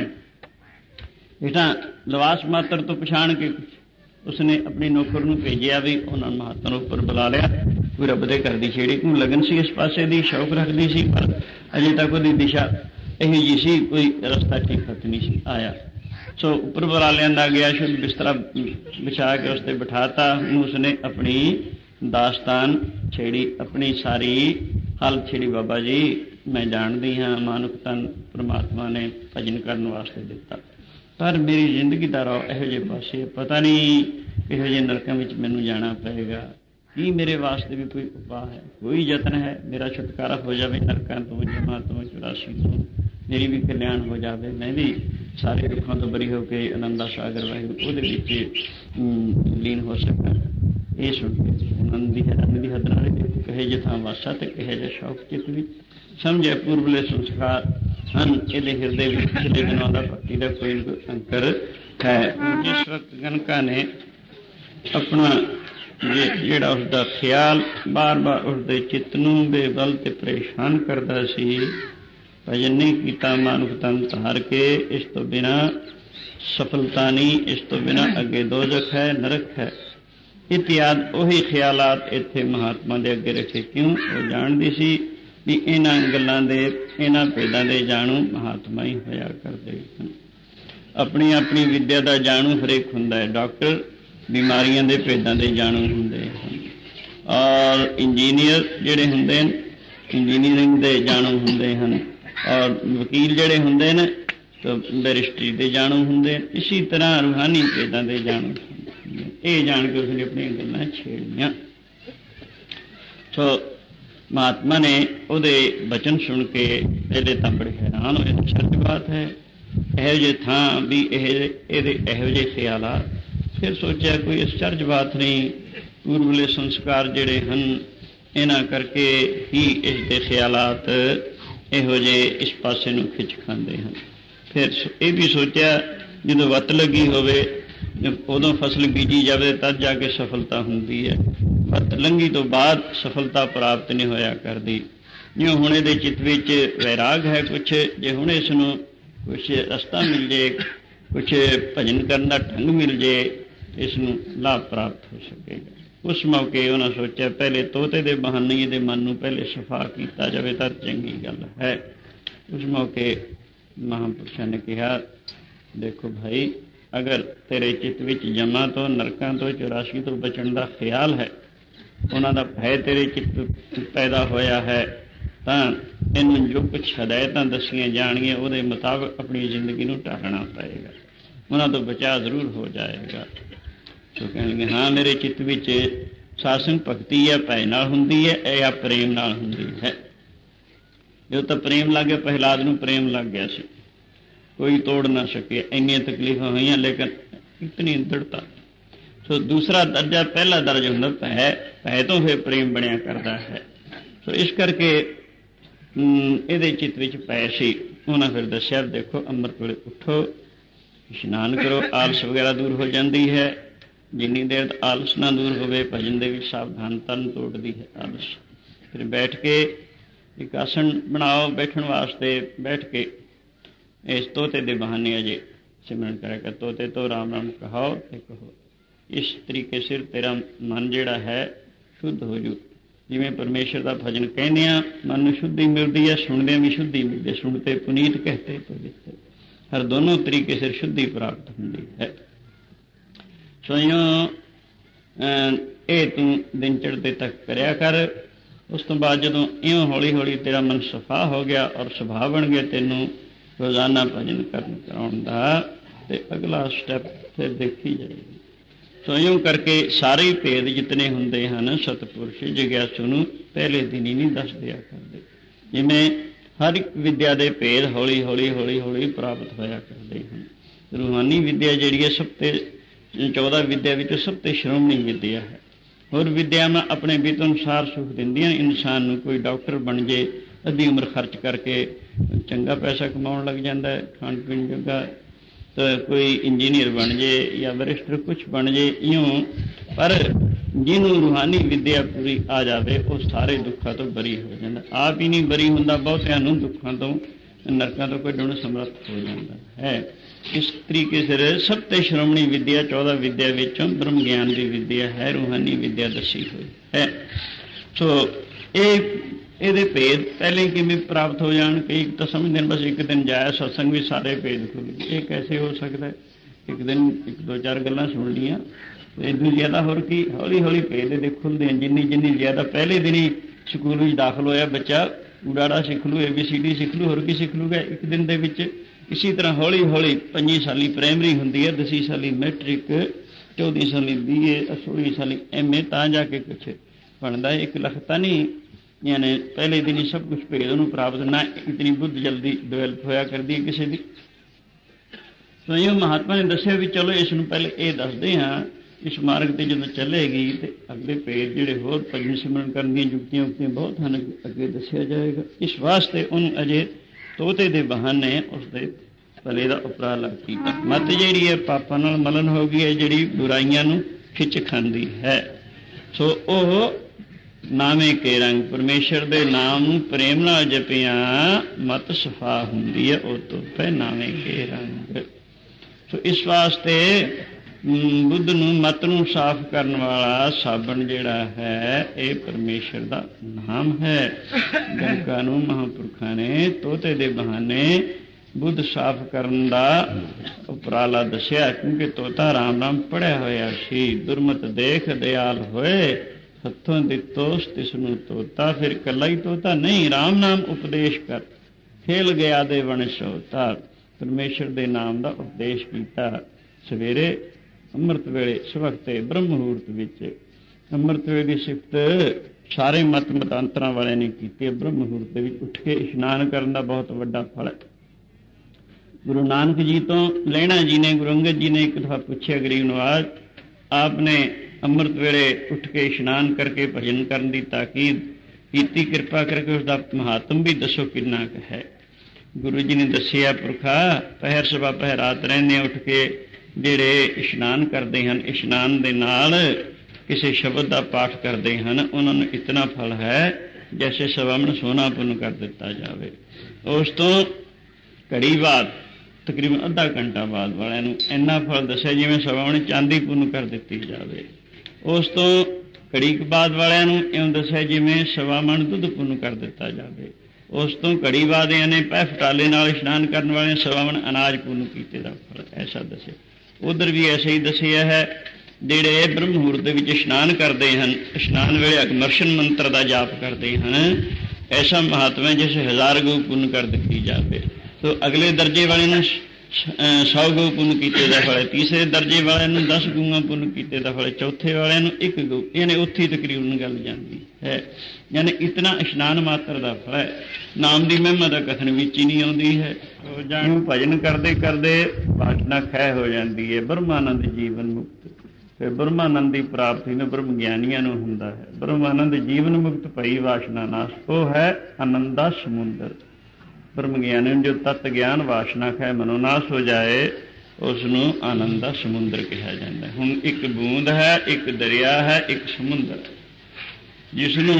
ਹੇਠਾਂ ਲਿਬਾਸ ਮਾਤਰ ਤੋਂ ਪਛਾਣ ਕੇ ਉਸਨੇ ਆਪਣੇ ਨੌਕਰ ਨੂੰ ਭੇਜਿਆ ਵੀ ਉਹਨਾਂ ਨੂੰ ਮਹਾਤਮਾ ਨੂੰ ਉੱਪਰ ਬੁਲਾ ਲਿਆ। ਕੋਈ ਰੱਬ ਦੇ ਘਰ ਦੀ ਛੇੜੀ ਨੂੰ ਲਗਨ ਸੀ, ਇਸ ਪਾਸੇ ਦੀ ਸ਼ੌਕ ਰੱਖਦੀ ਸੀ, ਪਰ ਅਜੇ ਤੱਕ ਉਹਦੀ ਦਿਸ਼ਾ ਇਹੋ ਜਿਹੀ ਸੀ, ਕੋਈ ਰਸਤਾ ਠੀਕ ਤੱਕ ਨਹੀਂ ਸੀ ਆਇਆ। ਸੋ ਉੱਪਰ ਬੁਲਾ ਲਿਆਂਦਾ ਗਿਆ, ਸ਼ੁੱਧ ਬਿਸਤਰਾ ਵਿਛਾ ਕੇ ਉਸ 'ਤੇ ਬਿਠਾਤਾ। ਉਹਨੂੰ ਉਸਨੇ ਆਪਣੀ ਦਾਸਤਾਨ ਛੇੜੀ, ਆਪਣੀ ਸਾਰੀ ਹਾਲਤ ਛੇੜੀ। ਬਾਬਾ ਜੀ, ਮੈਂ ਜਾਣਦੀ ਹਾਂ ਮਾਨੁਖ ਤਨ ਪਰਮਾਤਮਾ ਨੇ ਭਜਨ ਕਰਨ ਵਾਸਤੇ ਦਿੱਤਾ, ਪਰ ਮੇਰੀ ਜ਼ਿੰਦਗੀ ਦਾ ਰਾਹ ਇਹੋ ਜਿਹੇ ਪਾਸੇ, ਪਤਾ ਨਹੀਂ ਇਹੋ ਜਿਹੇ ਨਰਕਾਂ ਵਿੱਚ ਮੈਨੂੰ ਜਾਣਾ ਪਏਗਾ। ਕੀ ਮੇਰੇ ਵਾਸਤੇ ਵੀ ਕੋਈ ਉਪਾਅ ਹੈ, ਕੋਈ ਯਤਨ ਹੈ, ਮੇਰਾ ਛੁਟਕਾਰਾ ਹੋ ਜਾਵੇ ਨਰਕਾਂ ਤੋਂ, ਜਮਾਂ ਤੋਂ, 84 ਤੋਂ, ਮੇਰੀ ਵੀ ਕਲਿਆਣ ਹੋ ਜਾਵੇ, ਮੈਂ ਵੀ ਸਾਰੇ ਦੁੱਖਾਂ ਤੋਂ ਬਰੀ ਹੋ ਕੇ ਆਨੰਦਾ ਸਾਗਰ ਵਾਹਿਗੁਰੂ ਉਹਦੇ ਵਿੱਚ ਲੀਨ ਹੋ ਸਕਾਂ। ਇਹ ਸੁਣ ਕੇ ਆਨੰਦ ਦੀ ਹੱਦ ਨਾਲ ਕਹੇ ਜੇ ਥਾਂ ਵਾਸਾ ਤੇ ਕਹੇ ਜੇ ਸ਼ੌਕ ਚਿੱਤ ਵਿੱਚ ਸਮਝੇ ਪੂਰਬਲੇ ਸੰਸਕਾਰ ਹਨ ਇਹਦੇ ਹਿਰਦੇ ਵਿੱਚ ਪਿਛਲੇ ਦਿਨਾਂ ਦਾ ਭਗਤੀ ਦਾ ਕੋਈ ਅੰਕਰ ਹੈ। ਜਿਸ ਵਕਤ ਗਣਕਾ ਨੇ ਆਪਣਾ ਜਿਹੜਾ ਉਸਦਾ ਖਿਆਲ ਬਾਰ ਬਾਰ ਉਸਦੇ ਚਿੱਤ ਨੂੰ ਬੇਬਲ ਤੇ ਪਰੇਸ਼ਾਨ ਕਰਦਾ ਸੀ, ਭਜਨ ਨਹੀਂ ਕੀਤਾ ਮਾਨੁਖ ਤਨ ਧਾਰ ਕੇ, ਇਸ ਤੋਂ ਬਿਨਾਂ ਸਫਲਤਾ ਨਹੀਂ, ਇਸ ਤੋਂ ਬਿਨਾਂ ਅੱਗੇ ਦੋਜ਼ਖ ਹੈ, ਨਰਕ ਹੈ ਇਤਿਆਦਿ ਉਹੀ ਖਿਆਲਾਤ ਇੱਥੇ ਮਹਾਤਮਾ ਦੇ ਅੱਗੇ ਰੱਖੇ। ਕਿਉਂ? ਉਹ ਜਾਣਦੀ ਸੀ ਵੀ ਇਹਨਾਂ ਗੱਲਾਂ ਦੇ, ਇਹਨਾਂ ਭੇਦਾਂ ਦੇ ਜਾਣੂ ਮਹਾਤਮਾ ਹੀ ਹੋਇਆ ਕਰਦੇ ਹਨ। ਆਪਣੀ ਆਪਣੀ ਵਿੱਦਿਆ ਦਾ ਜਾਣੂ ਹਰੇਕ ਹੁੰਦਾ ਹੈ। ਡਾਕਟਰ ਬਿਮਾਰੀਆਂ ਦੇ ਭੇਦਾਂ ਦੇ ਜਾਣੂ ਹੁੰਦੇ ਹਨ, ਔਰ ਇੰਜੀਨੀਅਰ ਜਿਹੜੇ ਹੁੰਦੇ ਨੇ ਇੰਜੀਨੀਅਰਿੰਗ ਦੇ ਜਾਣੂ ਹੁੰਦੇ ਹਨ, ਔਰ ਵਕੀਲ ਜਿਹੜੇ ਹੁੰਦੇ ਨੇ ਤਾਂ ਬੈਰਿਸਟਰੀ ਦੇ ਜਾਣੂ ਹੁੰਦੇ ਨੇ। ਇਸੇ ਤਰ੍ਹਾਂ ਰੂਹਾਨੀ ਭੇਦਾਂ ਦੇ ਜਾਣੂ ਹੁੰਦੇ। ਇਹ ਜਾਣ ਕੇ ਉਸਨੇ ਆਪਣੀਆਂ ਗੱਲਾਂ ਛੇੜੀਆਂ। ਸੋ ਮਹਾਤਮਾ ਨੇ ਉਹਦੇ ਬਚਨ ਸੁਣ ਕੇ ਪਹਿਲੇ ਤਾਂ ਬੜੇ ਹੈਰਾਨ ਹੋਏ, ਸੱਚ ਬਾਤ ਹੈ, ਇਹੋ ਜਿਹੇ ਥਾਂ ਵੀ ਇਹਦੇ ਇਹੋ ਜਿਹੇ ਖਿਆਲਾਤ। ਫਿਰ ਸੋਚਿਆ ਕੋਈ ਅਚਰਜ ਬਾਤ ਨਹੀਂ, ਪੂਰਬਲੇ ਸੰਸਕਾਰ ਜਿਹੜੇ ਹਨ ਇਹਨਾਂ ਕਰਕੇ ਹੀ ਇਸ ਦੇ ਖਿਆਲਾਤ ਇਹੋ ਜਿਹੇ ਇਸ ਪਾਸੇ ਨੂੰ ਖਿੱਚ ਖਾਂਦੇ ਹਨ। ਫਿਰ ਇਹ ਵੀ ਸੋਚਿਆ ਜਦੋਂ ਵੱਤ ਲੱਗੀ ਹੋਵੇ ਉਦੋਂ ਫਸਲ ਬੀਜੀ ਜਾਵੇ ਤਦ ਜਾ ਕੇ ਸਫਲਤਾ ਹੁੰਦੀ ਹੈ, ਵੱਤ ਲੰਘੀ ਤੋਂ ਬਾਅਦ ਸਫਲਤਾ ਪ੍ਰਾਪਤ ਨਹੀਂ ਹੋਇਆ ਕਰਦੀ। ਜਿਉਂ ਹੁਣ ਇਹਦੇ ਚਿੱਤ ਵਿੱਚ ਵੈਰਾਗ ਹੈ ਕੁਛ, ਜੇ ਹੁਣ ਇਸ ਨੂੰ ਕੁਛ ਰਸਤਾ ਮਿਲ ਜੇ, ਕੁਛ ਭਜਨ ਕਰਨ ਦਾ ਢੰਗ ਮਿਲ ਜੇ, ਇਸ ਨੂੰ ਲਾਭ ਪ੍ਰਾਪਤ ਹੋ ਸਕੇਗਾ। ਉਸ ਮੌਕੇ ਉਹਨਾਂ ਸੋਚਿਆ ਪਹਿਲੇ ਤੋਤੇ ਦੇ ਬਹਾਨੇ ਇਹਦੇ ਮਨ ਨੂੰ ਪਹਿਲੇ ਸਫਾ ਕੀਤਾ ਜਾਵੇ ਤਾਂ ਚੰਗੀ ਗੱਲ ਹੈ। ਉਸ ਮੌਕੇ ਮਹਾਂਪੁਰਸ਼ਾਂ ਨੇ ਕਿਹਾ, ਦੇਖੋ ਭਾਈ, ਅਗਰ ਤੇਰੇ ਚਿੱਤ ਵਿੱਚ ਜਮਾਂ ਤੋਂ, ਨਰਕਾਂ ਤੋਂ, 84 ਤੋਂ ਬਚਣ ਦਾ ਖਿਆਲ ਹੈ, ਉਹਨਾਂ ਦਾ ਭੈ ਤੇਰੇ ਚਿੱਤ ਪੈਦਾ ਹੋਇਆ ਹੈ, ਤਾਂ ਇਹਨੂੰ ਜੋ ਕੁਛ ਹਦਾਇਤਾਂ ਦੱਸੀਆਂ ਜਾਣਗੀਆਂ ਉਹਦੇ ਮੁਤਾਬਕ ਆਪਣੀ ਜ਼ਿੰਦਗੀ ਨੂੰ ਢਾਲਣਾ ਪਏਗਾ, ਉਹਨਾਂ ਤੋਂ ਬਚਾਅ ਜ਼ਰੂਰ ਹੋ ਜਾਏਗਾ। ਸੋ ਕਹਿਣਗੇ ਹਾਂ ਮੇਰੇ ਚਿੱਤ ਵਿੱਚ ਸਾਸੰਗ ਭਗਤੀ ਹੈ, ਭੈ ਨਾਲ ਹੁੰਦੀ ਹੈ ਜਾਂ ਪ੍ਰੇਮ ਨਾਲ ਹੁੰਦੀ ਹੈ। ਜੋ ਤਾਂ ਪ੍ਰੇਮ ਲੱਗ ਗਿਆ, ਪ੍ਰਹਿਲਾਦ ਨੂੰ ਪ੍ਰੇਮ ਲੱਗ ਗਿਆ ਸੀ, ਕੋਈ ਤੋੜ ਨਾ ਸਕੇ, ਇੰਨੀਆਂ ਤਕਲੀਫਾਂ ਹੋਈਆਂ ਲੇਕਿਨ ਇਤਨੀ ਦ੍ਰਿੜਤਾ। ਸੋ ਦੂਸਰਾ ਦਰਜਾ, ਪਹਿਲਾ ਦਰਜਾ ਹੁੰਦਾ ਭੈ ਤੋਂ ਫਿਰ ਪ੍ਰੇਮ ਬਣਿਆ ਕਰਦਾ ਹੈ। ਸੋ ਇਸ ਕਰਕੇ ਇਹਦੇ ਚਿੱਤ ਵਿੱਚ ਭੈ ਸੀ। ਉਹਨਾਂ ਫਿਰ ਦੱਸਿਆ, ਦੇਖੋ ਅੰਮ੍ਰਿਤ ਵੇਲੇ ਉੱਠੋ, ਇਸ਼ਨਾਨ ਕਰੋ, ਆਲਸ ਵਗੈਰਾ ਦੂਰ ਹੋ ਜਾਂਦੀ ਹੈ। ਜਿੰਨੀ ਦੇਰ ਆਲਸ ਨਾ ਦੂਰ ਹੋਵੇ, ਭਜਨ ਦੇ ਵਿੱਚ ਸਾਵਧਾਨਤਾ ਨੂੰ ਤੋੜਦੀ ਹੈ ਆਲਸ। ਫਿਰ ਬੈਠ ਕੇ ਇੱਕ ਆਸਣ ਬਣਾਓ ਬੈਠਣ ਵਾਸਤੇ, ਬੈਠ ਕੇ ਇਸ ਤੋਤੇ ਦੇ ਬਹਾਨੇ ਅਜੇ ਸਿਮਰਨ ਕਰਿਆ, ਤੋਤੇ ਤੋਂ ਰਾਮ ਰਾਮ ਕਹਾਓ ਤੇ ਕਹੋ। ਇਸ ਤਰੀਕੇ ਸਿਰ ਤੇਰਾ ਮਨ ਜਿਹੜਾ ਹੈ ਸ਼ੁੱਧ ਹੋ ਜੂ। ਜਿਵੇਂ ਪਰਮੇਸ਼ਰ ਦਾ ਭਜਨ ਕਹਿੰਦੇ ਆ ਮਨ ਨੂੰ ਸ਼ੁੱਧੀ ਮਿਲਦੀ ਹੈ, ਸੁਣਦਿਆਂ ਵੀ ਸ਼ੁੱਧੀ ਮਿਲਦੀ ਹੈ। ਸੁਣਤੇ ਪੁਨੀਤ ਕਹਤੇ ਪਵਿੱਤਰ, ਹਰ ਦੋਨੋਂ ਤਰੀਕੇ ਸਿਰ ਸ਼ੁੱਧੀ ਪ੍ਰਾਪਤ ਹੁੰਦੀ ਹੈ। ਸੋ ਇਹ ਤੂੰ ਦਿਨ ਚੜ੍ਹਦੇ ਤੱਕ ਕਰਿਆ ਕਰ। ਉਸ ਤੋਂ ਬਾਅਦ ਜਦੋਂ ਇਉਂ ਹੌਲੀ ਹੌਲੀ ਤੇਰਾ ਮਨ ਸਫਾ ਹੋ ਗਿਆ ਔਰ ਸੁਭਾਅ ਬਣ ਗਿਆ ਤੈਨੂੰ ਰੋਜ਼ਾਨਾ ਭਜਨ ਕਰਾਉਣ ਦਾ, ਤੇ ਅਗਲਾ ਸਟੈਪ ਫਿਰ ਦੇਖੀ ਜਾਏਗੀ। ਸੋ ਇਉਂ ਕਰਕੇ ਸਾਰੇ ਹੀ ਭੇਦ ਜਿਤਨੇ ਹੁੰਦੇ ਹਨ ਸਤਿਪੁਰਸ਼ ਜਿਗਿਆਸੂ ਨੂੰ ਪਹਿਲੇ ਦਿਨ ਹੀ ਨਹੀਂ ਦੱਸ ਦਿਆ ਕਰਦੇ। ਜਿਵੇਂ ਹਰ ਇੱਕ ਵਿਦਿਆ ਦੇ ਭੇਦ ਹੌਲੀ ਹੌਲੀ ਹੌਲੀ ਹੌਲੀ ਪ੍ਰਾਪਤ ਹੋਇਆ ਕਰਦੇ ਹਨ। ਰੂਹਾਨੀ ਵਿਦਿਆ ਜਿਹੜੀ ਹੈ ਸਭ ਤੋਂ 14 ਵਿਦਿਆ ਵਿੱਚੋਂ ਸਭ ਤੋਂ ਸ਼੍ਰੋਮਣੀ ਵਿਦਿਆ ਹੈ। ਹੋਰ ਵਿਦਿਆਵਾਂ ਆਪਣੇ ਬਿੱਤ ਅਨੁਸਾਰ ਸੁਖ ਦਿੰਦੀਆਂ ਇਨਸਾਨ ਨੂੰ। ਕੋਈ ਡਾਕਟਰ ਬਣ ਜੇ, ਅੱਧੀ ਉਮਰ ਖਰਚ ਕਰਕੇ ਚੰਗਾ ਪੈਸਾ ਕਮਾਉਣ ਲੱਗ ਜਾਂਦਾ ਹੈ ਖਾਣ ਪੀਣ ਜੋਗਾ, ਤਾਂ ਕੋਈ ਇੰਜੀਨੀਅਰ ਬਣ ਜੇ ਜਾਂ ਬੈਰਿਸਟਰ ਕੁਛ ਬਣ ਜੇ ਇਉਂ। ਪਰ ਜਿਹਨੂੰ ਰੂਹਾਨੀ ਵਿਦਿਆ ਪੂਰੀ ਆ ਜਾਵੇ ਉਹ ਸਾਰੇ ਦੁੱਖਾਂ ਤੋਂ ਬਰੀ ਹੋ ਜਾਂਦਾ। ਆਪ ਹੀ ਨਹੀਂ ਬਰੀ ਹੁੰਦਾ, ਬਹੁਤਿਆਂ ਨੂੰ ਦੁੱਖਾਂ ਤੋਂ ਨਰਕਾਂ ਤੋਂ ਕੱਢਣ ਸਮਰੱਥ ਹੋ ਜਾਂਦਾ ਹੈ। ਇਸ ਤਰੀਕੇ ਸਿਰ ਸਭ ਤੋਂ ਸ਼੍ਰੋਮਣੀ ਵਿਦਿਆ 14 ਵਿਦਿਆ ਵਿੱਚੋਂ ਬ੍ਰਹਮ ਗਿਆਨ ਦੀ ਵਿਦਿਆ ਹੈ, ਰੂਹਾਨੀ ਵਿਦਿਆ ਦੱਸੀ ਹੋਈ ਹੈ। ਸੋ ਇਹਦੇ ਭੇਦ ਪਹਿਲੇ ਕਿਵੇਂ ਪ੍ਰਾਪਤ ਹੋ ਜਾਣ? ਕਈ ਤਾਂ ਸਮਝਦੇ ਨੇ ਬਸ ਇੱਕ ਦਿਨ ਜਾਇਆ ਸਤਸੰਗ ਵੀ ਸਾਰੇ ਭੇਦ ਖੁੱਲ੍ਹ ਗਏ। ਇਹ ਕੈਸੇ ਹੋ ਸਕਦਾ? ਇੱਕ ਦਿਨ 1-2-4 ਗੱਲਾਂ ਸੁਣ ਲਈਆਂ, ਇੰਨੀ ਜ਼ਿਆਦਾ ਹੋਰ ਕੀ ਹੌਲੀ ਹੌਲੀ ਭੇਦ ਇਹਦੇ ਖੁੱਲ੍ਹਦੇ ਹਨ। ਜਿੰਨੀ ਜ਼ਿਆਦਾ ਪਹਿਲੇ ਦਿਨ ਹੀ ਸਕੂਲ ਵਿੱਚ ਦਾਖਲ ਹੋਇਆ ਬੱਚਾ ਉਡਾੜਾ ਸਿੱਖ ਲੂ, ABCD ਸਿੱਖ ਲੂ, ਹੋਰ ਕੀ ਸਿੱਖ ਲੂਗਾ ਇੱਕ ਦਿਨ ਦੇ ਵਿੱਚ। ਇਸੀ ਤਰ੍ਹਾਂ ਹੌਲੀ ਹੌਲੀ 5 ਸਾਲੀ ਪ੍ਰਾਇਮਰੀ ਹੁੰਦੀ ਹੈ, 10 ਸਾਲੀ ਮੈਟ੍ਰਿਕ, 14 ਸਾਲੀ BA, 16 ਸਾਲੀ MA, ਤਾਂ ਜਾ ਕੇ ਕੁਛ ਬਣਦਾ। 1 ਲੱਖ ਤਾਂ ਨਹੀਂ ਯਾਨੀ ਪਹਿਲੇ ਦਿਨ ਹੀ ਸਭ ਕੁਛ ਭੇਦ ਉਹਨੂੰ ਪ੍ਰਾਪਤ ਨਾ। ਇਤਨੀ ਬੁੱਧ ਜਲਦੀ ਡਿਵੈਲਪ ਹੋਇਆ ਕਰਦੀ ਹੈ ਕਿਸੇ ਦੀ। ਸੋ ਇਹ ਮਹਾਤਮਾ ਨੇ ਦੱਸਿਆ ਵੀ ਚਲੋ ਇਸ ਨੂੰ ਪਹਿਲੇ ਇਹ ਦੱਸਦੇ ਹਾਂ, ਇਸ ਮਾਰਗ ਤੇ ਜਦੋਂ ਚੱਲੇਗੀ ਤੇ ਅਗਲੇ ਭੇਦ ਜਿਹੜੇ ਹੋਰ ਭਜਨ ਸਿਮਰਨ ਕਰਨ ਦੀਆਂ ਜੁਗਤੀਆਂ ਉਕਤੀਆਂ ਬਹੁਤ ਹਨ, ਅੱਗੇ ਦੱਸਿਆ ਜਾਏਗਾ। ਇਸ ਵਾਸਤੇ ਉਹਨੂੰ ਅਜੇ ਤੋਤੇ ਦੇ ਬਹਾਨੇ ਉਸਦੇ ਭਲੇ ਦਾ ਉਪਰਾਲਾ ਕੀਤਾ। ਮੱਤ ਜਿਹੜੀ ਹੈ ਪਾਪਾਂ ਨਾਲ ਮਲਨ ਹੋ ਗਈ ਹੈ, ਜਿਹੜੀ ਬੁਰਾਈਆਂ ਨੂੰ ਖਿੱਚ ਖਾਂਦੀ ਹੈ। ਸੋ ਉਹ ਨਾਮੇ ਕੇ ਰੰਗ, ਪਰਮੇਸ਼ਰ ਦੇ ਨਾਮ ਨੂੰ ਪ੍ਰੇਮ ਨਾਲ ਜਪਿਆ ਮਤ ਸਫਾ ਹੁੰਦੀ ਹੈ, ਉਹ ਤੋਂ ਪੈ ਨਾਮੇ ਕੇ ਰੰਗ। ਸੋ ਇਸ ਵਾਸਤੇ ਬੁੱਧ ਨੂੰ ਮਤ ਨੂੰ ਸਾਫ਼ ਕਰਨ ਵਾਲਾ ਸਾਬਣ ਜਿਹੜਾ ਹੈ ਇਹ ਪਰਮੇਸ਼ਰ ਦਾ ਨਾਮ ਹੈ। ਗੰਗਾ ਨੂੰ ਮਹਾਂਪੁਰਖਾਂ ਨੇ ਤੋਤੇ ਦੇ ਬਹਾਨੇ ਬੁੱਧ ਸਾਫ਼ ਕਰਨ ਦਾ ਉਪਰਾਲਾ ਦੱਸਿਆ, ਕਿਉਂਕਿ ਤੋਤਾ ਰਾਮ ਰਾਮ ਪੜ੍ਹਿਆ ਹੋਇਆ ਸੀ। ਦੁਰਮਤ ਦੇਖ ਦਿਆਲ ਹੋਏ, ਹੱਥੋਂ ਦਿੱਤੋਸ ਤਿਸ ਨੂੰ ਤੋਤਾ। ਫਿਰ ਇਕੱਲਾ ਹੀ ਤੋਤਾ ਨਹੀਂ, ਰਾਮ ਨਾਮ ਉਪਦੇਸ਼ ਕਰ, ਖੇਲ ਗਿਆ ਦੇ ਵਣ ਸੋਤਾ। ਪਰਮੇਸ਼ਰ ਦੇ ਨਾਮ ਦਾ ਉਪਦੇਸ਼ ਕੀਤਾ ਸਵੇਰੇ ਅੰਮ੍ਰਿਤ ਵੇਲੇ, ਸਵਖਤੇ ਬ੍ਰਹਮ ਮੁਹੂਰਤ ਵਿੱਚ। ਅੰਮ੍ਰਿਤ ਵੇਲੇ ਦੀ ਸਿਫਤ ਸਾਰੇ ਮਤਾਂਤਰਾਂ ਵਾਲਿਆਂ ਨੇ ਕੀਤੀ ਹੈ। ਬ੍ਰਹਮ ਮੁਹੂਰਤ ਦੇ ਵਿੱਚ ਉੱਠ ਕੇ ਇਸ਼ਨਾਨ ਕਰਨ ਦਾ ਬਹੁਤ ਵੱਡਾ ਫਲ ਹੈ। ਗੁਰੂ ਨਾਨਕ ਜੀ ਤੋਂ ਲਹਿਣਾ ਜੀ ਨੇ, ਗੁਰੂ ਅੰਗਦ ਜੀ ਨੇ ਇੱਕ ਦਫਾ ਪੁੱਛਿਆ ਗਰੀਬ ਨਵਾਜ਼, ਆਪ ਨੇ ਅੰਮ੍ਰਿਤ ਵੇਲੇ ਉੱਠ ਕੇ ਇਸ਼ਨਾਨ ਕਰਕੇ ਭਜਨ ਕਰਨ ਦੀ ਤਾਕੀਦ ਕੀਤੀ, ਕਿਰਪਾ ਕਰਕੇ ਉਸਦਾ ਮਹਾਤਮ ਵੀ ਦੱਸੋ ਕਿੰਨਾ ਕੁ ਹੈ। ਗੁਰੂ ਜੀ ਨੇ ਦੱਸਿਆ, ਪੁਰਖਾ ਪਹਿਰ ਸਵਾ ਪਹਿਰ ਰਾਤ ਰਹਿੰਦੇ ਉੱਠ ਕੇ ਜਿਹੜੇ ਇਸ਼ਨਾਨ ਕਰਦੇ ਹਨ, ਇਸ਼ਨਾਨ ਦੇ ਨਾਲ ਕਿਸੇ ਸ਼ਬਦ ਦਾ ਪਾਠ ਕਰਦੇ ਹਨ, ਉਹਨਾਂ ਨੂੰ ਇਤਨਾ ਫਲ ਹੈ ਜੈਸੇ ਸਵਮਨ ਸੋਨਾ ਪੁੰਨ ਕਰ ਦਿੱਤਾ ਜਾਵੇ। ਉਸ ਤੋਂ ਘੜੀ ਬਾਅਦ ਤਕਰੀਬਨ ਅੱਧਾ ਘੰਟਾ ਬਾਅਦ ਵਾਲਿਆਂ ਨੂੰ ਇੰਨਾ ਫਲ ਦੱਸਿਆ ਜਿਵੇਂ ਸਵਮਨ ਚਾਂਦੀ ਪੁੰਨ ਕਰ ਦਿੱਤੀ ਜਾਵੇ। ਉਸ ਤੋਂ ਘੜੀ ਬਾਅਦ ਵਾਲਿਆਂ ਨੂੰ ਇਉਂ ਦੱਸਿਆ ਜਿਵੇਂ ਸਵਾਮਣ ਦੁੱਧ ਪੁੰਨ ਕਰ ਦਿੱਤਾ ਜਾਵੇ। ਉਸ ਤੋਂ ਘੜੀ ਬਾਅਦ ਇਹਨੇ ਪੈ ਫਟਾਲੇ ਨਾਲ ਇਸ਼ਨਾਨ ਕਰਨ ਵਾਲਿਆਂ ਸਵਾਮਣ ਅਨਾਜ ਪੁੰਨ ਕੀਤੇ ਦਾ ਫਲ ਐਸਾ ਦੱਸਿਆ। ਉਧਰ ਵੀ ਐਸੇ ਹੀ ਦੱਸਿਆ ਹੈ। ਜਿਹੜੇ ਬ੍ਰਹਮ ਮੁਹੂਰਤ ਦੇ ਵਿੱਚ ਇਸ਼ਨਾਨ ਕਰਦੇ ਹਨ, ਇਸ਼ਨਾਨ ਵੇਲੇ ਅਗਮਰਸ਼ਨ ਮੰਤਰ ਦਾ ਜਾਪ ਕਰਦੇ ਹਨ, ਐਸਾ ਮਹਾਤਮਾ ਜਿਸ 1000 ਗਊ ਪੁੰਨ ਕਰ ਦਿੱਤੀ ਜਾਵੇ। ਸੋ ਅਗਲੇ ਦਰਜੇ ਵਾਲੇ ਨੂੰ 100 ਗਊ ਪੁੰਨ ਕੀਤੇ ਦਾ ਫਲ ਹੈ, ਤੀਸਰੇ ਦਰਜੇ ਵਾਲਿਆਂ ਨੂੰ 10 ਗਊਆਂ ਪੁੰਨ ਕੀਤੇ ਦਾ ਫਲ ਹੈ, ਚੌਥੇ ਵਾਲਿਆਂ ਨੂੰ 1 ਗਊ। ਇਹਨੇ ਉੱਥੇ ਤਕਰੀਬਨ ਗੱਲ ਜਾਂਦੀ ਹੈ। ਯਾਨੀ ਇਤਨਾ ਇਸ਼ਨਾਨ ਮਾਤਰ ਦਾ ਫਲ ਹੈ। ਨਾਮ ਦੀ ਮਹਿਮਾ ਦਾ ਕਥਨ ਵਿੱਚ ਹੀ ਨਹੀਂ ਆਉਂਦੀ ਹੈ। ਜਾਣੂ ਭਜਨ ਕਰਦੇ ਕਰਦੇ ਵਾਸਨਾ ਖਹਿ ਹੋ ਜਾਂਦੀ ਹੈ। ਬ੍ਰਹਮਾਨੰਦ ਜੀਵਨ ਮੁਕਤ, ਫਿਰ ਬ੍ਰਹਮਾਨੰਦ ਦੀ ਪ੍ਰਾਪਤੀ ਨੂੰ ਬ੍ਰਹਮ ਗਿਆਨੀਆਂ ਨੂੰ ਹੁੰਦਾ ਹੈ। ਬ੍ਰਹਮਾਨੰਦ ਜੀਵਨ ਮੁਕਤ ਭਈ ਵਾਸ਼ਨਾ ਨਾਸ਼, ਉਹ ਹੈ ਆਨੰਦ ਦਾ ਸਮੁੰਦਰ। ਬ੍ਰਹਮ ਗਿਆਨੀ ਨੂੰ ਜੋ ਤਤ ਗਿਆਨ ਵਾਸ਼ਨਾ ਖੈ ਮਨੋਨਾਸ਼ ਹੋ ਜਾਏ, ਉਸ ਨੂੰ ਆਨੰਦ ਦਾ ਸਮੁੰਦਰ ਕਿਹਾ ਜਾਂਦਾ ਹੈ। ਹੁਣ ਇੱਕ ਬੂੰਦ ਹੈ, ਇੱਕ ਦਰਿਆ ਹੈ, ਇੱਕ ਸਮੁੰਦਰ। ਜਿਸ ਨੂੰ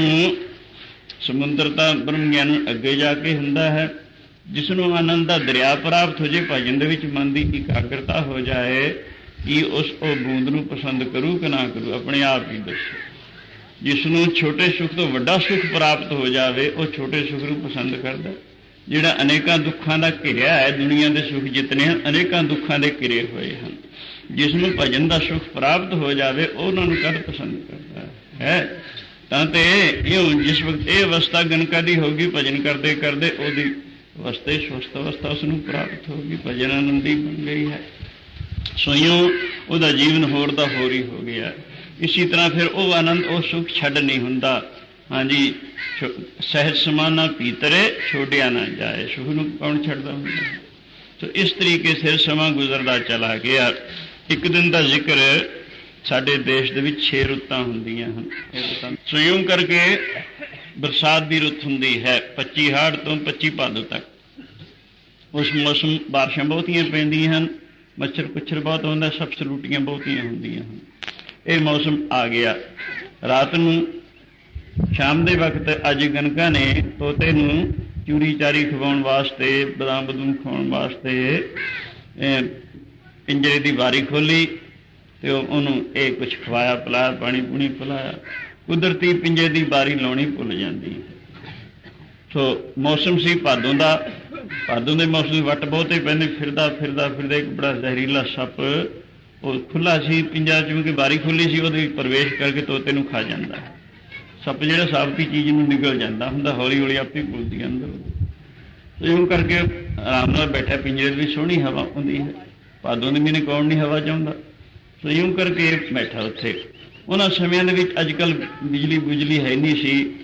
ਸਮੁੰਦਰ ਤਾਂ ਬ੍ਰਹਮ ਗਿਆਨ ਨੂੰ ਅੱਗੇ ਜਾ ਕੇ ਹੁੰਦਾ ਹੈ। ਜਿਸ ਨੂੰ ਆਨੰਦ ਦਾ ਦਰਿਆ ਪ੍ਰਾਪਤ ਹੋ ਜਾਏ, ਭਜਨ ਦੇ ਵਿੱਚ ਮਨ ਦੀ ਇਕਾਗਰਤਾ ਹੋ ਜਾਏ, ਕਿ ਉਹ ਬੂੰਦ ਨੂੰ ਪਸੰਦ ਕਰੂ ਕਿ ਨਾ ਕਰੂ, ਆਪਣੇ ਆਪ ਹੀ ਦੱਸੋ। ਜਿਸ ਨੂੰ ਛੋਟੇ ਸੁੱਖ ਤੋਂ ਵੱਡਾ ਸੁੱਖ ਪ੍ਰਾਪਤ ਹੋ ਜਾਵੇ ਉਹ ਛੋਟੇ ਸੁੱਖ ਨੂੰ ਪਸੰਦ ਕਰਦਾ। ਜਿਹੜਾ ਅਨੇਕਾਂ ਦੁੱਖਾਂ ਦਾ ਘਿਰਿਆ ਹੈ, ਦੁਨੀਆ ਦੇ ਸੁੱਖ ਜਿਤਨੇ ਹਨ ਅਨੇਕਾਂ ਦੁੱਖਾਂ ਦੇ ਘਿਰੇ ਹੋਏ ਹਨ। ਜਿਸ ਨੂੰ ਭਜਨ ਦਾ ਸੁੱਖ ਪ੍ਰਾਪਤ ਹੋ ਜਾਵੇ ਉਹਨਾਂ ਨੂੰ ਕਦ ਪਸੰਦ ਕਰਦਾ ਹੈ। ਤਾਂ ਤੇ ਜਿਸ ਵਕਤ ਇਹ ਅਵਸਥਾ ਗਣਕਾ ਦੀ ਹੋਗੀ, ਭਜਨ ਕਰਦੇ ਕਰਦੇ ਉਹਦੀ ਅਵਸਥਾ ਸਵਸਥ ਅਵਸਥਾ ਉਸ ਨੂੰ ਪ੍ਰਾਪਤ ਹੋਗੀ, ਭਜਨ ਆਨੰਦੀ ਬਣ ਗਈ ਹੈ। ਸੋਈਓ ਉਹਦਾ ਜੀਵਨ ਹੋਰ ਦਾ ਹੋਰ ਹੀ ਹੋ ਗਿਆ। ਇਸੀ ਤਰ੍ਹਾਂ ਫਿਰ ਉਹ ਆਨੰਦ ਉਹ ਸੁੱਖ ਛੱਡ ਨਹੀਂ ਹੁੰਦਾ। ਹਾਂਜੀ, ਸਹਿਜ ਸਮਾਨਾ ਭੀਤਰੇ ਛੋੜਿਆ ਨਾ ਜਾਏ, ਸੁੱਖ ਨੂੰ ਕੌਣ ਛੱਡਦਾ ਹੁੰਦਾ। ਸੋ ਇਸ ਤਰੀਕੇ ਸਿਰ ਸਮਾਂ ਗੁਜ਼ਰਦਾ ਚਲਾ ਗਿਆ। ਇੱਕ ਦਿਨ ਦਾ ਜ਼ਿਕਰ, ਸਾਡੇ ਦੇਸ਼ ਦੇ ਵਿੱਚ 6 ਰੁੱਤਾਂ ਹੁੰਦੀਆਂ ਹਨ। ਸੋ ਇਉਂ ਕਰਕੇ ਬਰਸਾਤ ਦੀ ਰੁੱਤ ਹੁੰਦੀ ਹੈ 25 ਹਾੜ ਤੋਂ 25 ਭਾਦੋਂ ਤੱਕ। ਉਸ ਮੌਸਮ ਬਾਰਿਸ਼ਾਂ ਬਹੁਤੀਆਂ ਪੈਂਦੀਆਂ ਹਨ, ਮੱਛਰ ਕੁੱਛਰ ਬਹੁਤ ਹੁੰਦਾ, ਸਭ ਸਲੂਟੀਆਂ ਬਹੁਤੀਆਂ ਹੁੰਦੀਆਂ ਹਨ। ਇਹ ਮੌਸਮ ਆ ਗਿਆ। ਰਾਤ ਨੂੰ ਸ਼ਾਮ ਦੇ ਵਕਤ ਅੱਜ ਗਣਕਾ ਨੇ ਤੋਤੇ ਨੂੰ ਚੂਰੀ ਚਾਰੀ ਖਵਾਉਣ ਵਾਸਤੇ, ਬਦਾਮ ਬਦੂਮ ਖਵਾਉਣ ਵਾਸਤੇ ਪਿੰਜਰੇ ਦੀ ਬਾਰੀ ਖੋਲ੍ਹੀ ਅਤੇ ਉਹਨੂੰ ਇਹ ਕੁਛ ਖਵਾਇਆ ਪਿਲਾਇਆ, ਪਾਣੀ ਪੂਣੀ ਪਿਲਾਇਆ। ਕੁਦਰਤੀ ਪਿੰਜਰੇ ਦੀ ਬਾਰੀ ਲਾਉਣੀ ਭੁੱਲ ਜਾਂਦੀ। ਸੋ ਮੌਸਮ ਸੀ ਭਾਦੋਂ ਦਾ। ਭਾਦੋਂ ਦੇ ਮੌਸਮ ਦੀ ਵੱਟ ਬਹੁਤੇ ਪੈਂਦੇ। ਫਿਰਦਾ ਇੱਕ ਬੜਾ ਜ਼ਹਿਰੀਲਾ ਸੱਪ, ਉਹ ਖੁੱਲ੍ਹਾ ਸੀ ਪਿੰਜਰਾ, ਜਿਵੇਂ ਕਿ ਬਾਰੀ ਖੁੱਲ੍ਹੀ ਸੀ, ਉਹਦੇ ਵਿੱਚ ਪ੍ਰਵੇਸ਼ ਕਰਕੇ ਤੋਤੇ ਨੂੰ ਖਾ ਜਾਂਦਾ। ਸੱਪ ਜਿਹੜਾ ਸਾਬਤੀ ਚੀਜ਼ ਨੂੰ ਨਿਗਲ ਜਾਂਦਾ ਹੁੰਦਾ, ਹੌਲੀ ਹੌਲੀ ਆਪੇ ਘੁਲਦੀ ਅੰਦਰ। ਇਉਂ ਕਰਕੇ ਆਰਾਮ ਨਾਲ ਬੈਠਾ ਪਿੰਜਰੇ ਦੇ ਵਿੱਚ, ਸੋਹਣੀ ਹਵਾ ਹੁੰਦੀ ਹੈ। ਭਾਦੋਂ ਦੇ ਮਹੀਨੇ ਕੌਣ ਨਹੀਂ ਹਵਾ ਚਾਹੁੰਦਾ। ਸੋ ਇਉਂ ਕਰਕੇ ਬੈਠਾ ਉੱਥੇ। ਉਹਨਾਂ ਸਮਿਆਂ ਦੇ ਵਿੱਚ ਅੱਜ ਕੱਲ੍ਹ ਬਿਜਲੀ ਹੈ ਨਹੀਂ ਸੀ।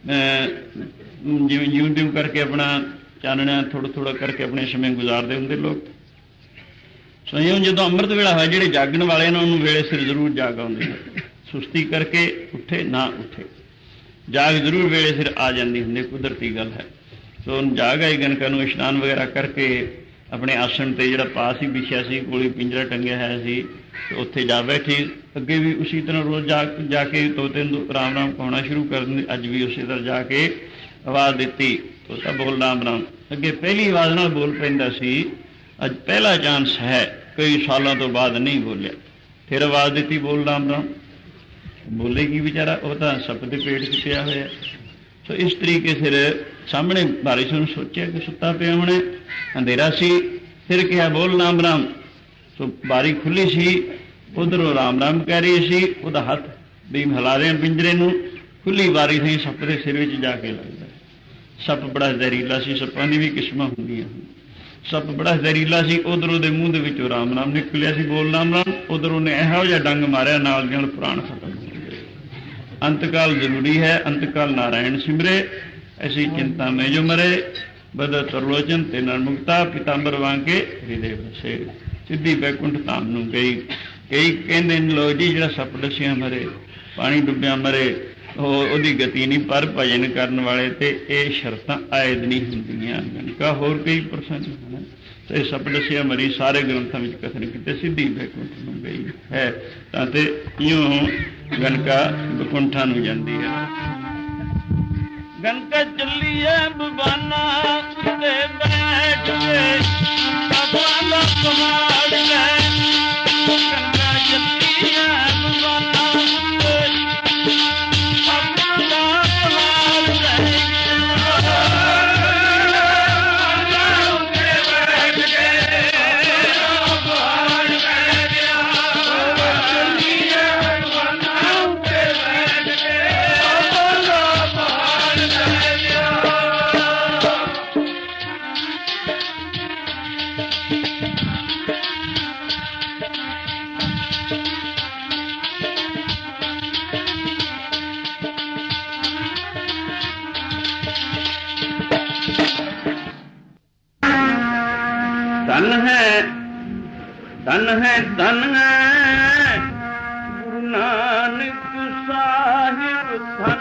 ਜਿਵੇਂ ਤਿਉਂ ਕਰਕੇ ਆਪਣਾ ਚਾਨਣਾ ਥੋੜ੍ਹਾ ਕਰਕੇ ਆਪਣੇ ਸਮੇਂ ਗੁਜ਼ਾਰਦੇ ਹੁੰਦੇ ਲੋਕ। ਸੋ ਇਉਂ ਜਦੋਂ ਅੰਮ੍ਰਿਤ ਵੇਲਾ ਹੋਇਆ, ਜਿਹੜੇ ਜਾਗਣ ਵਾਲੇ ਨੇ ਉਹਨੂੰ ਵੇਲੇ ਸਿਰ ਜ਼ਰੂਰ ਜਾਗ ਆਉਂਦੇ ਨੇ। ਸੁਸਤੀ ਕਰਕੇ ਉੱਠੇ ਨਾ ਉੱਠੇ, ਜਾਗ ਜ਼ਰੂਰ ਵੇਲੇ ਸਿਰ ਆ ਜਾਂਦੀ ਹੁੰਦੀ, ਕੁਦਰਤੀ ਗੱਲ ਹੈ। ਸੋ ਜਾਗ ਆਈ ਗਣਕਾ ਨੂੰ। ਇਸ਼ਨਾਨ ਵਗੈਰਾ ਕਰਕੇ ਆਪਣੇ ਆਸਣ 'ਤੇ ਜਿਹੜਾ ਪਾਸ ਹੀ ਵਿਛਿਆ ਸੀ, ਕੋਲ ਪਿੰਜਰਾ ਟੰਗਿਆ ਹੋਇਆ ਸੀ, ਉੱਥੇ ਜਾ ਬੈਠੀ। ਅੱਗੇ ਵੀ ਉਸੀ ਤਰ੍ਹਾਂ ਰੋਜ਼ ਜਾ ਕੇ ਤੋਤੇ ਨੂੰ ਰਾਮ ਰਾਮ ਕਹਾਉਣਾ ਸ਼ੁਰੂ ਕਰ ਦਿੰਦੇ। ਅੱਜ ਵੀ ਉਸੇ ਤਰ੍ਹਾਂ ਜਾ ਕੇ ਆਵਾਜ਼ ਦਿੱਤੀ, ਤੋਤਾ ਬੋਲ ਰਾਮ ਰਾਮ। ਅੱਗੇ ਪਹਿਲੀ ਆਵਾਜ਼ ਨਾਲ ਬੋਲ ਪੈਂਦਾ ਸੀ, ਅੱਜ ਪਹਿਲਾ ਚਾਂਸ ਹੈ, ਕਈ ਸਾਲਾਂ ਤੋਂ ਬਾਅਦ ਨਹੀਂ ਬੋਲਿਆ। ਫਿਰ ਆਵਾਜ਼ ਦਿੱਤੀ, ਬੋਲ ਰਾਮ ਰਾਮ। ਬੋਲੇਗੀ ਵਿਚਾਰਾ, ਉਹ ਤਾਂ ਸੱਪ ਦੇ ਪੇਟ 'ਚ ਪਿਆ ਹੋਇਆ। ਸੋ ਇਸ ਤਰੀਕੇ ਫਿਰ ਸਾਹਮਣੇ ਬਾਰਿਸ਼ ਨੂੰ ਸੋਚਿਆ ਕਿ ਸੁੱਤਾ ਪਿਆ ਹੋਣਾ, ਅੰਧੇਰਾ ਸੀ। ਫਿਰ ਕਿਹਾ, ਬੋਲ ਰਾਮ ਰਾਮ। ਸੋ ਬਾਰੀ ਖੁੱਲ੍ਹੀ ਸੀ, ਉੱਧਰੋਂ ਰਾਮ ਰਾਮ ਕਹਿ ਰਹੀ ਸੀ। ਉਹਦਾ ਹੱਥ ਵੀ ਹਿਲਾ ਰਿਹਾ ਪਿੰਜਰੇ ਨੂੰ, ਖੁੱਲ੍ਹੀ ਬਾਰੀ ਸੀ, ਸੱਪ ਦੇ ਸਿਰ ਵਿੱਚ ਜਾ ਕੇ ਲੱਗਦਾ। ਸੱਪ ਬੜਾ ਜ਼ਹਿਰੀਲਾ ਸੀ, ਸੱਪਾਂ ਦੀ ਵੀ ਕਿਸਮਾਂ ਹੁੰਦੀਆਂ ਹਨ। ਸੱਪ ਬੜਾ ਜ਼ਹਿਰੀਲਾ ਸੀ। ਉੱਧਰੋਂ ਦੇ ਮੂੰਹ ਦੇ ਵਿੱਚੋਂ ਰਾਮ ਨਾਮ ਨਿਕਲਿਆ ਸੀ, ਬੋਲ ਰਾਮ ਰਾਮ। ਉੱਧਰੋਂ ਨੇ ਇਹੋ ਜਿਹਾ ਡੰਗ ਮਾਰਿਆ, ਨਾਲ ਦੀ ਨਾਲ ਪ੍ਰਾਣ ਖਤਮ ਹੋ ਗਏ। ਅੰਤਕਾਲ ਜ਼ਰੂਰੀ ਹੈ, ਅੰਤਕਾਲ ਨਾਰਾਇਣ ਸਿਮਰੇ, ਐਸੀ ਚਿੰਤਾ ਮੈਂ ਜੋ ਮਰੇ। ਬਦ ਤਰਲੋਚਨ ਤੇ ਨਰਮੁਕਤਾ, ਪਿਤਾੰਬਰ ਵਾਂਗੇ ਹਿਰਦੇ ਵਸੇ। ਸਿੱਧੀ ਬੈਕੁੰਠ ਧਾਮ ਨੂੰ ਗਈ। ਕਈ ਕਹਿੰਦੇ ਨੇ ਲੋ ਜੀ ਜਿਹੜਾ ਸੱਪ ਡਸਿਆ ਮਰੇ, ਪਾਣੀ ਡੁੱਬਿਆ ਮਰੇ, ਉਹਦੀ ਗਤੀ ਨਹੀਂ। ਪਰ ਭਜਨ ਕਰਨ ਵਾਲੇ ਤੇ ਇਹ ਸ਼ਰਤਾਂ ਆਇਦ ਨਹੀਂ ਹੁੰਦੀਆਂ। ਗਣਕਾ ਹੋਰ ਕਈ ਪ੍ਰਸੰਗ ਹਨ ਤੇ ਸੱਪ ਡਸਿਆ ਮਰੀ ਸਾਰੇ ਗ੍ਰੰਥਾਂ ਵਿੱਚ ਕਥਨ ਕੀਤੇ, ਸਿੱਧੀ ਬੈਕੁੰਠ ਨੂੰ ਗਈ ਹੈ। ਤਾਂ ਤੇ ਇਉਂ ਗਣਕਾ ਬੈਕੁੰਠਾਂ ਨੂੰ ਜਾਂਦੀ ਹੈ। ਗਣਕਾ ਚੱਲੀਏ ਬਬਾਨਾ ਤੇ ਬੈਠ ਕੇ ਬਾਬਾ ਦਾ ਪਹਾੜ ਲੈ। ਗਣਕਾ ਚੱਲੀਏ ਬਬਾਨਾ ਧਨ ਹੈ ਗੁਰੂ ਨਾਨਕ ਸਾਹਿਬ ਧਨ।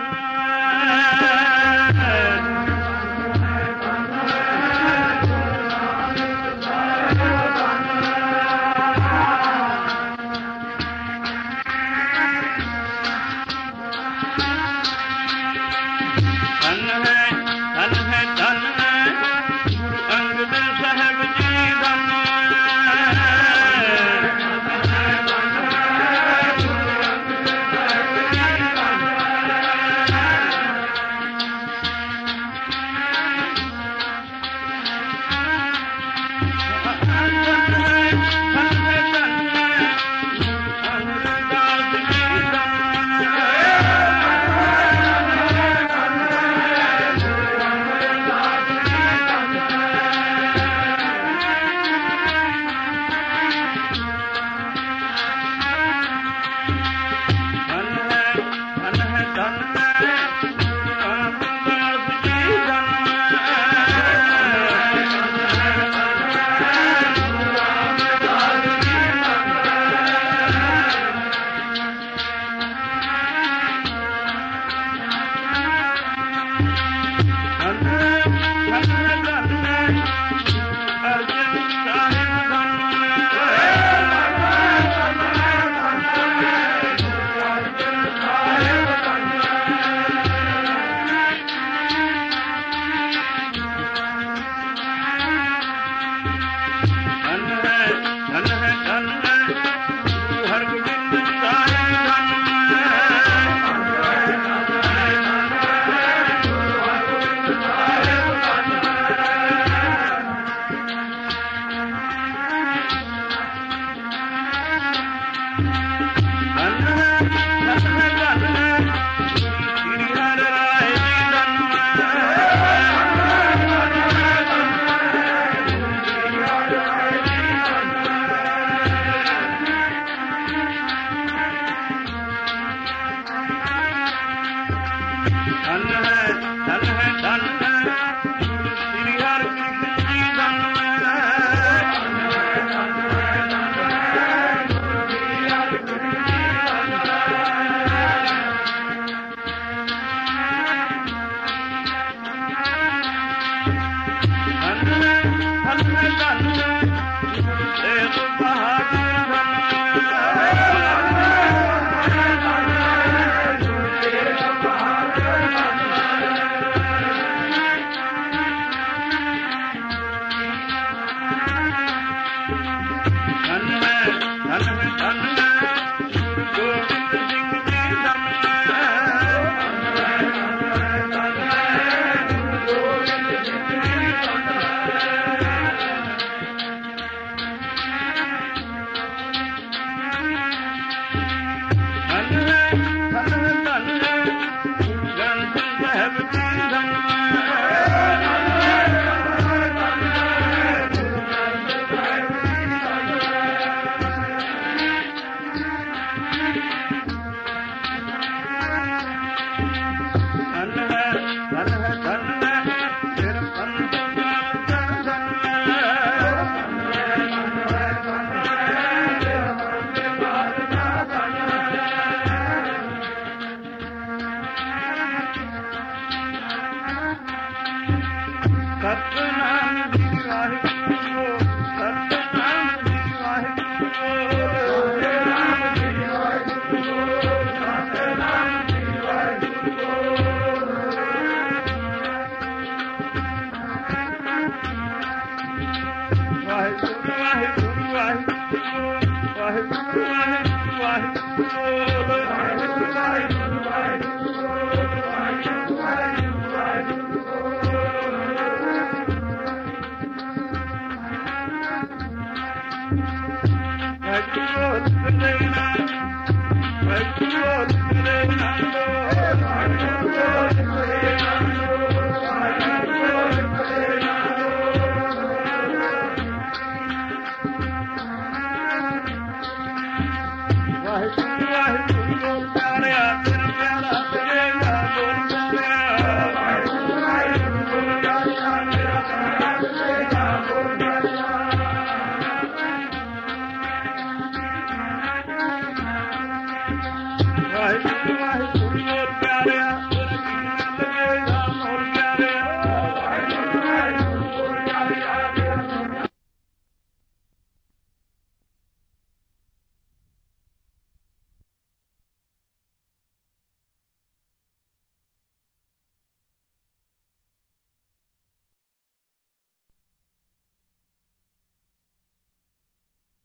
ਧਨ ਹੈ ਧਨ ਹੈ ਧਨ ਹੈ ਸ੍ਰੀ ਹਰਿ ਕ੍ਰਿਸ਼ਨ ਜੀ ਧਨ Have a